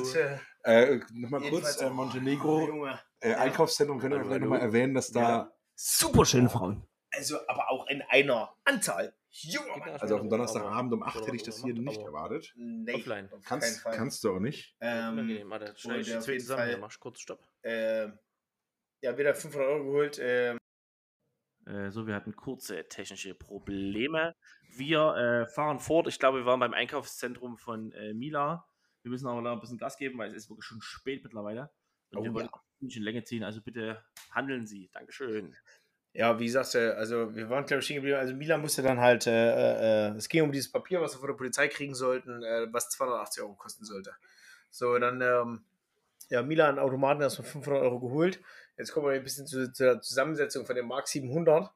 Und, Nochmal kurz, jedenfalls auch- Montenegro, Junge. Einkaufszentrum, könnt ihr Hallo, vielleicht hallo. nochmal erwähnen, dass da, Ja. Super schöne Frauen. Also, aber auch in einer Anzahl. Junger Mann. also auf dem Donnerstagabend um 8 Oder hätte ich das hier macht, nicht aber- erwartet. Nee, Offline. auf keinen Fall. Kannst du auch nicht. Unangenehm. Warte, schneide ich und die auf zwei jeden zusammen. Fall- Hier, mach ich kurz Stopp. Ja, wieder 500 € geholt. So, wir hatten kurze technische Probleme. Wir fahren fort. Ich glaube, wir waren beim Einkaufszentrum von Mila. Wir müssen aber noch ein bisschen Gas geben, weil es ist wirklich schon spät mittlerweile. Und Oh wir wollen ja. nicht in Länge ziehen. Also bitte handeln Sie. Dankeschön. Ja, wie gesagt, also wir waren, glaube ich, stehen geblieben. Also Mila musste dann halt, es ging um dieses Papier, was wir von der Polizei kriegen sollten, was 280 € kosten sollte. So, dann, ja, Mila hat einen Automaten erst von 500 € geholt. Jetzt kommen wir ein bisschen zu der Zusammensetzung von dem Mark 700.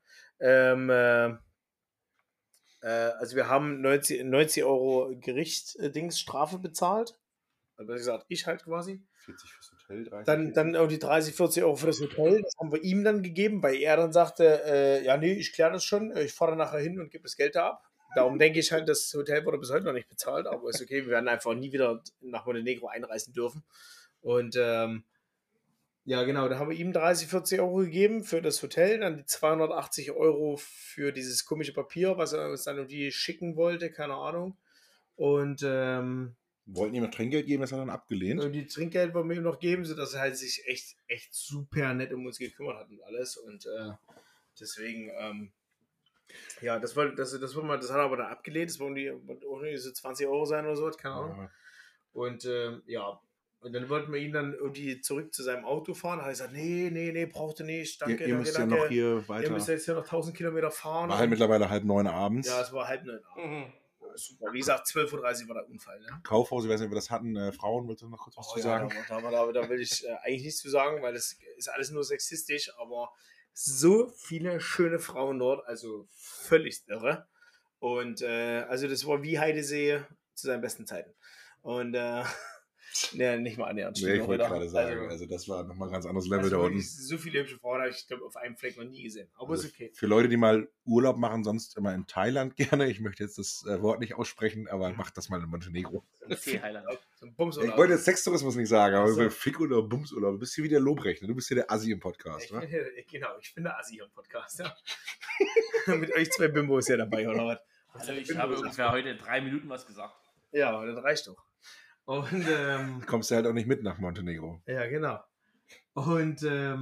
Also wir haben 90 € Gerichtsstrafe bezahlt. Also wie gesagt, ich halt quasi. 40 fürs Hotel, 30. Dann auch die 30, 40 € für das Hotel. Das haben wir ihm dann gegeben, weil er dann sagte, ja, nee, ich kläre das schon. Ich fahre dann nachher hin und gebe das Geld da ab. Darum denke ich halt, das Hotel wurde bis heute noch nicht bezahlt, aber ist okay. Wir werden einfach nie wieder nach Montenegro einreisen dürfen. Und ja, genau, da haben wir ihm 30, 40 € gegeben für das Hotel, dann die 280 € für dieses komische Papier, was er uns dann irgendwie schicken wollte, keine Ahnung. Und Wollten ihm noch Trinkgeld geben, das hat er dann abgelehnt. die Trinkgeld wollen wir ihm noch geben, sodass er halt sich echt super nett um uns gekümmert hat und alles. Und deswegen, ja, das hat er aber dann abgelehnt. Das wollen die auch nicht so 20 € sein oder so, keine Ahnung. Ja. Und ja, und dann wollten wir ihn dann irgendwie zurück zu seinem Auto fahren. Da hat er gesagt, nee, braucht ihr nicht, danke, Ihr müsst ja danke. noch hier Ihr weiter. müsst jetzt hier noch 1000 Kilometer fahren. War halt mittlerweile 8:30 abends. Ja, es war 8:30 abends. Mhm. super. Wie gesagt, 12:30 Uhr war der Unfall. Ne? Kaufhaus, ich weiß nicht, ob wir das hatten. Frauen, willst du noch kurz was zu sagen? Da will ich eigentlich nichts zu sagen, weil das ist alles nur sexistisch, aber so viele schöne Frauen dort, also völlig irre. Und also das war wie Heidesee zu seinen besten Zeiten. Und ja, nicht mal annähernd. Nee, ich wollte gerade sagen, also das war nochmal ein ganz anderes Level da unten. So viele hübsche Frauen habe ich, glaube auf einem Fleck noch nie gesehen. Aber Also ist okay. für Leute, die mal Urlaub machen, sonst immer in Thailand gerne. Ich möchte jetzt das Wort nicht aussprechen, aber macht das mal in Montenegro. Okay, Heiland. So ein Bumsurlaub. Ich wollte jetzt Sextourismus nicht sagen, aber Ach so. über Fickurlaub, Bumsurlaub, du bist hier wie der Lobrecht, du bist hier der Assi im Podcast, ne? Ich bin der Assi im Podcast, ja. Mit euch zwei Bimbos ja dabei, oder was? Also ich habe ungefähr heute 3 Minuten was gesagt. Ja, aber das reicht doch. Und, Kommst du halt auch nicht mit nach Montenegro. ja, genau. Und,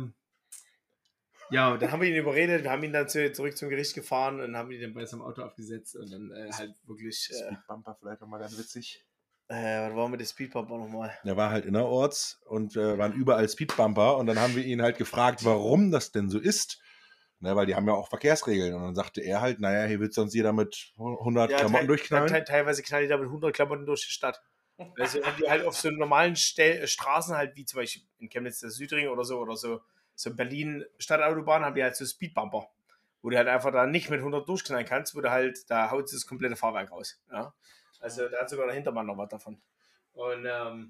ja, dann haben wir ihn überredet, wir haben ihn dann zurück zum Gericht gefahren und haben ihn dann bei seinem Auto abgesetzt und dann halt wirklich, Speedbumper vielleicht nochmal ganz witzig. was war mit dem Speedbumper nochmal? Der war halt innerorts und waren überall Speedbumper und dann haben wir ihn halt gefragt, warum das denn so ist. Ne, weil die haben ja auch Verkehrsregeln und dann sagte er halt, naja, hier wird sonst jeder mit 100 Klamotten durchknallen. Teilweise knallen die da mit 100 Klamotten durch die Stadt. Also haben die halt auf so normalen Straßen halt, wie zum Beispiel in Chemnitz der Südring oder so Berlin Stadtautobahn, haben die halt so Speedbumper, wo du halt einfach da nicht mit 100 durchknallen kannst, wo du halt, da haut das komplette Fahrwerk raus. Ja? Also da hat sogar der Hintermann noch was davon. Und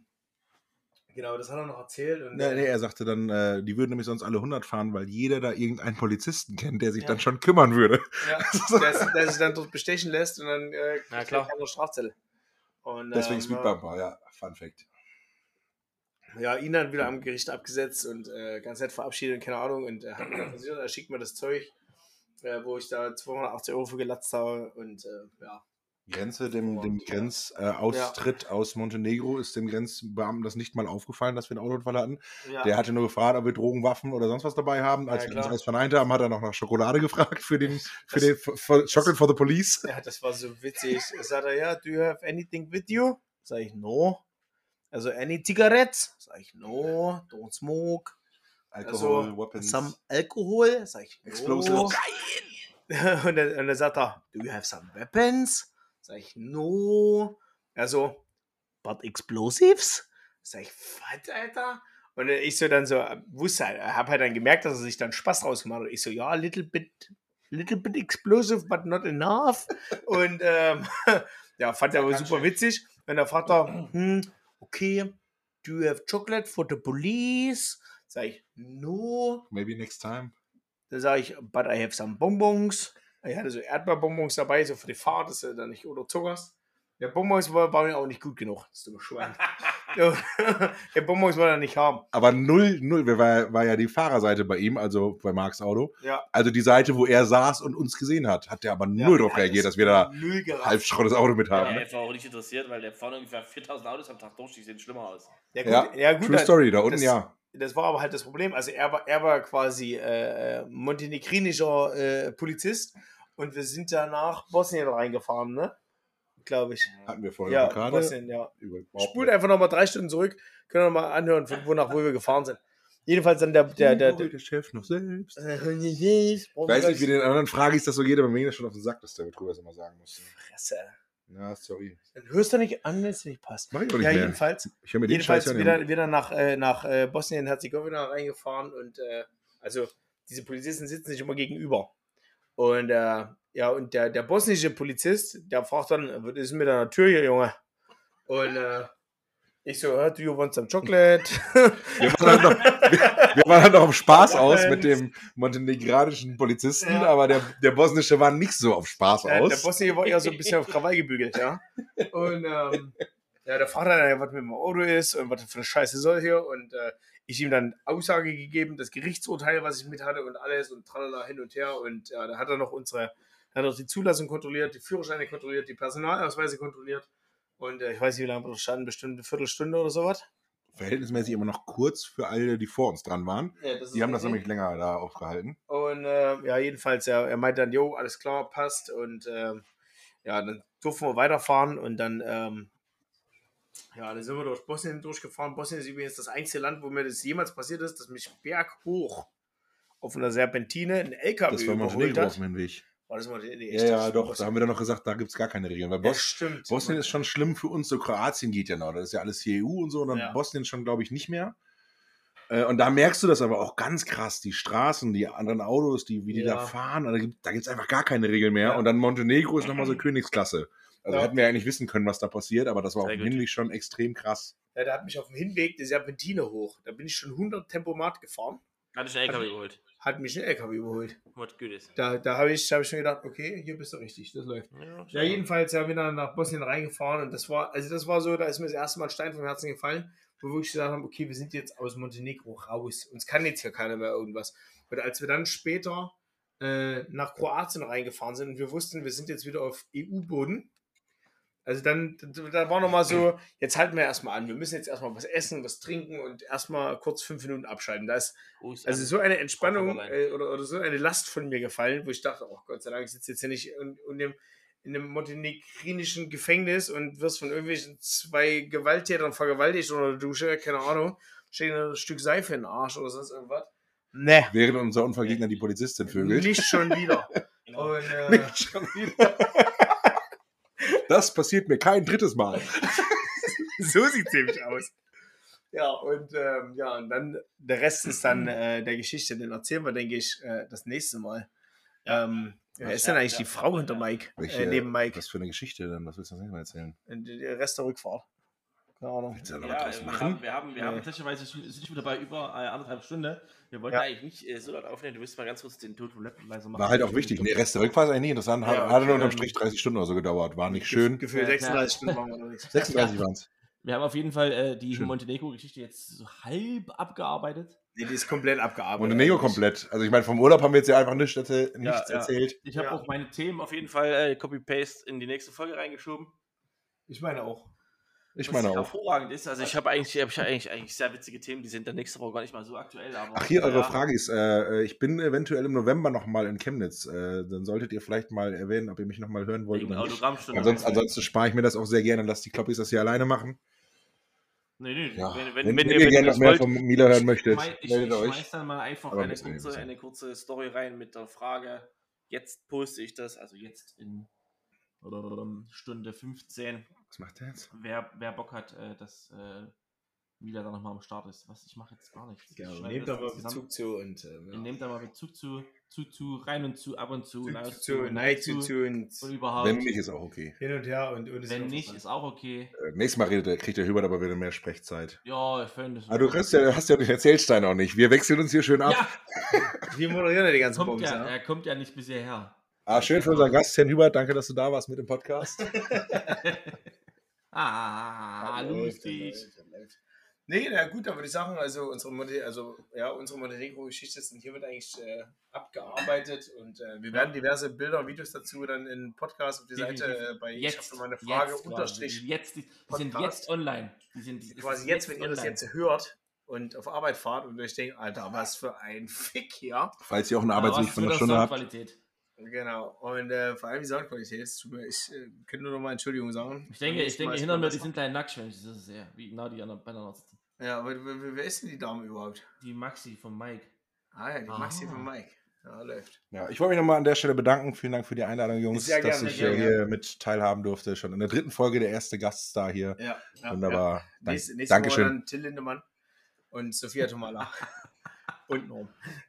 genau, das hat er noch erzählt. Und, Nee, er sagte dann, die würden nämlich sonst alle 100 fahren, weil jeder da irgendeinen Polizisten kennt, der sich dann schon kümmern würde. ja, der sich dann dort bestechen lässt und dann Na klar. eine Strafzettel. Und, Deswegen Speedbumper, ja, Fun Fact. Ja, ihn dann wieder am Gericht abgesetzt und ganz nett verabschiedet, keine Ahnung. Und er hat mir dann versichert, er schickt mir das Zeug, wo ich da 280 Euro für gelatzt habe. Und ja. Grenze, dem Grenzaustritt aus Montenegro ist dem Grenzbeamten das nicht mal aufgefallen, dass wir einen Autounfall hatten. Ja. Der hatte nur gefragt, ob wir Drogen, Waffen oder sonst was dabei haben. Als wir uns alles verneint haben, hat er noch nach Schokolade gefragt für den Chocolate for the Police. Ja, das war so witzig. Er sagte, ja, do you have anything with you? Sag ich, no. Also, any cigarettes? Sag ich, no, don't smoke. Alkohol, Weapons. Some Alkohol? Sag ich, no. Explosives. Und dann sagt er, do you have some weapons? Sag ich, no. Also, but explosives? Sag ich, was, Alter? Und ich so dann so, hab halt dann gemerkt, dass er sich dann Spaß draus gemacht hat. Ich so, ja, little bit explosive, but not enough. Und ja, fand er aber super witzig. Und der Vater, okay, do you have chocolate for the police? Sag ich, no. Maybe next time. Dann sage ich, but I have some Bonbons. Ich hatte so Erdbeerbonbons dabei, so für die Fahrt, dass du da nicht unterzuckerst. Der Bonbons war mir auch nicht gut genug. Das ist überschwemmt. Der Bonbons wollte er nicht haben. Aber null, war ja die Fahrerseite bei ihm, also bei Marks Auto. Ja. Also die Seite, wo er saß und uns gesehen hat, hat der aber null drauf reagiert, dass wir da halb schrottes Auto mit haben. Ja, Ne? er war auch nicht interessiert, weil der vorne ungefähr 4000 Autos am Tag durch, die sehen schlimmer aus. Ja, gut, True Story, da unten Das war aber halt das Problem. Also er war quasi montenegrinischer Polizist und wir sind da nach Bosnien reingefahren, ne? Glaube ich. Hatten wir vorher Ja, Bosnien, ja. Spult einfach nochmal 3 Stunden zurück. Können wir mal anhören, von wo wir gefahren sind. Jedenfalls dann der Chef noch selbst. Ich Weiß nicht, wie den anderen Fragis das so geht, aber mir ist schon auf den Sack, dass der mit drüber das immer sagen muss. Fresse. Ja, sorry. Dann hörst du nicht an, wenn es nicht passt. Mach ich auch nicht Ja, mehr. jedenfalls Ich höre mir den Scheiß ja nicht. wieder nach Bosnien-Herzegowina reingefahren und also diese Polizisten sitzen sich immer gegenüber. Und und der bosnische Polizist, der fragt dann, was ist mit deiner Tür hier, Junge? Und ich so, do you want some chocolate? Wir waren halt noch auf Spaß aus mit dem montenegranischen Polizisten, aber der bosnische war nicht so auf Spaß aus. Der bosnische war eher so ein bisschen auf Krawall gebügelt, ja. Und der fragt dann, was mit dem Auto ist und was das für eine Scheiße soll hier. Und ich ihm dann Aussage gegeben, das Gerichtsurteil, was ich mit hatte und alles und tralala hin und her. Und da hat er noch die Zulassung kontrolliert, die Führerscheine kontrolliert, die Personalausweise kontrolliert. Und ich weiß nicht, wie lange wir standen, bestimmt eine Viertelstunde oder sowas. Verhältnismäßig immer noch kurz für alle, die vor uns dran waren. Ja, die haben das nämlich länger da aufgehalten. Und jedenfalls, er meinte dann, jo, alles klar, passt. Und dann durften wir weiterfahren und dann, dann sind wir durch Bosnien durchgefahren. Bosnien ist übrigens das einzige Land, wo mir das jemals passiert ist, dass mich berghoch auf einer Serpentine ein LKW das war überholt Montenegro hat. auf meinem Weg. War das mal die Ja, doch, da haben wir dann noch gesagt, da gibt es gar keine Regeln. Weil Ja, stimmt. Bosnien ist schon schlimm für uns, so Kroatien geht ja noch, das ist ja alles hier EU und so, und dann Ja. Bosnien schon, glaube ich, nicht mehr. Und da merkst du das aber auch ganz krass, die Straßen, die anderen Autos, wie die da Ja. fahren, da gibt es einfach gar keine Regeln mehr. Ja. Und dann Montenegro ist nochmal so Königsklasse. Also Ja. hätten wir eigentlich wissen können, was da passiert, aber das war auf Sehr dem gut. Hinweg schon extrem krass. Ja, da hat mich auf dem Hinweg die Serpentine hoch. Da bin ich schon 100 Tempomat gefahren. Hatte ich einen LKW geholt. Hat mich ein LKW überholt. Was gut ist. Da habe ich schon gedacht, okay, hier bist du richtig, das läuft. Ja, jedenfalls ja wieder nach Bosnien reingefahren und das war so, da ist mir das erste Mal ein Stein vom Herzen gefallen, wo wir wirklich gesagt haben, okay, wir sind jetzt aus Montenegro raus. Uns kann jetzt hier keiner mehr irgendwas. Und als wir dann später nach Kroatien reingefahren sind und wir wussten, wir sind jetzt wieder auf EU-Boden, also dann, da war nochmal so, jetzt halten wir erstmal an, wir müssen jetzt erstmal was essen, was trinken und erstmal kurz 5 Minuten abschalten. Da ist also so eine Entspannung oder so eine Last von mir gefallen, wo ich dachte, oh Gott sei Dank, ich sitze jetzt hier nicht in einem montenegrinischen Gefängnis und wirst von irgendwelchen 2 Gewalttätern vergewaltigt oder Dusche, keine Ahnung, steht ein Stück Seife in den Arsch oder sonst irgendwas. Ne, Während unser Unfallgegner die Polizistin vögelt. nicht schon wieder. Genau. Und, Nicht schon wieder. Das passiert mir kein drittes Mal. so sieht es nämlich aus. Ja, und und dann der Rest ist dann der Geschichte, den erzählen wir, denke ich, das nächste Mal. Wer ist denn eigentlich die Frau hinter Mike? Neben Mike. Was für eine Geschichte denn? Was willst du das nächste Mal erzählen? Der Rest der Rückfahrt. Keine Ahnung. Willst du da noch Ja, was draus wir machen? haben tatsächlich sind wieder bei über 1,5 Stunden. Wir wollten eigentlich nicht so laut aufnehmen. Du müsst mal ganz kurz den Ton vom Laptop leiser machen. War halt auch wichtig. Nee, Rest der Rückfahrt ist eigentlich nicht interessant. Ja, Hatte nur okay, unterm Strich 30 Stunden oder so gedauert. War nicht schön. Gefühlt Ja, 36 Stunden waren wir noch nicht. 36 waren es. Wir haben auf jeden Fall die Schön. Montenegro-Geschichte jetzt so halb abgearbeitet. Nee, die ist komplett abgearbeitet. Montenegro komplett. Also ich meine, vom Urlaub haben wir jetzt ja einfach nichts Ja. erzählt. Ich habe Ja. auch meine Themen auf jeden Fall Copy-Paste in die nächste Folge reingeschoben. Ich meine auch. Ich Was meine auch. hervorragend ist. Also ich habe eigentlich sehr witzige Themen, die sind dann nächste Woche gar nicht mal so aktuell. Aber, Ach, hier, eure ja. Frage ist, ich bin eventuell im November nochmal in Chemnitz. Dann solltet ihr vielleicht mal erwähnen, ob ihr mich nochmal hören wollt Wegen oder nicht. Autogrammstunde. Ansonsten spare ich mir das auch sehr gerne, lass die Kloppis das hier alleine machen. Nee, Ja. wenn Wenn ihr ihr gerne noch das mehr wollt, von Mila hören möchtet, ich meldet euch. schmeiß dann mal einfach Aber eine müssen wir nicht eine kurze Story rein mit der Frage, jetzt poste ich das, also jetzt in Stunde 15, Was macht der jetzt? wer Bock hat, dass Mila da nochmal am Start ist. Was, ich mache jetzt gar nichts. Ich Genau, schneide nehmt das da mal zusammen. Bezug zu und Nehmt da mal Bezug zu, rein und zu, ab und zu, nein zu und und überhaupt. Wenn nicht, ist auch okay. hin und her und es Wenn wird nicht, auch ist auch okay. Nächstes Mal kriegt der Hubert aber wieder mehr Sprechzeit. Ja, ich finde es. Aber du hast ja den Erzählstein auch nicht. Wir wechseln uns hier schön ab. Ja, Wir moderieren ja die ganzen kommt Bombs, ja, ja. er kommt ja nicht bisher her. Schön für unseren Gast, Herrn Hubert. Danke, dass du da warst mit dem Podcast. Lustig. Nee, na gut, dann würde ich sagen, also unsere Montenegro-Geschichte sind hiermit eigentlich abgearbeitet und wir werden diverse Bilder und Videos dazu dann in Podcast auf die Seite bei Ich habe meine Frage unterstrich Die sind Podcast. jetzt online. quasi jetzt, wenn ihr das jetzt hört und auf Arbeit fahrt und euch denkt, Alter, was für ein Fick hier. Falls ihr auch einen Arbeitsweg von einer Stunde habt. Qualität. Genau, und vor allem die Soundqualität. Ich könnte nur noch mal Entschuldigung sagen. Ich denke, hinter mir, die sind kleine Nacktschwänze. Das ist sehr, wie genau die anderen beieinander sitzen. Ja, aber wer ist denn die Dame überhaupt? Die Maxi von Mike. Ah ja, die Maxi von Mike. Ja, läuft. Ja, ich wollte mich nochmal an der Stelle bedanken. Vielen Dank für die Einladung, Jungs, Sehr dass gerne, ich sehr hier gerne. mit teilhaben durfte. Schon in der 3. Folge der erste Gaststar hier. Ja, Wunderbar. Ja. Nächste Woche Dankeschön. dann Till Lindemann und Sophia Tomala. Und Norm.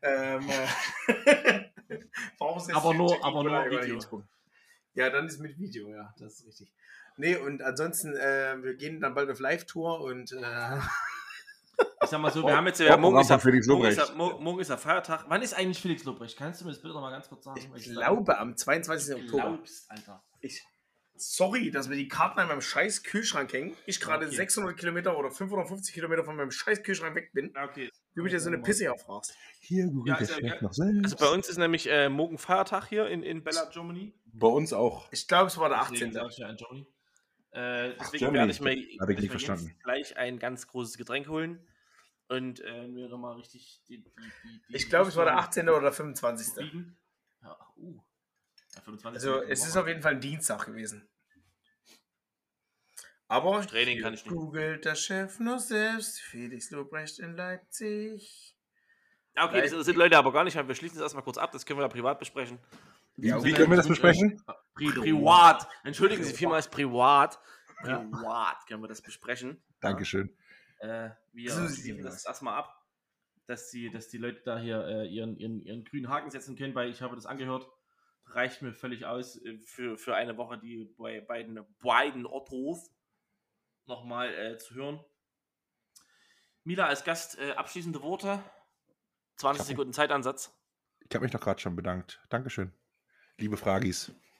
Aber nur Video. Ja, dann ist mit Video, ja, das ist richtig. Nee, und ansonsten, wir gehen dann bald auf Live-Tour und Ich sag mal so, wir haben jetzt Programm von Felix Lobrecht. morgen ist ja Feiertag. Wann ist eigentlich Felix Lobrecht? Kannst du mir das Bild noch mal ganz kurz sagen? ich glaube am 22. Oktober. Glaubst, Alter. Sorry, dass wir die Karten an meinem scheiß Kühlschrank hängen. Ich gerade Okay. 600 Kilometer oder 550 Kilometer von meinem scheiß Kühlschrank weg bin. Okay. Du mich ja so eine Pisse herfragst. Hier googelt Ja, der also, Chef noch selbst. Also bei uns ist nämlich morgen Feiertag hier in Bella, Germany. Bei uns auch. Ich glaube, es war der Deswegen 18. sag ich ja in Germany. Deswegen Germany. werde ich mir, Hab ich werde nicht mir verstanden. jetzt gleich ein ganz großes Getränk holen und mir nochmal richtig die Ich glaube, es war der 18. oder der 25. Fliegen. Ja, ja, 25. Also es ist auf jeden Fall ein Dienstag gewesen. Aber Training kann ich nicht. googelt der Chef noch selbst. Felix Lobrecht in Leipzig. Okay, das sind Leute aber gar nicht. Wir schließen das erstmal kurz ab. Das können wir da privat besprechen. Wie können wir das besprechen? Privat. Entschuldigen Sie vielmals, privat. Privat können wir das besprechen. Dankeschön. Wir schließen das erstmal ab, dass die Leute da hier ihren grünen Haken setzen können, weil ich habe das angehört. Reicht mir völlig aus für eine Woche, die beiden Ottos nochmal zu hören. Mila als Gast, abschließende Worte. 20 Sekunden Zeitansatz. Ich habe mich doch gerade schon bedankt. Dankeschön. Liebe Fragis.